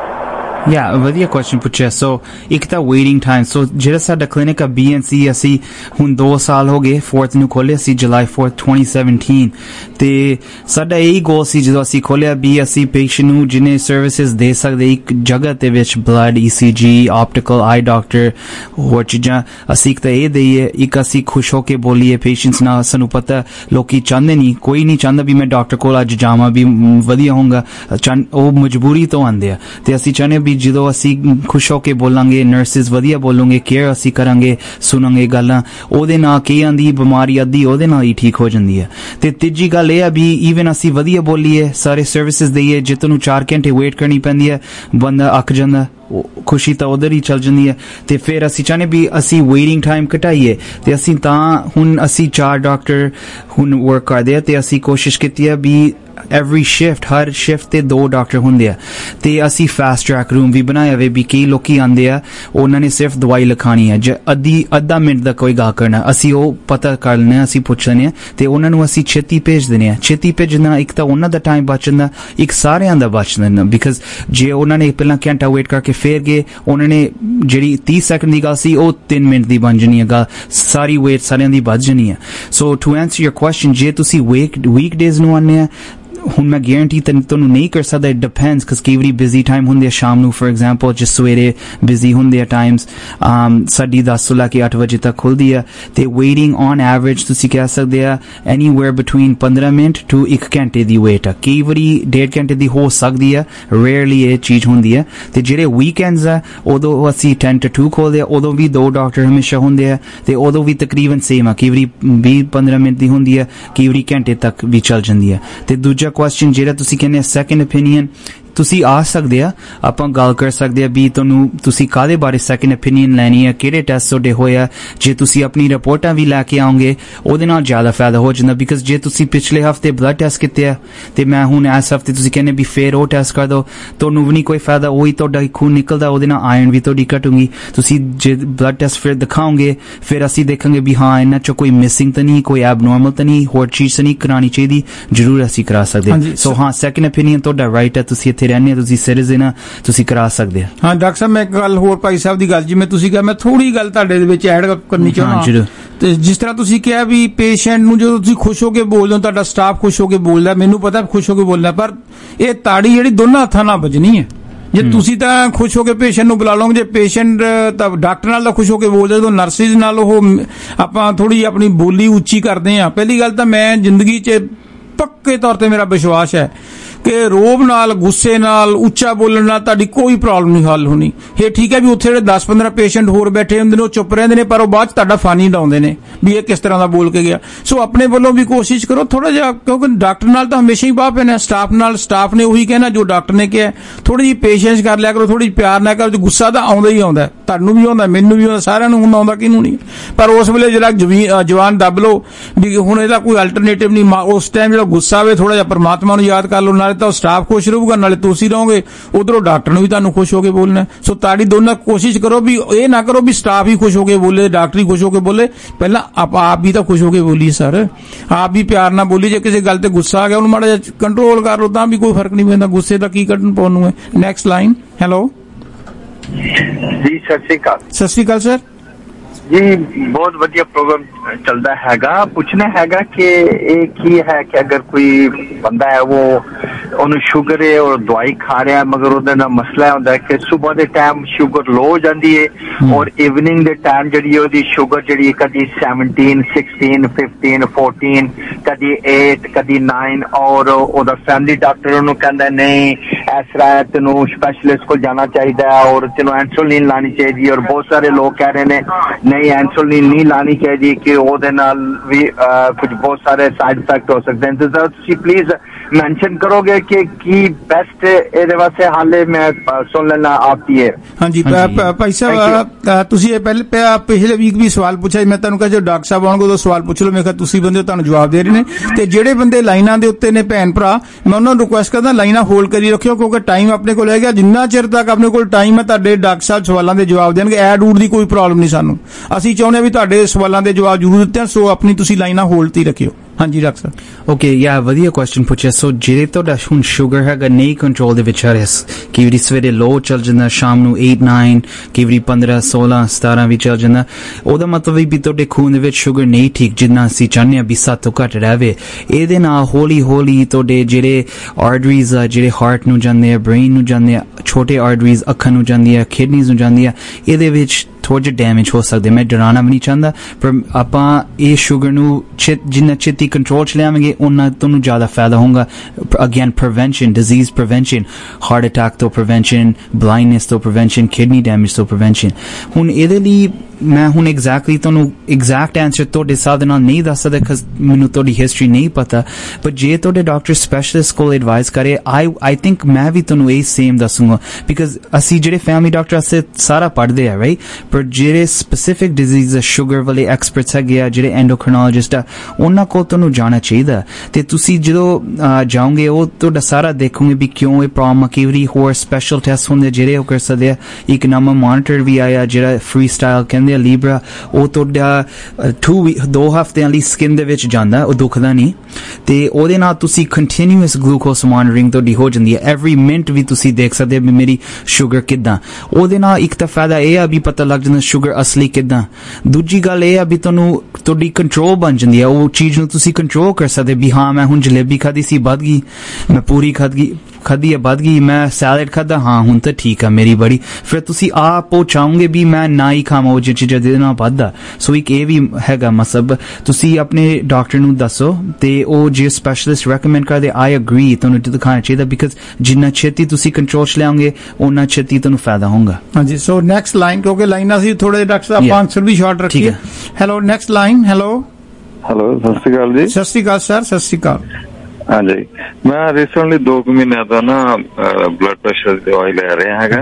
Yeah, ਵਧੀਆ ਕੁਐਸਚਨ ਪੁੱਛਿਆ। ਸੋ ਇੱਕ ਤਾਂ ਵੇਟਿੰਗ ਟਾਈਮ, ਸੋ ਜਿਹੜਾ ਸਾਡਾ ਕਲੀਨਿਕ ਆ ਬੀ ਐਨ ਸੀ ਅਸੀਂ ਹੁਣ ਦੋ ਸਾਲ ਹੋ ਗਏ, ਫੋਰਥ ਨੂੰ ਖੋਲਿਆ ਸੀ ਜੁਲਾਈ ਫੋਰਥ ਟਵੈਂਟੀ ਸੈਵਨਟੀਨ, ਤੇ ਸਾਡਾ ਇਹੀ ਗੋਲ ਸੀ ਜਦੋਂ ਅਸੀਂ ਖੋਲਿਆ ਵੀ ਅਸੀਂ ਪੇਸ਼ੈਂਟ ਨੂੰ ਜਿੰਨੇ ਸਰਵਿਸਿਸ ਦੇ ਸਕਦੇ ਇੱਕ ਜਗ੍ਹਾ ਦੇ ਵਿੱਚ, ਬਲੱਡ, ਈ ਸੀ ਜੀ, ਆਪਟੀਕਲ, ਆਈ ਡਾਕਟਰ, ਹੋਰ ਚੀਜ਼ਾਂ, ਅਸੀਂ ਇੱਕ ਤਾਂ ਇਹ ਦੇਈਏ, ਇੱਕ ਅਸੀਂ ਖੁਸ਼ ਹੋ ਕੇ ਬੋਲੀਏ ਪੇਸ਼ੈਂਟਸ ਨਾਲ। ਸਾਨੂੰ ਪਤਾ ਲੋਕੀ ਚਾਹੁੰਦੇ ਨਹੀਂ, ਕੋਈ ਨਹੀਂ ਚਾਹੁੰਦਾ ਵੀ ਮੈਂ ਡਾਕਟਰ ਕੋਲ ਅੱਜ ਜਾਵਾਂ ਵੀ ਵਧੀਆ ਹੋਊਗਾ, ਉਹ ਮਜਬੂਰੀ ਤੋਂ ਆਉਂਦੇ ਆ, ਤੇ ਅਸੀਂ ਚਾਹੁੰਦੇ ਵੀ ਜਦੋਂ ਅਸੀਂ ਖੁਸ਼ ਹੋ ਕੇ ਬੋਲਾਂਗੇ, ਨਰਸਿਸ ਵਧੀਆ ਬੋਲੂਗੇ, ਕੇਅਰ ਅਸੀਂ ਕਰਾਂਗੇ, ਸੁਣਾਂਗੇ ਗੱਲਾਂ, ਉਹਦੇ ਨਾਲ ਕੀ ਆਂਦੀ ਬਿਮਾਰੀ ਅੱਧੀ ਉਹਦੇ ਨਾਲ ਹੀ ਠੀਕ ਹੋ ਜਾਂਦੀ ਹੈ। ਤੇ ਤੀਜੀ ਗੱਲ ਇਹ ਆ ਵੀ ਈਵਨ ਅਸੀਂ ਵਧੀਆ ਬੋਲੀਏ, ਸਾਰੇ ਸਰਵਿਸਿਸ ਦੇਈਏ, ਜੇ ਤੁਹਾਨੂੰ ਚਾਰ ਘੰਟੇ ਵੇਟ ਕਰਨੀ ਪੈਂਦੀ ਹੈ, ਬੰਦਾ ਅੱਕ ਜਾਂਦਾ, ਖੁਸ਼ੀ ਤਾਂ ਉਧਰ ਹੀ ਚੱਲ ਜਾਂਦੀ ਹੈ। ਤੇ ਫਿਰ ਅਸੀਂ ਚਾਹੁੰਦੇ ਵੀ ਅਸੀਂ ਵੇਟਿੰਗ ਟਾਈਮ ਘਟਾਈਏ, ਤੇ ਅਸੀਂ ਤਾਂ ਹੁਣ ਅਸੀਂ ਚਾਰ ਡਾਕਟਰ ਹੁਣ ਵਰਕ ਕਰਦੇ ਆ, ਤੇ ਅਸੀਂ ਕੋਸ਼ਿਸ਼ ਕੀਤੀ ਹੈ ਵੀ ਐਵਰੀ ਸ਼ਿਫਟ, ਹਰ ਸ਼ਿਫਟ ਤੇ ਦੋ ਡਾਕਟਰ ਹੁੰਦੇ ਆ, ਤੇ ਅਸੀਂ ਫਾਸਟ ਟਰੈਕ ਰੂਮ ਵੀ ਬਣਾਇਆ ਵੇ ਵੀ ਕਈ ਲੋਕੀ ਆਉਂਦੇ ਆ, ਉਹਨਾਂ ਨੇ ਸਿਰਫ ਦਵਾਈ ਲਿਖਾਣੀ ਹੈ, ਅੱਧੀ ਅੱਧਾ ਮਿੰਟ ਦਾ ਕੋਈ ਗਾ ਕਰਨਾ, ਅਸੀਂ ਉਹ ਪਤਾ ਕਰ ਲੈਂਦੇ, ਅਸੀਂ ਪੁੱਛ ਲੈਂਦੇ ਆ, ਤੇ ਉਹਨਾਂ ਨੂੰ ਅਸੀਂ ਛੇਤੀ ਭੇਜ ਦਿੰਦੇ ਆ। ਛੇਤੀ ਭੇਜਣਾ ਇੱਕ ਤਾਂ ਉਹਨਾਂ ਦਾ ਟਾਈਮ ਬਚ ਜਾਂਦਾ, ਇੱਕ ਸਾਰਿਆਂ ਦਾ ਬਚ ਜਾਂਦਾ, ਬਿਕਾਜ਼ ਜੇ ਉਹਨਾਂ ਨੇ ਪਹਿਲਾਂ ਘੰਟਾ ਵੇਟ ਕਰਕੇ ਫੇਰ ਗਏ, ਉਹਨਾਂ ਨੇ ਜਿਹੜੀ ਤੀਹ ਸੈਕਿੰਡ ਦੀ ਗੱਲ ਸੀ ਉਹ ਤਿੰਨ ਮਿੰਟ ਦੀ ਬਣ ਜਾਣੀ ਹੈ ਗੱਲ, ਸਾਰੀ ਵੇਟ ਸਾਰਿਆਂ ਦੀ ਵੱਧ ਜਾਣੀ ਹੈ। So to answer your question, ਜੇ ਤੁਸੀਂ ਵੀਕ ਵੀਕ ਡੇਜ਼ ਨੂੰ ਆਉਂਦੇ ਆ, ਹੁਣ ਮੈਂ ਗਾਰੰਟੀ ਤੁਹਾਨੂੰ ਨਹੀਂ ਕਰ ਸਕਦਾ, ਇਟ ਡਿਪੈਂਡਸ, ਬਿਕਾਜ਼ ਕਈ ਵਾਰੀ ਬਿਜ਼ੀ ਟਾਈਮ ਹੁੰਦੇ ਆ ਸ਼ਾਮ ਨੂੰ, ਫॉर ਐਗਜ਼ਾਮਪਲ ਜੇ ਸਵੇਰੇ ਬਿਜ਼ੀ ਹੁੰਦੇ ਆ ਟਾਈਮਸ, ਸਾਡੀ ਦਸ ਤੋਂ ਲੈ ਕੇ ਅੱਠ ਵਜੇ ਤੱਕ ਖੁੱਲਦੀ ਆ, ਤੇ ਵੇਟਿੰਗ ਔਨ ਐਵਰੇਜ ਤੁਸੀਂ ਕਹਿ ਸਕਦੇ ਆ ਐਨੀਵੇਅਰ ਬਿਟਵੀਨ ਪੰਦਰਾਂ ਮਿੰਟ ਟੂ ਇੱਕ ਘੰਟੇ ਦੀ ਵੇਟ ਆ, ਕਈ ਵਾਰੀ ਡੇਢ ਘੰਟੇ ਦੀ ਹੋ ਸਕਦੀ ਆ, ਰੇਅਰਲੀ ਇਹ ਚੀਜ਼ ਹੁੰਦੀ ਆ। ਤੇ ਜਿਹੜੇ ਵੀਕਐਂਡਸ ਆ ਉਦੋਂ ਅਸੀਂ ਟੈਨ ਟੂ ਟੂ ਖੋਲਦੇ ਆ, ਉਦੋਂ ਵੀ ਦੋ ਡਾਕਟਰ ਹਮੇਸ਼ਾ ਹੁੰਦੇ ਆ, ਤੇ ਉਦੋਂ ਵੀ ਤਕਰੀਬਨ ਸੇਮ ਆ, ਕਈ ਵਾਰੀ ਵੀਹ ਪੰਦਰਾਂ ਮਿੰਟ ਦੀ ਹੁੰਦੀ ਆ, ਕਈ ਵਾਰੀ ਘੰਟੇ ਤੱਕ ਵੀ ਚੱਲ ਜਾਂਦੀ ਆ। ਤੇ ਦੂਜਾ ਕੁਐਸਚਨ ਜਿਹੜਾ ਤੁਸੀਂ ਕਹਿੰਦੇ ਸੈਕੰਡ ਓਪੀਨੀਅਨ, ਤੁਸੀਂ ਆ ਸਕਦੇ ਆ, ਆਪਾਂ ਗੱਲ ਕਰ ਸਕਦੇ ਆ ਵੀ ਤੁਹਾਨੂੰ ਤੁਸੀਂ ਕਾਹਦੇ ਬਾਰੇ ਸੈਕੰਡ ਓਪੀਨੀਅਨ ਲੈਣੀ ਹੈ, ਕਿਹੜੇ ਟੈਸਟ ਤੁਹਾਡੇ ਹੋਏ ਆ। ਜੇ ਤੁਸੀਂ ਆਪਣੀ ਰਿਪੋਰਟਾਂ ਵੀ ਲੈ ਕੇ ਆਓਗੇ ਉਹਦੇ ਨਾਲ ਜ਼ਿਆਦਾ ਫਾਇਦਾ ਹੋ ਜਾਂਦਾ, ਬਿਕਾਜ਼ ਜੇ ਤੁਸੀਂ ਪਿਛਲੇ ਹਫਤੇ ਬਲੱਡ ਟੈਸਟ ਕੀਤੇ ਆ ਤੇ ਮੈਂ ਹੁਣ ਇਸ ਹਫਤੇ ਤੁਸੀਂ ਕਹਿੰਦੇ ਵੀ ਫੇਰ ਉਹ ਟੈਸਟ ਕਰ ਦਿਓ, ਤੁਹਾਨੂੰ ਵੀ ਨਹੀਂ ਕੋਈ ਫਾਇਦਾ, ਉਹੀ ਤੁਹਾਡਾ ਖੂਨ ਨਿਕਲਦਾ, ਉਹਦੇ ਨਾਲ ਆਇਰਨ ਵੀ ਤੁਹਾਡੀ ਘਟੂਗੀ। ਤੁਸੀਂ ਜੇ ਬਲੱਡ ਟੈਸਟ ਫਿਰ ਦਿਖਾਓਗੇ, ਫਿਰ ਅਸੀਂ ਦੇਖਾਂਗੇ ਵੀ ਹਾਂ ਇਹਨਾਂ ਚੋਂ ਕੋਈ ਮਿਸਿੰਗ ਤਾਂ ਨਹੀਂ, ਕੋਈ ਐਬਨੋਰਮਲ ਤਾਂ ਨਹੀਂ, ਹੋਰ ਚੀਜ਼ ਤਾਂ ਨਹੀਂ ਕਰਾਉਣੀ ਚਾਹੀਦੀ, ਜ਼ਰੂਰ ਅਸੀਂ ਕਰਾ ਸਕਦੇ ਹਾਂ। ਸੋ ਹਾਂ, ਸੈਕੰਡ ਓਪੀਨੀਅਨ ਤੁਹਾਡਾ ਰਾਈਟ ਹੈ, ਤੁਸੀਂ ਇੱਥੇ ਰਹਿੰਦੇ ਆ, ਤੁਸੀਂ ਸਿਟੀਜ਼ਨ ਆ, ਤੁਸੀਂ ਕਰਾ ਸਕਦੇ ਆ। ਹਾਂ ਡਾਕਟਰ ਸਾਹਿਬ, ਮੈਂ ਇੱਕ ਗੱਲ ਹੋਰ ਭਾਈ ਸਾਹਿਬ ਦੀ ਗੱਲ ਜਿਵੇਂ ਤੁਸੀਂ ਕਿਹਾ, ਮੈਂ ਥੋੜੀ ਗੱਲ ਤੁਹਾਡੇ ਦੇ ਵਿੱਚ ਐਡ ਕਰਨੀ ਚਾਹੁੰਦਾ। ਤੇ ਜਿਸ ਤਰ੍ਹਾਂ ਤੁਸੀਂ ਕਿਹਾ ਵੀ ਪੇਸ਼ੈਂਟ ਨੂੰ ਜਦੋਂ ਤੁਸੀਂ ਖੁਸ਼ ਹੋ ਕੇ ਬੋਲਦੇ ਹੋ, ਤੁਹਾਡਾ ਸਟਾਫ ਖੁਸ਼ ਹੋ ਕੇ ਬੋਲਦਾ, ਮੈਨੂੰ ਪਤਾ ਖੁਸ਼ ਹੋ ਕੇ ਬੋਲਦਾ, ਪਰ ਇਹ ਤਾੜੀ ਜਿਹੜੀ ਦੋਨਾਂ ਹੱਥਾਂ ਨਾਲ ਵੱਜਣੀ ਹੈ। ਜੇ ਤੁਸੀਂ ਤਾਂ ਖੁਸ਼ ਹੋ ਕੇ ਪੇਸ਼ੈਂਟ ਨੂੰ ਬੁਲਾ ਲਓਗੇ, ਜੇ ਪੇਸ਼ੈਂਟ ਤਾਂ ਡਾਕਟਰ ਨਾਲ ਤਾਂ ਖੁਸ਼ ਹੋ ਕੇ ਬੋਲਦੇ, ਤਾਂ ਨਰਸਿਸ ਨਾਲ ਉਹ ਆਪਾਂ ਥੋੜੀ ਆਪਣੀ ਬੋਲੀ ਉੱਚੀ ਕਰਦੇ ਆ। ਪਹਿਲੀ ਗੱਲ ਤਾਂ ਮੈਂ ਜ਼ਿੰਦਗੀ 'ਚ ਪੱਕੇ ਤੌਰ ਤੇ ਮੇਰਾ ਵਿਸ਼ਵਾਸ ਹੈ ਕਿ ਰੋਬ ਨਾਲ, ਗੁੱਸੇ ਨਾਲ, ਉੱਚਾ ਬੋਲਣ ਨਾਲ ਤੁਹਾਡੀ ਕੋਈ ਪ੍ਰੋਬਲਮ ਨਹੀਂ ਹੱਲ ਹੋਣੀ। ਇਹ ਠੀਕ ਹੈ ਵੀ ਉੱਥੇ ਜਿਹੜੇ ਦਸ ਪੰਦਰਾਂ ਪੇਸ਼ੈਂਟ ਹੋਰ ਬੈਠੇ ਹੁੰਦੇ ਨੇ ਉਹ ਚੁੱਪ ਰਹਿੰਦੇ ਨੇ, ਪਰ ਉਹ ਬਾਅਦ ਚ ਤੁਹਾਡਾ ਫਾਨੀ ਡਾਉਂਦੇ ਨੇ ਵੀ ਇਹ ਕਿਸ ਤਰ੍ਹਾਂ ਦਾ ਬੋਲ ਕੇ ਗਿਆ। ਸੋ ਆਪਣੇ ਵੱਲੋਂ ਵੀ ਕੋਸ਼ਿਸ਼ ਕਰੋ ਥੋੜਾ ਜਿਹਾ, ਕਿਉਂਕਿ ਡਾਕਟਰ ਨਾਲ ਤਾਂ ਹਮੇਸ਼ਾ ਹੀ ਬਾਹ ਪੈਣਾ, ਸਟਾਫ ਨਾਲ ਸਟਾਫ ਨੇ ਉਹੀ ਕਹਿਣਾ ਜੋ ਡਾਕਟਰ ਨੇ ਕਿਹਾ। ਥੋੜੀ ਜਿਹੀ ਪੇਸ਼ੈਂਸ ਕਰ ਲਿਆ ਕਰੋ, ਥੋੜੀ ਜਿਹੀ ਪਿਆਰ ਨਾਲ ਕਰੋ। ਗੁੱਸਾ ਤਾਂ ਆਉਂਦਾ ਹੀ ਆਉਂਦਾ, ਤੁਹਾਨੂੰ ਵੀ ਆਉਂਦਾ, ਮੈਨੂੰ ਵੀ ਆਉਂਦਾ, ਸਾਰਿਆਂ ਨੂੰ ਹੁਣ ਆਉਂਦਾ, ਕਿਹਨੂੰ ਨਹੀਂ। ਪਰ ਉਸ ਵੇਲੇ ਜਿਹੜਾ ਜਵਾਨ ਦੱਬ ਲਓ ਵੀ ਹੁਣ ਇਹਦਾ ਕੋਈ ਅਲਟਰਨੇਟਿਵ ਨਹੀਂ। ਉਸ ਟਾਈਮ ਜਿਹੜਾ ਗੁੱਸਾ ਆਵੇ ਥੋੜਾ ਜਿਹਾ ਪਰਮਾਤਮਾ ਨੂੰ ਯਾਦ ਕਰ ਲਓ, ਨਾਲੇ ਤਾਂ ਸਟਾਫ ਖੁਸ਼ ਰਹੂਗਾ, ਨਾਲੇ ਤੁਸੀਂ ਰਹੋਗੇ, ਉਧਰੋਂ ਡਾਕਟਰ ਨੂੰ ਵੀ ਤੁਹਾਨੂੰ ਖੁਸ਼ ਹੋ ਕੇ ਬੋਲਣਾ। ਸੋ ਤਾੜੀ ਦੋਨਾਂ ਕੋਸ਼ਿਸ਼ ਕਰੋ ਵੀ ਇਹ ਨਾ ਕਰੋ ਵੀ ਸਟਾਫ ਹੀ ਖੁਸ਼ ਹੋ ਕੇ ਬੋਲੇ, ਡਾਕਟਰ ਹੀ ਖੁਸ਼ ਹੋ ਕੇ ਬੋਲੇ, ਪਹਿਲਾਂ ਆਪ ਆਪ ਵੀ ਤਾਂ ਖੁਸ਼ ਹੋ ਕੇ ਬੋਲੀਏ ਸਰ, ਆਪ ਵੀ ਪਿਆਰ ਨਾਲ ਬੋਲੀ। ਜੇ ਕਿਸੇ ਗੱਲ ਤੇ ਗੁੱਸਾ ਆ ਗਿਆ ਉਹਨੂੰ ਮਾੜਾ ਜਿਹਾ ਕੰਟਰੋਲ ਕਰ ਲਓ, ਤਾਂ ਵੀ ਕੋਈ ਫਰਕ ਨਹੀਂ ਪੈਂਦਾ। ਗੁੱਸੇ ਦਾ ਕੀ ਕੱਢਣ ਪਾਉਣ ਨੂੰ ਹੈ। Next line. ਹੈਲੋ ਜੀ, ਸਤਿ ਸ਼੍ਰੀ ਅਕਾਲ। ਸਤਿ ਸ਼੍ਰੀ ਅਕਾਲ ਸਰ ਜੀ, ਬਹੁਤ ਵਧੀਆ ਪ੍ਰੋਗਰਾਮ ਚੱਲਦਾ ਹੈਗਾ। ਪੁੱਛਣਾ ਹੈਗਾ ਕਿ ਇਹ ਕੀ ਹੈ ਕਿ ਅਗਰ ਕੋਈ ਬੰਦਾ ਹੈ ਉਹ ਉਹਨੂੰ ਸ਼ੂਗਰ ਹੈ ਔਰ ਦਵਾਈ ਖਾ ਰਿਹਾ, ਮਗਰ ਉਹਦੇ ਨਾਲ ਮਸਲਾ ਹੁੰਦਾ ਕਿ ਸਵੇਰ ਦੇ ਟਾਈਮ ਸ਼ੂਗਰ ਲੋ ਹੋ ਜਾਂਦੀ ਹੈ ਔਰ ਇਵਨਿੰਗ ਦੇ ਟਾਈਮ ਜਿਹੜੀ ਉਹਦੀ ਸ਼ੂਗਰ ਜਿਹੜੀ ਕਦੀ ਸੈਵਨਟੀਨ, ਸਿਕਸਟੀਨ, ਫਿਫਟੀਨ, ਫੋਰਟੀਨ ਕਦੀ eight ਕਦੀ nine ਔਰ ਉਹਦਾ ਫੈਮਿਲੀ ਡਾਕਟਰ ਉਹਨੂੰ ਕਹਿੰਦਾ ਨਹੀਂ ਇਸ ਤਰ੍ਹਾਂ ਤੈਨੂੰ ਸਪੈਸ਼ਲਿਸਟ ਕੋਲ ਜਾਣਾ ਚਾਹੀਦਾ ਹੈ ਔਰ ਤੈਨੂੰ ਇਨਸੂਲਿਨ ਲਾਣੀ ਚਾਹੀਦੀ ਔਰ ਬਹੁਤ ਸਾਰੇ ਲੋਕ ਕਹਿ ਰਹੇ ਨੇ ਨਹੀਂ ਇਨਸੂਲਿਨ ਨਹੀਂ ਲਾਣੀ ਚਾਹੀਦੀ ਕਿ ਉਹਦੇ ਨਾਲ ਵੀ ਕੁਝ ਬਹੁਤ ਸਾਰੇ ਸਾਈਡ ਇਫੈਕਟ ਹੋ ਸਕਦੇ ਨੇ। ਤਾਂ ਤੁਸੀਂ ਪਲੀਜ਼ ਮੈਂਸ਼ਨ ਕਰੋਗੇ ਕਿ ਕੀ ਬੈਸਟ ਇਹਦੇ ਵਾਸਤੇ ਹਾਲੇ ਮੈਂ ਸੁਣ ਲੈਣਾ ਆਪਦੀ ਹੈ। ਹਾਂਜੀ ਭਾਈ ਸਾਹਿਬ ਤੁਸੀਂ ਇਹ ਪਹਿਲੇ ਪਿਛਲੇ ਵੀਕ ਵੀ ਸਵਾਲ ਪੁੱਛਿਆ ਮੈਂ ਤੁਹਾਨੂੰ ਕਿਹਾ ਜੋ ਡਾਕਟਰ ਸਾਹਿਬ ਆਉਣਗੇ ਉਦੋਂ ਸਵਾਲ ਪੁੱਛ ਲਓ। ਮੈਂ ਕਿਹਾ ਤੁਸੀਂ ਬੰਦੇ ਤੁਹਾਨੂੰ ਜਵਾਬ ਦੇ ਰਹੇ ਨੇ ਤੇ ਜਿਹੜੇ ਬੰਦੇ ਲਾਈਨਾਂ ਦੇ ਉੱਤੇ ਨੇ ਭੈਣ ਭਰਾ ਮੈਂ ਉਹਨਾਂ ਨੂੰ ਰਿਕੁਐਸਟ ਕਰਦਾ ਲਾਈਨਾਂ ਹੋਲਡ ਕਰੀ ਰੱਖਿਓ ਕਿਉਂਕਿ ਟਾਈਮ ਆਪਣੇ ਕੋਲ ਹੈਗਾ। ਜਿੰਨਾ ਚਿਰ ਤੱਕ ਆਪਣੇ ਕੋਲ ਟਾਈਮ ਹੈ ਤੁਹਾਡੇ ਡਾਕਟਰ ਸਾਹਿਬ ਸਵਾਲਾਂ ਦੇ ਜਵਾਬ ਦੇਣਗੇ। ਐਡ ਊਡ ਦੀ ਕੋਈ ਪ੍ਰੋਬਲਮ ਨਹੀਂ ਸਾਨੂੰ। ਅਸੀਂ ਚਾਹੁੰਦੇ ਵੀ ਤੁਹਾਡੇ ਸਵਾਲਾਂ ਦੇ ਜਵਾਬ ਜ਼ਰੂਰ ਦਿੱਤੇ ਸੋ ਆਪਣੀ ਤੁਸੀਂ ਲਾਈਨਾਂ ਹੋਲਡ ਤੇ ਰੱਖਿਓ। ਹਾਂਜੀ ਡਾਕਟਰ ਸਾਹਿਬ। ਓਕੇ ਯਾ ਵਧੀਆ ਕੁਐਸਚਨ ਪੁੱਛਿਆ। ਸੋ ਜਿਹੜੇ ਤੁਹਾਡਾ ਹੁਣ ਸ਼ੂਗਰ ਹੈਗਾ ਨਹੀਂ ਕੰਟਰੋਲ ਦੇ ਵਿੱਚ ਆ ਰਿਹਾ ਕਈ ਵਾਰੀ ਸਵੇਰੇ ਲੋ ਚੱਲ ਜਾਂਦਾ ਸ਼ਾਮ ਨੂੰ eight nine ਕਈ ਵਾਰੀ fifteen sixteen seventeen ਵੀ ਚੱਲ ਜਾਂਦਾ ਉਹਦਾ ਮਤਲਬ ਵੀ ਤੁਹਾਡੇ ਖੂਨ ਦੇ ਵਿੱਚ ਸ਼ੂਗਰ ਨਹੀਂ ਠੀਕ ਜਿੰਨਾ ਅਸੀਂ ਚਾਹੁੰਦੇ ਹਾਂ ਵੀ ਸੱਤ ਤੋਂ ਘੱਟ ਰਹੇ। ਇਹਦੇ ਨਾਲ ਹੌਲੀ ਹੌਲੀ ਤੁਹਾਡੇ ਜਿਹੜੇ ਆਰਟਰੀਜ਼ ਆ ਜਿਹੜੇ ਹਾਰਟ ਨੂੰ ਜਾਂਦੇ ਆ ਬ੍ਰੇਨ ਨੂੰ ਜਾਂਦੇ ਆ ਛੋਟੇ ਆਰਟਰੀਜ਼ ਅੱਖਾਂ ਨੂੰ ਜਾਂਦੀਆਂ ਕਿਡਨੀਜ਼ ਨੂੰ ਜਾਂਦੀਆਂ ਇਹਦੇ ਵਿੱਚ ਥੋੜ੍ਹਾ ਜਿਹਾ ਡੈਮੇਜ ਹੋ ਸਕਦੇ। ਮੈਂ ਡਰਾਉਣਾ ਵੀ ਨਹੀਂ ਚਾਹੁੰਦਾ ਪਰ ਆਪਾਂ ਇਹ ਸ਼ੂਗਰ ਨੂੰ ਜਿੰਨਾ ਛੇਤੀ ਕੰਟਰੋਲ ਚ ਲਿਆਵਾਂਗੇ ਉਹਨਾਂ ਤੁਹਾਨੂੰ ਜ਼ਿਆਦਾ ਫਾਇਦਾ ਹੋਊਗਾ। Again prevention disease prevention heart attack ਤੋਂ ਪ੍ਰੀਵੈਂਸ਼ਨ ਬਲਾਈਂਡਨੈਸ ਤੋਂ ਪ੍ਰੀਵੈਂਸ਼ਨ ਕਿਡਨੀ ਡੈਮੇਜ ਤੋਂ ਪ੍ਰੀਵੈਂਸ਼ਨ। ਹੁਣ ਇਹਦੇ ਲਈ ਮੈਂ ਹੁਣ ਐਗਜ਼ੈਕਟਲੀ ਤੁਹਾਨੂੰ ਐਗਜ਼ੈਕਟ ਆਂਸਰ ਤੁਹਾਡੇ ਹਿਸਾਬ ਦੇ ਨਾਲ ਨਹੀਂ ਦੱਸ ਸਕਦਾ ਬਿਕਾਜ਼ ਮੈਨੂੰ ਤੁਹਾਡੀ ਹਿਸਟਰੀ ਨਹੀਂ ਪਤਾ ਪਰ ਜੇ ਤੁਹਾਡੇ ਡਾਕਟਰ ਸਪੈਸ਼ਲਿਸਟ ਕੋਲ ਐਡਵਾਈਸ ਕਰੇ ਆਈ ਆਈ ਥਿੰਕ ਮੈਂ ਵੀ ਤੁਹਾਨੂੰ ਇਹ ਸੇਮ ਦੱਸੂਗਾ ਬਿਕਾਜ਼ ਅਸੀਂ ਜਿਹੜੇ ਫੈਮਿਲੀ ਡਾਕਟਰ ਅਸੀਂ ਸਾਰਾ ਪੜ੍ਹਦੇ ਆ ਰਾਈਟ ਪਰ ਜਿਹੜੇ ਸਪੈਸਿਫਿਕ ਡਿਜ਼ੀਜ਼ ਸ਼ੂਗਰ ਵਾਲੇ ਐਕਸਪਰਟਸ ਹੈਗੇ ਆ ਜਿਹੜੇ ਐਂਡੋਕ੍ਰਿਨੋਲੋਜਿਸਟ ਆ ਉਹਨਾਂ ਕੋਲ ਤੁਹਾਨੂੰ ਜਾਣਾ ਚਾਹੀਦਾ ਤੇ ਤੁਸੀਂ ਜਦੋਂ ਜਾਓਗੇ ਉਹ ਤੁਹਾਡਾ ਸਾਰਾ ਦੇਖੋਗੇ ਵੀ ਕਿਉਂ ਇਹ ਪ੍ਰੋਬਲਮ ਕਈ ਵਾਰੀ ਹੋਰ ਸਪੈਸ਼ਲ ਟੈਸਟ ਹੁੰਦੇ ਜਿਹੜੇ ਉਹ ਕਰ ਸਕਦੇ ਆ। ਇੱਕ ਨਵਾਂ ਮੋਨੀਟਰ ਵੀ ਆਇਆ ਜਿਹੜਾ ਫ੍ਰੀ ਸਟਾਈਲ ਕਹਿੰਦੇ ਲੀਬਰਾ ਉਹ ਤੁਹਾਡਾ ਟੂ ਦੋ ਹਫ਼ਤਿਆਂ ਲਈ ਸਕਿਨ ਦੇ ਵਿੱਚ ਜਾਂਦਾ ਉਹ ਦੁਖਦਾ ਨਹੀਂ ਤੇ ਉਹਦੇ ਨਾਲ ਤੁਸੀਂ ਕੰਟੀਨਿਊਸ ਗਲੂਕੋਸ ਮੋਨੀਟਰਿੰਗ ਤੁਹਾਡੀ ਹੋ ਜਾਂਦੀ ਹੈ। ਐਵਰੀ ਮਿੰਟ ਵੀ ਤੁਸੀਂ ਦੇਖ ਸਕਦੇ ਵੀ ਮੇਰੀ ਸ਼ੂਗਰ ਕਿੱਦਾਂ। ਉਹਦੇ ਨਾਲ ਇੱਕ ਤਾਂ ਫਾਇਦਾ ਇਹ ਆ ਵੀ ਪਤਾ ਲੱਗ ਜਾਂਦਾ ਸ਼ੂਗਰ ਅਸਲੀ ਕਿੱਦਾਂ। ਦੂਜੀ ਗੱਲ ਇਹ ਆ ਵੀ ਤੁਹਾਨੂੰ ਤੁਹਾਡੀ ਕੰਟਰੋਲ ਬਣ ਜਾਂਦੀ ਹੈ ਉਹ ਚੀਜ਼ ਨੂੰ ਤੁਸੀਂ ਕੰਟਰੋਲ ਕਰ ਸਕਦੇ ਵੀ ਹਾਂ ਮੈਂ ਹੁਣ ਜਲੇਬੀ ਖਾਧੀ ਸੀ ਵੱਧ ਗਈ ਮੈਂ ਪੂਰੀ ਖਾਧੀ ਖਾਧੀ ਹੈ ਵੱਧ ਗਈ ਮੈਂ ਸੈਲਡ ਖਾਧਾ ਹਾਂ ਹੁਣ ਤਾਂ ਠੀਕ ਆ ਮੇਰੀ ਬੜੀ ਫਿਰ ਤੁਸੀਂ ਆਪ ਉਹ ਚਾਹੋਗੇ ਵੀ ਮੈਂ ਨਾ ਹੀ ਖਾਵਾਂ ਉਹ ਚੀਜ਼ਾਂ ਜਿਹਦੇ ਨਾਲ ਵੱਧਦਾ। ਸੋ ਇੱਕ ਇਹ ਵੀ ਹੈਗਾ ਮਸਲਬ ਤੁਸੀਂ ਆਪਣੇ ਡਾਕਟਰ ਨੂੰ ਦੱਸੋ ਤੇ ਉਹ ਜੇ ਸਪੈਸ਼ਲਿਸਟ ਰეკਮੈਂਡ ਕਰਦੇ ਆਈ ਅਗਰੀ ਤੁਹਾਨੂੰ ਦਿਖਾਉਣਾ ਚਾਹੀਦਾ ਬਿਕਾਜ਼ ਜਿੰਨਾ ਛੇਤੀ ਤੁਸੀਂ ਕੰਟਰੋਲ ਚ ਲਿਆਓਗੇ ਉਹਨਾਂ ਛੇਤੀ ਤੁਹਾਨੂੰ ਫਾਇਦਾ ਹੋਊਗਾ। ਹਾਂਜੀ ਸੋ ਨੈਕਸਟ ਲਾਈਨ ਕਿਉਂਕਿ ਲਾਈਨਾਂ ਅਸੀਂ ਥੋੜੇ ਡਾਕਟਰ ਸਾਹਿਬ ਆਨਸਰ ਵੀ ਸ਼ਾਰਟ ਰੱਖੀਏ। Hello next line. Hello hello ਸਤਿ ਸ਼੍ਰੀ ਅਕਾਲ ਜੀ। ਸਤਿ ਸ਼੍ਰੀ ਅਕਾਲ ਸਰ। ਸਤਿ ਸ਼੍ਰੀ ਅਕਾਲ। ਹਾਂਜੀ ਮੈਂ ਰੀਸੈਂਟਲੀ ਦੋ ਕੁ ਮਹੀਨਿਆਂ ਦਾ ਨਾ ਬਲੱਡ ਪ੍ਰੈਸ਼ਰ ਦੀ ਦਵਾਈ ਲੈ ਰਿਹਾ ਹੈਗਾ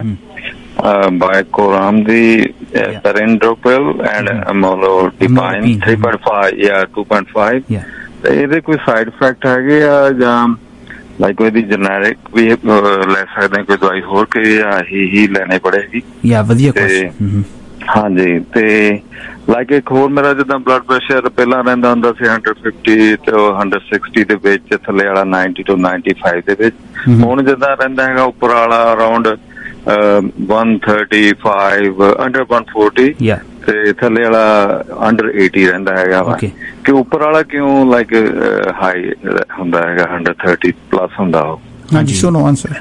ਬਾਇਕੋਰਾਮ ਦੀ perindopril and amlodipine three point five ਜਾਂ two point five ਤੇ ਇਹਦੇ ਕੋਈ ਸਾਈਡ ਇਫੈਕਟ ਹੈਗੇ ਆ ਜਾਂ ਲਾਈਕ ਕੋਈ ਦੀ ਜਨਰਿਕ ਵੀ ਲੈ ਸਕਦੇ ਕੋਈ ਦਵਾਈ ਹੋਰ ਕਿ ਹੀ ਹੀ ਲੈਣੀ ਪੜੇਗੀ? ਯਾ ਵਧੀਆ ਕੁਐਸਚਨ। ਹਾਂਜੀ ਤੇ ਲਾਈਕ ਇੱਕ ਹੋਰ ਮੇਰਾ ਜਿੱਦਾਂ ਬਲੱਡ ਪ੍ਰੈਸ਼ਰ ਪਹਿਲਾਂ ਰਹਿੰਦਾ ਹੁੰਦਾ ਸੀ one fifty ਤੇ one sixty ਦੇ ਵਿੱਚ ਥੱਲੇ ਵਾਲਾ ninety to ninety-five ਦੇ ਵਿੱਚ ਹੁਣ ਜਿੱਦਾਂ ਰਹਿੰਦਾ ਹੈਗਾ ਉੱਪਰ ਵਾਲਾ around one thirty-five under one forty ਤੇ ਥੱਲੇ ਵਾਲਾ ਅੰਡਰ eighty ਰਹਿੰਦਾ ਹੈਗਾ ਵਾ ਕਿ ਉੱਪਰ ਵਾਲਾ ਕਿਉਂ ਲਾਈਕ ਹਾਈ ਹੁੰਦਾ ਹੈਗਾ one thirty ਪਲੱਸ ਹੁੰਦਾ ਉਹ? ਹਾਂਜੀ ਸੁਣੋ ਆਨਸਰ।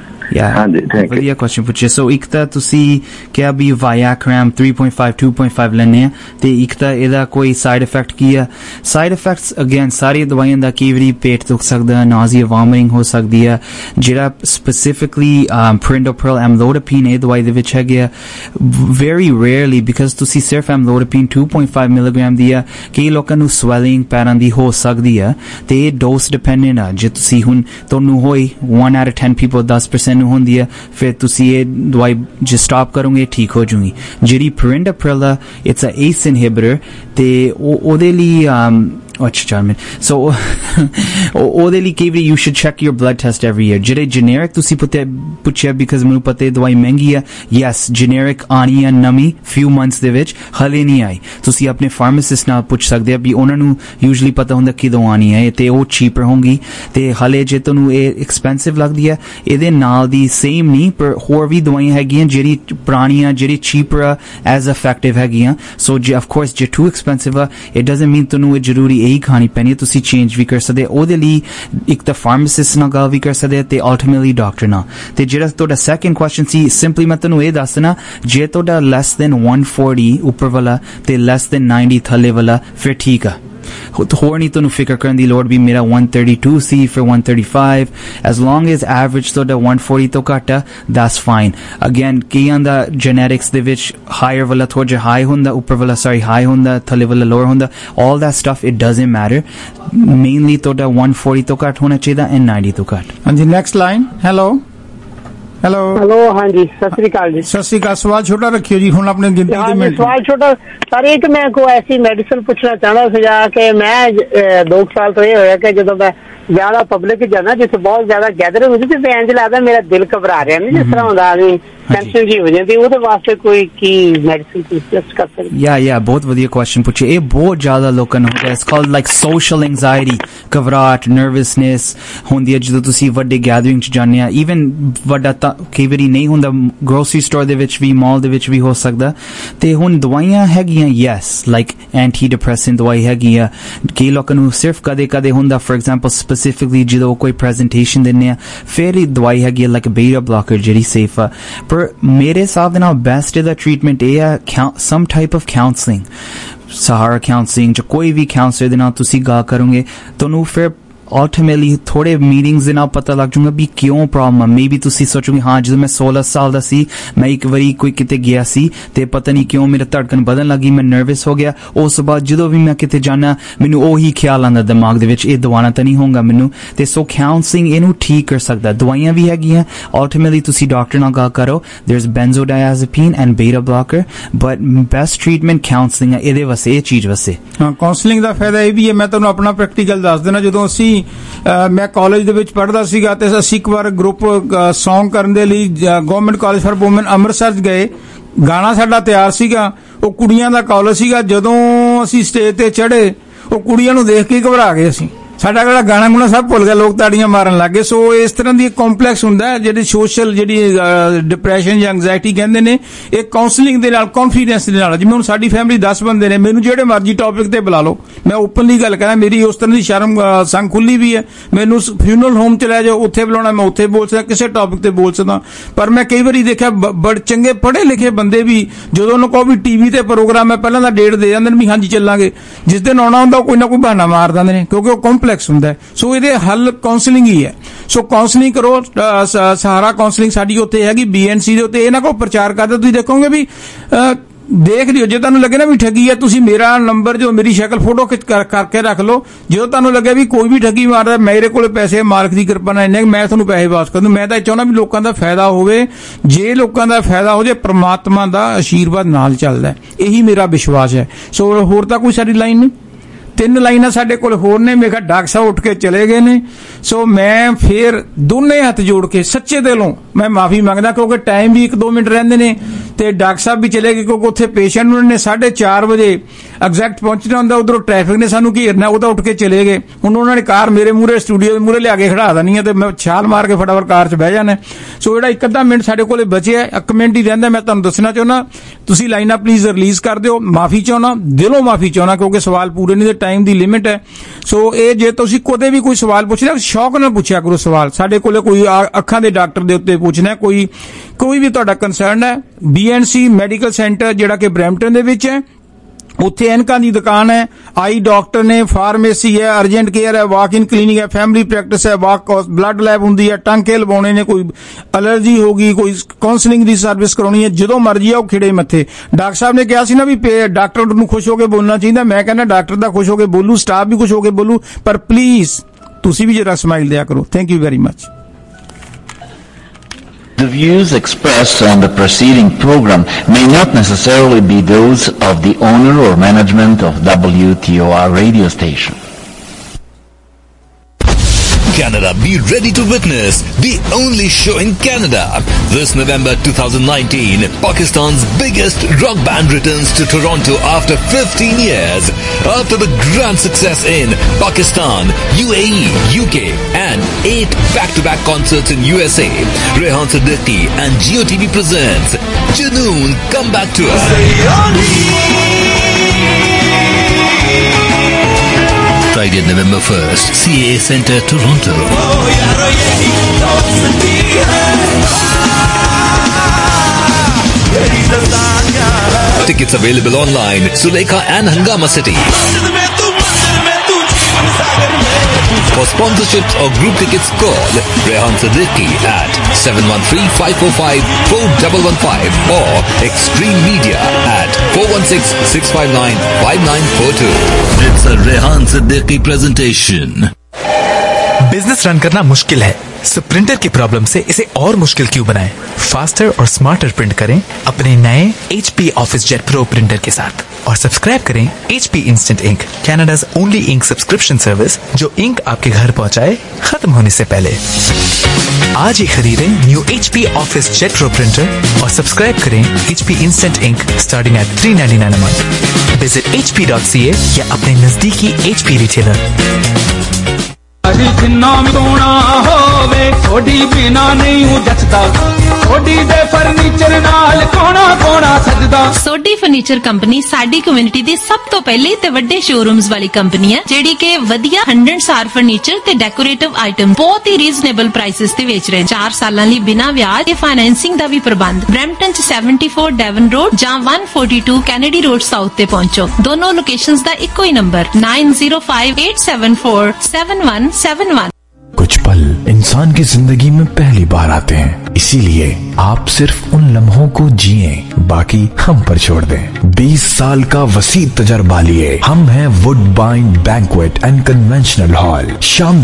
ਵਧੀਆ ਕੁਐਸਚਨ ਪੁੱਛਿਆ। ਸੋ ਇੱਕ ਤਾਂ ਤੁਸੀਂ ਕਿਹਾ ਵੀ ਵਾਇਆਕ੍ਰਾਮ three point five two point five ਲੈਣੇ ਆ ਤੇ ਇੱਕ ਤਾਂ ਇਹਦਾ ਕੋਈ ਸਾਈਡ ਇਫੈਕਟ ਕੀ ਆ? ਸਾਈਡ ਇਫੈਕਟਸ ਅਗੇਨ ਸਾਰੀ ਦਵਾਈਆਂ ਦਾ ਕਈ ਵਾਰੀ ਪੇਟ ਦੁਖ ਸਕਦਾ ਨਾਜ਼ੀਆ ਵਾਮਿਟਿੰਗ ਹੋ ਸਕਦੀ ਆ ਜਿਹੜਾ ਸਪੈਸੀਫਿਕਲੀ ਪ੍ਰਿੰਡੋਪ੍ਰਿਲ ਐਮਲੋਡਿਪੀਨ ਇਹ ਦਵਾਈ ਦੇ ਵਿੱਚ ਹੈਗੇ ਆ ਵੈਰੀ ਰੇਅਰਲੀ ਬਿਕਾਜ਼ ਤੁਸੀਂ ਸਿਰਫ amlodipine two point five milligram ਦੀ ਆ ਕਈ ਲੋਕਾਂ ਨੂੰ ਸਵੈਲਿੰਗ ਪੈਰਾਂ ਦੀ ਹੋ ਸਕਦੀ ਆ ਤੇ ਇਹ ਡੋਸ ਡਿਪੈਂਡੈਂਟ ਆ ਜੇ ਤੁਸੀਂ ਹੁਣ ਤੁਹਾਨੂੰ ਹੋਈ one out of ten people ten percent ਹੁੰਦੀ ਹੈ ਫਿਰ ਤੁਸੀਂ ਇਹ ਦਵਾਈ ਜੇ ਸਟਾਪ ਕਰੋਗੇ ਠੀਕ ਹੋ ਜੂਗੀ। ਜਿਹੜੀ ਪ੍ਰਿੰਡੋਪ੍ਰਿਲ ਆ ਇਟਸ ਅ ਏਸ ਇਨਹਿਬਿਟਰ ਤੇ ਉਹਦੇ ਲਈ ਅੱਛਾ ਚਾਰ ਮਿੰਟ ਸੋ ਉਹਦੇ ਲਈ ਕਈ ਵਾਰੀ you should check your blood test every year. ਜਿਹੜੇ ਜੈਨਰਿਕ ਤੁਸੀਂ ਪੁੱਛਿਆ ਬਿਕਾਜ਼ ਮੈਨੂੰ ਪਤਾ ਦਵਾਈ ਮਹਿੰਗੀ ਆ ਯੈਸ ਜੈਨਰਿਕ ਆਣੀ ਆ ਨਵੀਂ ਫਿਊ ਮੰਥਸ ਦੇ ਵਿੱਚ ਹਲੇ ਨਹੀਂ ਆਈ ਤੁਸੀਂ ਆਪਣੇ ਫਾਰਮਾਸਿਸਟ ਨਾਲ ਪੁੱਛ ਸਕਦੇ ਆ ਵੀ ਉਹਨਾਂ ਨੂੰ ਯੂਜਲੀ ਪਤਾ ਹੁੰਦਾ ਕਿਦੋਂ ਆਣੀ ਹੈ ਤੇ ਉਹ ਚੀਪਰ ਹੋਊਗੀ ਤੇ ਹਲੇ ਜੇ ਤੁਹਾਨੂੰ ਇਹ ਐਕਸਪੈਂਸਿਵ ਲੱਗਦੀ ਹੈ ਇਹਦੇ ਨਾਲ ਦੀ ਸੇਮ ਨਹੀਂ ਪਰ ਹੋਰ ਵੀ ਦਵਾਈਆਂ ਹੈਗੀਆਂ ਜਿਹੜੀ ਪੁਰਾਣੀਆਂ ਜਿਹੜੀ ਚੀਪਰ ਆ ਐਜ਼ ਇਫੈਕਟਿਵ ਹੈਗੀਆਂ। ਸੋ ਜੇ ਆਫ ਕੋਰਸ ਜੇ ਟੂ ਐਕਸਪੈਂਸਿਵ ਆ ਇਟ ਡਜ਼ਨਟ ਮੀਨ ਤੁਹਾਨੂੰ ਇਹ ਜ਼ਰੂਰੀ ਇਹੀ ਖਾਣੀ ਪੈਣੀ ਹੈ ਤੁਸੀਂ ਚੇਂਜ ਵੀ ਕਰ ਸਕਦੇ ਉਹਦੇ ਲਈ ਇੱਕ ਤਾਂ ਫਾਰਮਾਸਿਸਟ ਨਾਲ ਗੱਲ ਵੀ ਕਰ ਸਕਦੇ ਤੇ ਅਲਟੀਮੇਟਲੀ ਡਾਕਟਰ ਨਾਲ। ਤੇ ਜਿਹੜਾ ਤੁਹਾਡਾ ਸੈਕੰਡ ਕੁਐਸਚਨ ਸੀ ਸਿੰਪਲੀ ਮੈਂ ਤੁਹਾਨੂੰ ਇਹ ਦੱਸਣਾ ਜੇ ਤੁਹਾਡਾ ਲੈਸ ਦੈਨ one forty ਉੱਪਰ ਵਾਲਾ ਤੇ ਲੈਸ ਦੈਨ ninety ਥੱਲੇ ਵਾਲਾ ਫਿਰ ਠੀਕ ਆ ਹੋਰ ਨਹੀਂ ਤੁਹਾਨੂੰ ਫਿਕਰ ਕਰਨ ਦੀ ਲੋੜ ਵੀ ਮੇਰਾ one thirty-two C for one thirty-five, as long as average ਤੁਹਾਡਾ one forty ਤੋਂ ਘੱਟ ਆ, that's fine. Again, ਕਈਆਂ ਦਾ genetics ਦੇ ਵਿੱਚ higher ਵਾਲਾ ਥੋੜਾ ਜਿਹਾ high ਹੁੰਦਾ, ਉੱਪਰ ਵਾਲਾ sorry high ਹੁੰਦਾ, ਥੱਲੇ ਵਾਲਾ lower ਹੁੰਦਾ, all that stuff it doesn't matter. Mainly ਤੁਹਾਡਾ one forty ਤੋਂ ਘੱਟ ਹੋਣਾ ਚਾਹੀਦਾ and ninety ਤੋਂ ਘੱਟ. ਹਾਂਜੀ, next line. hello hello hello ਹਾਂਜੀ ਸਤਿ ਸ੍ਰੀ ਅਕਾਲ ਜੀ। ਸਤਿ ਸ੍ਰੀ ਅਕਾਲ। ਸਵਾਲ ਛੋਟਾ ਰੱਖਿਓ ਜੀ, ਹੁਣ ਆਪਣੇ ਗਿਣਤੀ ਦੇ ਮਿੰਟ। ਸਵਾਲ ਛੋਟਾ ਸਰ, ਇੱਕ ਮੈਂ ਕੋਈ ਐਸੀ ਮੈਡੀਸਨ ਪੁੱਛਣਾ ਚਾਹੁੰਦਾ ਸੀਗਾ ਕਿ ਮੈਂ ਦੋ ਸਾਲ ਤੋਂ ਇਹ ਹੋਇਆ ਕਿ ਜਦੋਂ ਮੈਂ ਜ਼ਿਆਦਾ ਪਬਲਿਕ ਜਾਣਾ ਜਿੱਥੇ ਬਹੁਤ ਜ਼ਿਆਦਾ ਗੈਦਰਿੰਗ ਹੁੰਦੀ ਤੇ ਇੰਝ ਲੱਗਦਾ ਮੇਰਾ ਦਿਲ ਘਬਰਾ ਰਿਹਾ, ਨਹੀਂ ਜਿਸ ਤਰ੍ਹਾਂ ਹੁੰਦਾ ਆਦਮੀ ਟੈਨਸ਼ਨ ਜੀ ਹੋ ਜਾਂਦੀ, ਉਹਦੇ ਵਾਸਤੇ ਕੋਈ ਕੀ ਮੈਡੀਸਨ ਸਜੈਸਟ ਕਰ ਸਕਦੇ? ਯਾ ਯਾ ਬਹੁਤ ਵਧੀਆ ਕੁਐਸਚਨ ਪੁੱਛਿਆ। ਇਹ ਬਹੁਤ ਜ਼ਿਆਦਾ ਲੋਕਾਂ ਨੂੰ ਹੁੰਦਾ, it's called like social anxiety, ਘਬਰਾਹਟ, ਨਰਵਸਨੈਸ ਹੁੰਦੀ ਹੈ ਜਦੋਂ ਤੁਸੀਂ ਵੱਡੇ ਗੈਦਰਿੰਗ 'ਚ ਜਾਂਦੇ ਆ। ਈਵਨ ਵੱਡਾ ਤਾਂ ਕਈ ਵਾਰੀ ਨਹੀਂ ਹੁੰਦਾ, ਗਰੋਸਰੀ ਸਟੋਰ ਦੇ ਵਿੱਚ ਵੀ, ਮਾਲ ਦੇ ਵਿੱਚ ਵੀ ਹੋ ਸਕਦਾ। ਤੇ ਹੁਣ ਦਵਾਈਆਂ ਹੈਗੀਆਂ, ਯੈਸ, ਲਾਈਕ ਐਂਟੀ ਡਿਪਰੈਸੈਂਟ ਦਵਾਈ ਹੈਗੀ ਆ। ਕਈ ਲੋਕਾਂ ਨੂੰ ਸਿਰਫ ਕਦੇ ਕਦੇ ਹੁੰਦਾ, ਫੋਰ ਐਗਜ਼ਾਮਪਲ ਸਪੈਸੀਫਿਕਲੀ ਜਦੋਂ ਕੋਈ ਪ੍ਰੈਜੈਂਟੇਸ਼ਨ ਦਿੰਦੇ ਆ ਫਿਰ ਹੀ ਦਵਾਈ ਹੈਗੀ ਆ ਲਾਈਕ ਬੀਟਾ ਬਲੌਕਰ ਜਿਹੜੀ ਸੇਫ ਆ। ਪਰ ਮੇਰੇ ਹਿਸਾਬ ਦੇ ਨਾਲ ਬੈਸਟ ਇਹਦਾ ਟ੍ਰੀਟਮੈਂਟ ਇਹ ਆ some type of counselling, Sahara counselling 'ਚ ਕੋਈ ਵੀ ਕਾਉਂਸਲਰ ਦੇ ਨਾਲ ਤੁਸੀਂ ਗੱਲ ਕਰੋਗੇ ਤੁਹਾਨੂੰ ਫਿਰ ultimately ਥੋੜੇ ਮੀਟਿੰਗਸ ਦੇ ਨਾਲ ਪਤਾ ਲੱਗ ਜੂਗਾ ਵੀ ਕਿਉਂ ਪ੍ਰੋਬਲਮ ਆ। ਮੇ ਬੀ ਤੁਸੀਂ ਸੋਚੋਗੇ ਹਾਂ ਜਦੋਂ ਮੈਂ ਸੋਲਾਂ ਸਾਲ ਦਾ ਸੀ ਮੈਂ ਇੱਕ ਵਾਰੀ ਕੋਈ ਕਿਤੇ ਗਿਆ ਸੀ ਤੇ ਪਤਾ ਨਹੀਂ ਕਿਉਂ ਮੇਰਾ ਧੜਕਣ ਵਧਣ ਲੱਗੀ, ਮੈਂ ਨਰਵਸ ਹੋ ਗਿਆ। ਉਸ ਤੋਂ ਬਾਅਦ ਜਦੋਂ ਵੀ ਮੈਂ ਕਿਤੇ ਜਾਣਾ ਮੈਨੂੰ ਉਹੀ ਖਿਆਲ ਆਉਂਦਾ ਦਿਮਾਗ ਦੇ ਵਿੱਚ, ਇਹ ਦਵਾਣਾ ਤਾਂ ਨਹੀਂ ਹੋਊਗਾ ਮੈਨੂੰ। ਤੇ ਸੋ ਕਾਉਂਸਲਿੰਗ ਇਹਨੂੰ ਠੀਕ ਕਰ ਸਕਦਾ। ਦਵਾਈਆਂ ਵੀ ਹੈਗੀਆਂ, ultimately ਤੁਸੀਂ ਡਾਕਟਰ ਨਾਲ ਗੱਲ ਕਰੋ। there's benzodiazepine and beta blocker, but best treatment counseling ਹੈ ਇਹਦੇ ਵਾਸਤੇ, ਇਹ ਚੀਜ਼ ਵਾਸਤੇ। ਹਾਂ, ਕਾਉਂਸਲਿੰਗ ਦਾ ਫਾਇਦਾ ਇਹ ਵੀ ਹੈ, ਮੈਂ ਤੁਹਾਨੂੰ ਆਪਣਾ ਪ੍ਰੈਕਟੀਕਲ ਦੱਸ ਦੇਣਾ। ਜਦੋਂ ਅਸੀਂ ਮੈਂ ਕਾਲਜ ਦੇ ਵਿੱਚ ਪੜ੍ਹਦਾ ਸੀਗਾ ਤੇ ਅਸੀਂ ਇੱਕ ਵਾਰ ਗਰੁੱਪ ਸੌਂਗ ਕਰਨ ਦੇ ਲਈ government college for women Amritsar ਗਏ। ਗਾਣਾ ਸਾਡਾ ਤਿਆਰ ਸੀਗਾ, ਉਹ ਕੁੜੀਆਂ ਦਾ ਕਾਲਜ ਸੀਗਾ। ਜਦੋਂ ਅਸੀਂ ਸਟੇਜ ਤੇ ਚੜ੍ਹੇ ਉਹ ਕੁੜੀਆਂ ਨੂੰ ਦੇਖ ਕੇ ਘਬਰਾ ਗਏ ਅਸੀਂ, ਸਾਡਾ ਜਿਹੜਾ ਗਾਣਾ ਗੁਣਾ ਸਭ ਭੁੱਲ ਗਿਆ, ਲੋਕ ਤਾੜੀਆਂ ਮਾਰਨ ਲੱਗ ਗਏ। ਸੋ ਇਸ ਤਰ੍ਹਾਂ ਦੀ ਇੱਕ ਕੰਪਲੈਕਸ ਹੁੰਦਾ ਹੈ ਜਿਹੜੀ ਸੋਸ਼ਲ ਜਿਹੜੀ ਡਿਪਰੈਸ਼ਨ ਜਾਂ ਐਂਗਜ਼ਾਇਟੀ ਕਹਿੰਦੇ ਨੇ, ਇਹ ਕਾਉਂਸਲਿੰਗ ਦੇ ਨਾਲ, ਕੌਨਫੀਡੈਂਸ ਦੇ ਨਾਲ। ਜਿਵੇਂ ਹੁਣ ਸਾਡੀ ਫੈਮਿਲੀ ਦਸ ਬੰਦੇ ਨੇ, ਮੈਨੂੰ ਜਿਹੜੇ ਮਰਜ਼ੀ ਟੌਪਿਕ ਤੇ ਬੁਲਾ ਲਓ, ਮੈਂ ਓਪਨਲੀ ਗੱਲ ਕਰਾਂ, ਮੇਰੀ ਉਸ ਤਰ੍ਹਾਂ ਦੀ ਸ਼ਰਮ ਸੰਗ ਖੁੱਲੀ ਵੀ ਹੈ। ਮੈਨੂੰ ਫਿਊਨਰਲ ਹੋਮ ਚ ਲੈ ਜਾਓ, ਉੱਥੇ ਬੁਲਾਉਣਾ ਮੈਂ ਉੱਥੇ ਬੋਲ ਸਕਦਾ, ਕਿਸੇ ਟੌਪਿਕ ਤੇ ਬੋਲ ਸਕਦਾ। ਪਰ ਮੈਂ ਕਈ ਵਾਰੀ ਦੇਖਿਆ ਬੜੇ ਚੰਗੇ ਪੜ੍ਹੇ ਲਿਖੇ ਬੰਦੇ ਵੀ ਜਦੋਂ ਉਹਨੂੰ ਕਹੋ ਵੀ ਟੀਵੀ ਤੇ ਪ੍ਰੋਗਰਾਮ ਹੈ ਪਹਿਲਾਂ ਤਾਂ ਡੇਟ ਦੇ ਜਾਂਦੇ ਨੇ ਵੀ ਹਾਂਜੀ ਚੱਲਾਂਗੇ, ਜਿਸ ਦਿਨ ਆਉਣਾ ਹੁੰਦਾ ਕੋਈ ਨਾ ਕੋਈ ਬਹਾਨਾ ਮਾਰ ਦਿੰਦੇ ਨੇ ਕਿਉਂਕਿ ਉਹ ਕੰਪਲੈਕਸ ਹੁੰਦਾ। ਸੋ ਇਹਦੇ ਹੱਲ ਕਾਉਂਸਲਿੰਗ ਹੀ ਹੈ। ਸੋ ਕਾਉਂਸਲਿੰਗ ਕਰੋ। ਸਹਾਰਾ ਕਾਉਂਸਲਿੰਗ ਸਾਡੀ ਉੱਥੇ ਹੈਗੀ ਬੀ ਐਨ ਸੀ ਦੇ ਉੱਤੇ, ਇਹਨਾਂ ਕੋਲ ਪ੍ਰਚਾਰ ਕਰਦੇ ਤੁਸੀਂ ਦੇਖੋਗੇ ਵੀ ਦੇਖ ਲਿਓ। ਜੇ ਤੁਹਾਨੂੰ ਲੱਗੇ ਨਾ ਵੀ ਠੱਗੀ ਹੈ, ਤੁਸੀਂ ਮੇਰਾ ਨੰਬਰ ਜੋ ਮੇਰੀ ਸ਼ਕਲ ਫੋਟੋ ਖਿੱਚ ਕਰਕੇ ਰੱਖ ਲਓ। ਜਦੋਂ ਤੁਹਾਨੂੰ ਲੱਗੇ ਵੀ ਕੋਈ ਵੀ ਠੱਗੀ ਮਾਰਦਾ, ਮੇਰੇ ਕੋਲ ਪੈਸੇ ਮਾਲਕ ਦੀ ਕਿਰਪਾ ਨਾਲ ਇੰਨੇ ਮੈਂ ਤੁਹਾਨੂੰ ਪੈਸੇ ਵਾਪਸ ਕਰ ਦੂੰ। ਮੈਂ ਤਾਂ ਚਾਹੁੰਦਾ ਵੀ ਲੋਕਾਂ ਦਾ ਫਾਇਦਾ ਹੋਵੇ। ਜੇ ਲੋਕਾਂ ਦਾ ਫਾਇਦਾ ਹੋ ਜੇ ਪ੍ਰਮਾਤਮਾ ਦਾ ਆਸ਼ੀਰਵਾਦ ਨਾਲ ਚੱਲਦਾ, ਇਹੀ ਮੇਰਾ ਵਿਸ਼ਵਾਸ ਹੈ। ਸੋ ਹੋਰ ਤਾਂ ਕੋਈ ਸਾਡੀ ਲਾਈਨ ਨਹੀਂ, ਤਿੰਨ ਲਾਈਨਾਂ ਸਾਡੇ ਕੋਲ ਹੋਰ ਨੇ। ਮੇਰੇ ਖਿਆਲ ਡਾਕਟਰ ਸਾਹਿਬ ਉੱਠ ਕੇ ਚਲੇ ਗਏ ਨੇ। ਸੋ ਮੈਂ ਫੇਰ ਦੋਨੇ ਹੱਥ ਜੋੜ ਕੇ ਸੱਚੇ ਦਿਲੋਂ ਮੈਂ ਮਾਫੀ ਮੰਗਦਾ ਕਿਉਂਕਿ ਟਾਈਮ ਵੀ ਇੱਕ ਦੋ ਮਿੰਟ ਰਹਿੰਦੇ ਨੇ ਤੇ ਡਾਕਟਰ ਸਾਹਿਬ ਵੀ ਚਲੇ ਗਏ ਕਿਉਂਕਿ ਉੱਥੇ ਪੇਸ਼ੈਂਟ ਉਹਨਾਂ ਨੇ ਸਾਢੇ ਚਾਰ ਵਜੇ ਐਗਜ਼ੈਕਟ ਪਹੁੰਚਣਾ ਹੁੰਦਾ, ਉਧਰੋਂ ਟ੍ਰੈਫਿਕ ਨੇ ਸਾਨੂੰ ਘੇਰਨਾ, ਉਹ ਤਾਂ ਉੱਠ ਕੇ ਚਲੇ ਗਏ। ਹੁਣ ਉਹਨਾਂ ਨੇ ਕਾਰ ਮੇਰੇ ਮੂਹਰੇ ਸਟੂਡੀਓ ਦੇ ਮੂਹਰੇ ਲਿਆ ਕੇ ਖੜਾ ਦੇਣੀ ਹੈ ਤੇ ਮੈਂ ਛਾਲ ਮਾਰ ਕੇ ਫਟਾਫਟ ਕਾਰ 'ਚ ਬਹਿ ਜਾਣਾ। ਸੋ ਜਿਹੜਾ ਇੱਕ ਅੱਧਾ ਮਿੰਟ ਸਾਡੇ ਕੋਲੇ ਬਚਿਆ, ਇੱਕ ਮਿੰਟ ਹੀ ਰਹਿੰਦਾ, ਮੈਂ ਤੁਹਾਨੂੰ ਦੱਸਣਾ ਚਾਹੁੰਦਾ ਤੁਸੀਂ ਲਾਈਨਾਂ ਪਲੀਜ਼ ਰਿਲੀਜ਼ ਕਰ ਦਿਓ। ਮਾਫੀ ਚਾਹੁੰਦਾ, ਦਿਲੋਂ ਮਾਫੀ ਚਾਹੁੰਦਾ ਕਿਉਂਕਿ ਸਵਾਲ ਪੂਰੇ ਨਹੀਂ ਤੇ ਟਾਈਮ ਦੀ ਲਿਮਿਟ ਹੈ। ਸੋ ਇਹ ਜੇ ਤੁਸੀਂ ਕਦੇ ਵੀ ਕੋਈ ਸਵਾਲ ਪੁੱਛਣਾ ਸ਼ੌਕ ਨਾਲ ਪੁੱਛਿਆ ਕਰੋ ਸਵਾਲ। ਸਾਡੇ ਕੋਲੇ ਕੋਈ ਅੱਖਾਂ ਦੇ ਡਾਕਟਰ ਦੇ ਉੱਤੇ ਪੁੱਛਣਾ, ਕੋਈ ਕੋਈ ਵੀ ਤੁਹਾਡਾ ਕੰਸਰਨ ਹੈ, B N C medical centre ਜਿਹੜਾ ਕਿ ਬਰੈਂਪਟਨ ਦੇ ਵਿੱਚ ਹੈ, ਉੱਥੇ ਐਨਕਾਂ ਦੀ ਦੁਕਾਨ ਹੈ, ਆਈ ਡਾਕਟਰ ਨੇ, ਫਾਰਮੇਸੀ ਹੈ, ਅਰਜੈਂਟ ਕੇਅਰ ਹੈ, ਵਾਕ ਇਨ ਕਲੀਨਿਕ ਹੈ, ਫੈਮਿਲੀ ਪ੍ਰੈਕਟਿਸ ਹੈ, ਵਾਕ ਬਲੱਡ ਲੈਬ ਹੁੰਦੀ ਹੈ, ਟਾਂਕੇ ਲਵਾਉਣੇ ਨੇ, ਕੋਈ ਅਲਰਜੀ ਹੋ ਗਈ, ਕੋਈ ਕਾਉਂਸਲਿੰਗ ਦੀ ਸਰਵਿਸ ਕਰਾਉਣੀ ਹੈ, ਜਦੋਂ ਮਰਜ਼ੀ ਆਓ ਖਿੜੇ ਮੱਥੇ। ਡਾਕਟਰ ਸਾਹਿਬ ਨੇ ਕਿਹਾ ਸੀ ਨਾ ਵੀ ਡਾਕਟਰ ਨੂੰ ਖੁਸ਼ ਹੋ ਕੇ ਬੋਲਣਾ ਚਾਹੀਦਾ, ਮੈਂ ਕਹਿੰਦਾ ਡਾਕਟਰ ਦਾ ਖੁਸ਼ ਹੋ ਕੇ ਬੋਲੂ, ਸਟਾਫ ਵੀ ਖੁਸ਼ ਹੋ ਕੇ ਬੋਲੂ, ਪਰ ਪਲੀਜ਼ ਤੁਸੀਂ ਵੀ ਜਰਾ ਸਮਾਈਲ ਦਿਆ ਕਰੋ। Thank you very much. The views expressed on the preceding program may not necessarily be those of the owner or management of W T O R radio station. Canada, be ready to witness the only show in Canada. This November twenty nineteen, Pakistan's biggest rock band returns to Toronto after fifteen years. After the grand success in Pakistan, U A E, U K and eight back-to-back concerts in U S A, Rehan Siddiqui and Geo T V presents Junoon Comeback Tour. Friday, November first, C A A Centre, Toronto. Tickets available online, Sulekha and Hangama City. For sponsorships or group tickets, call Rehan Siddiqui at seven one three, five four five, four one one five or Extreme Media at four one six, six five nine, five nine four two. It's a Rehan Siddiqui presentation. Business run करना मुश्किल है, सो printer की problem से इसे और मुश्किल क्यों बनाएं? फास्टर और स्मार्टर प्रिंट करें अपने नए H P Office Jet Pro printer के साथ और सब्सक्राइब करें H P Instant Ink, Canada's only ink subscription service जो इंक आपके घर पहुंचाए खत्म होने से पहले। आज ही खरीदें new H P Office Jet Pro printer और सब्सक्राइब करें H P Instant Ink starting at three ninety-nine a month. Visit h p dot c a या अपने नजदीकी H P retailer. जिन्ना भी सोना होवे थोड़ी बिना नहीं हूँ जचदा सोडी दे फर्नीचर नाल कोना कोना सजदा। सोडी फर्नीचर कंपनी साडी कम्युनिटी दी सब तो पहले ते वड्डे शोरूम्स वाली कंपनी है जेडी के वधिया हंड्रेड स्टार फर्नीचर ते डेकोरेटिव आइटम बहुत ही रीजनेबल प्राइसेस ते बेच रहे हैं। चार सालां लई बिना ब्याज ते फाइनेंसिंग दा भी प्रबंध। ब्रैम्पटन च चौहत्तर डेवन रोड जां one forty-two Kennedy road south ते पहुंचो। दोनों लोकेशंस दा इक्को ही number nine zero five, eight seven four, seven one seven one। कुछ पल इंसान की जिंदगी में पहली बार आते हैं, इसीलिए आप सिर्फ उन लम्हों को जिए, बाकी हम पर छोड़ दें। बीस साल का वसी तजर्बा लिए हम हैं Woodbine banquet and conventional hall. शाम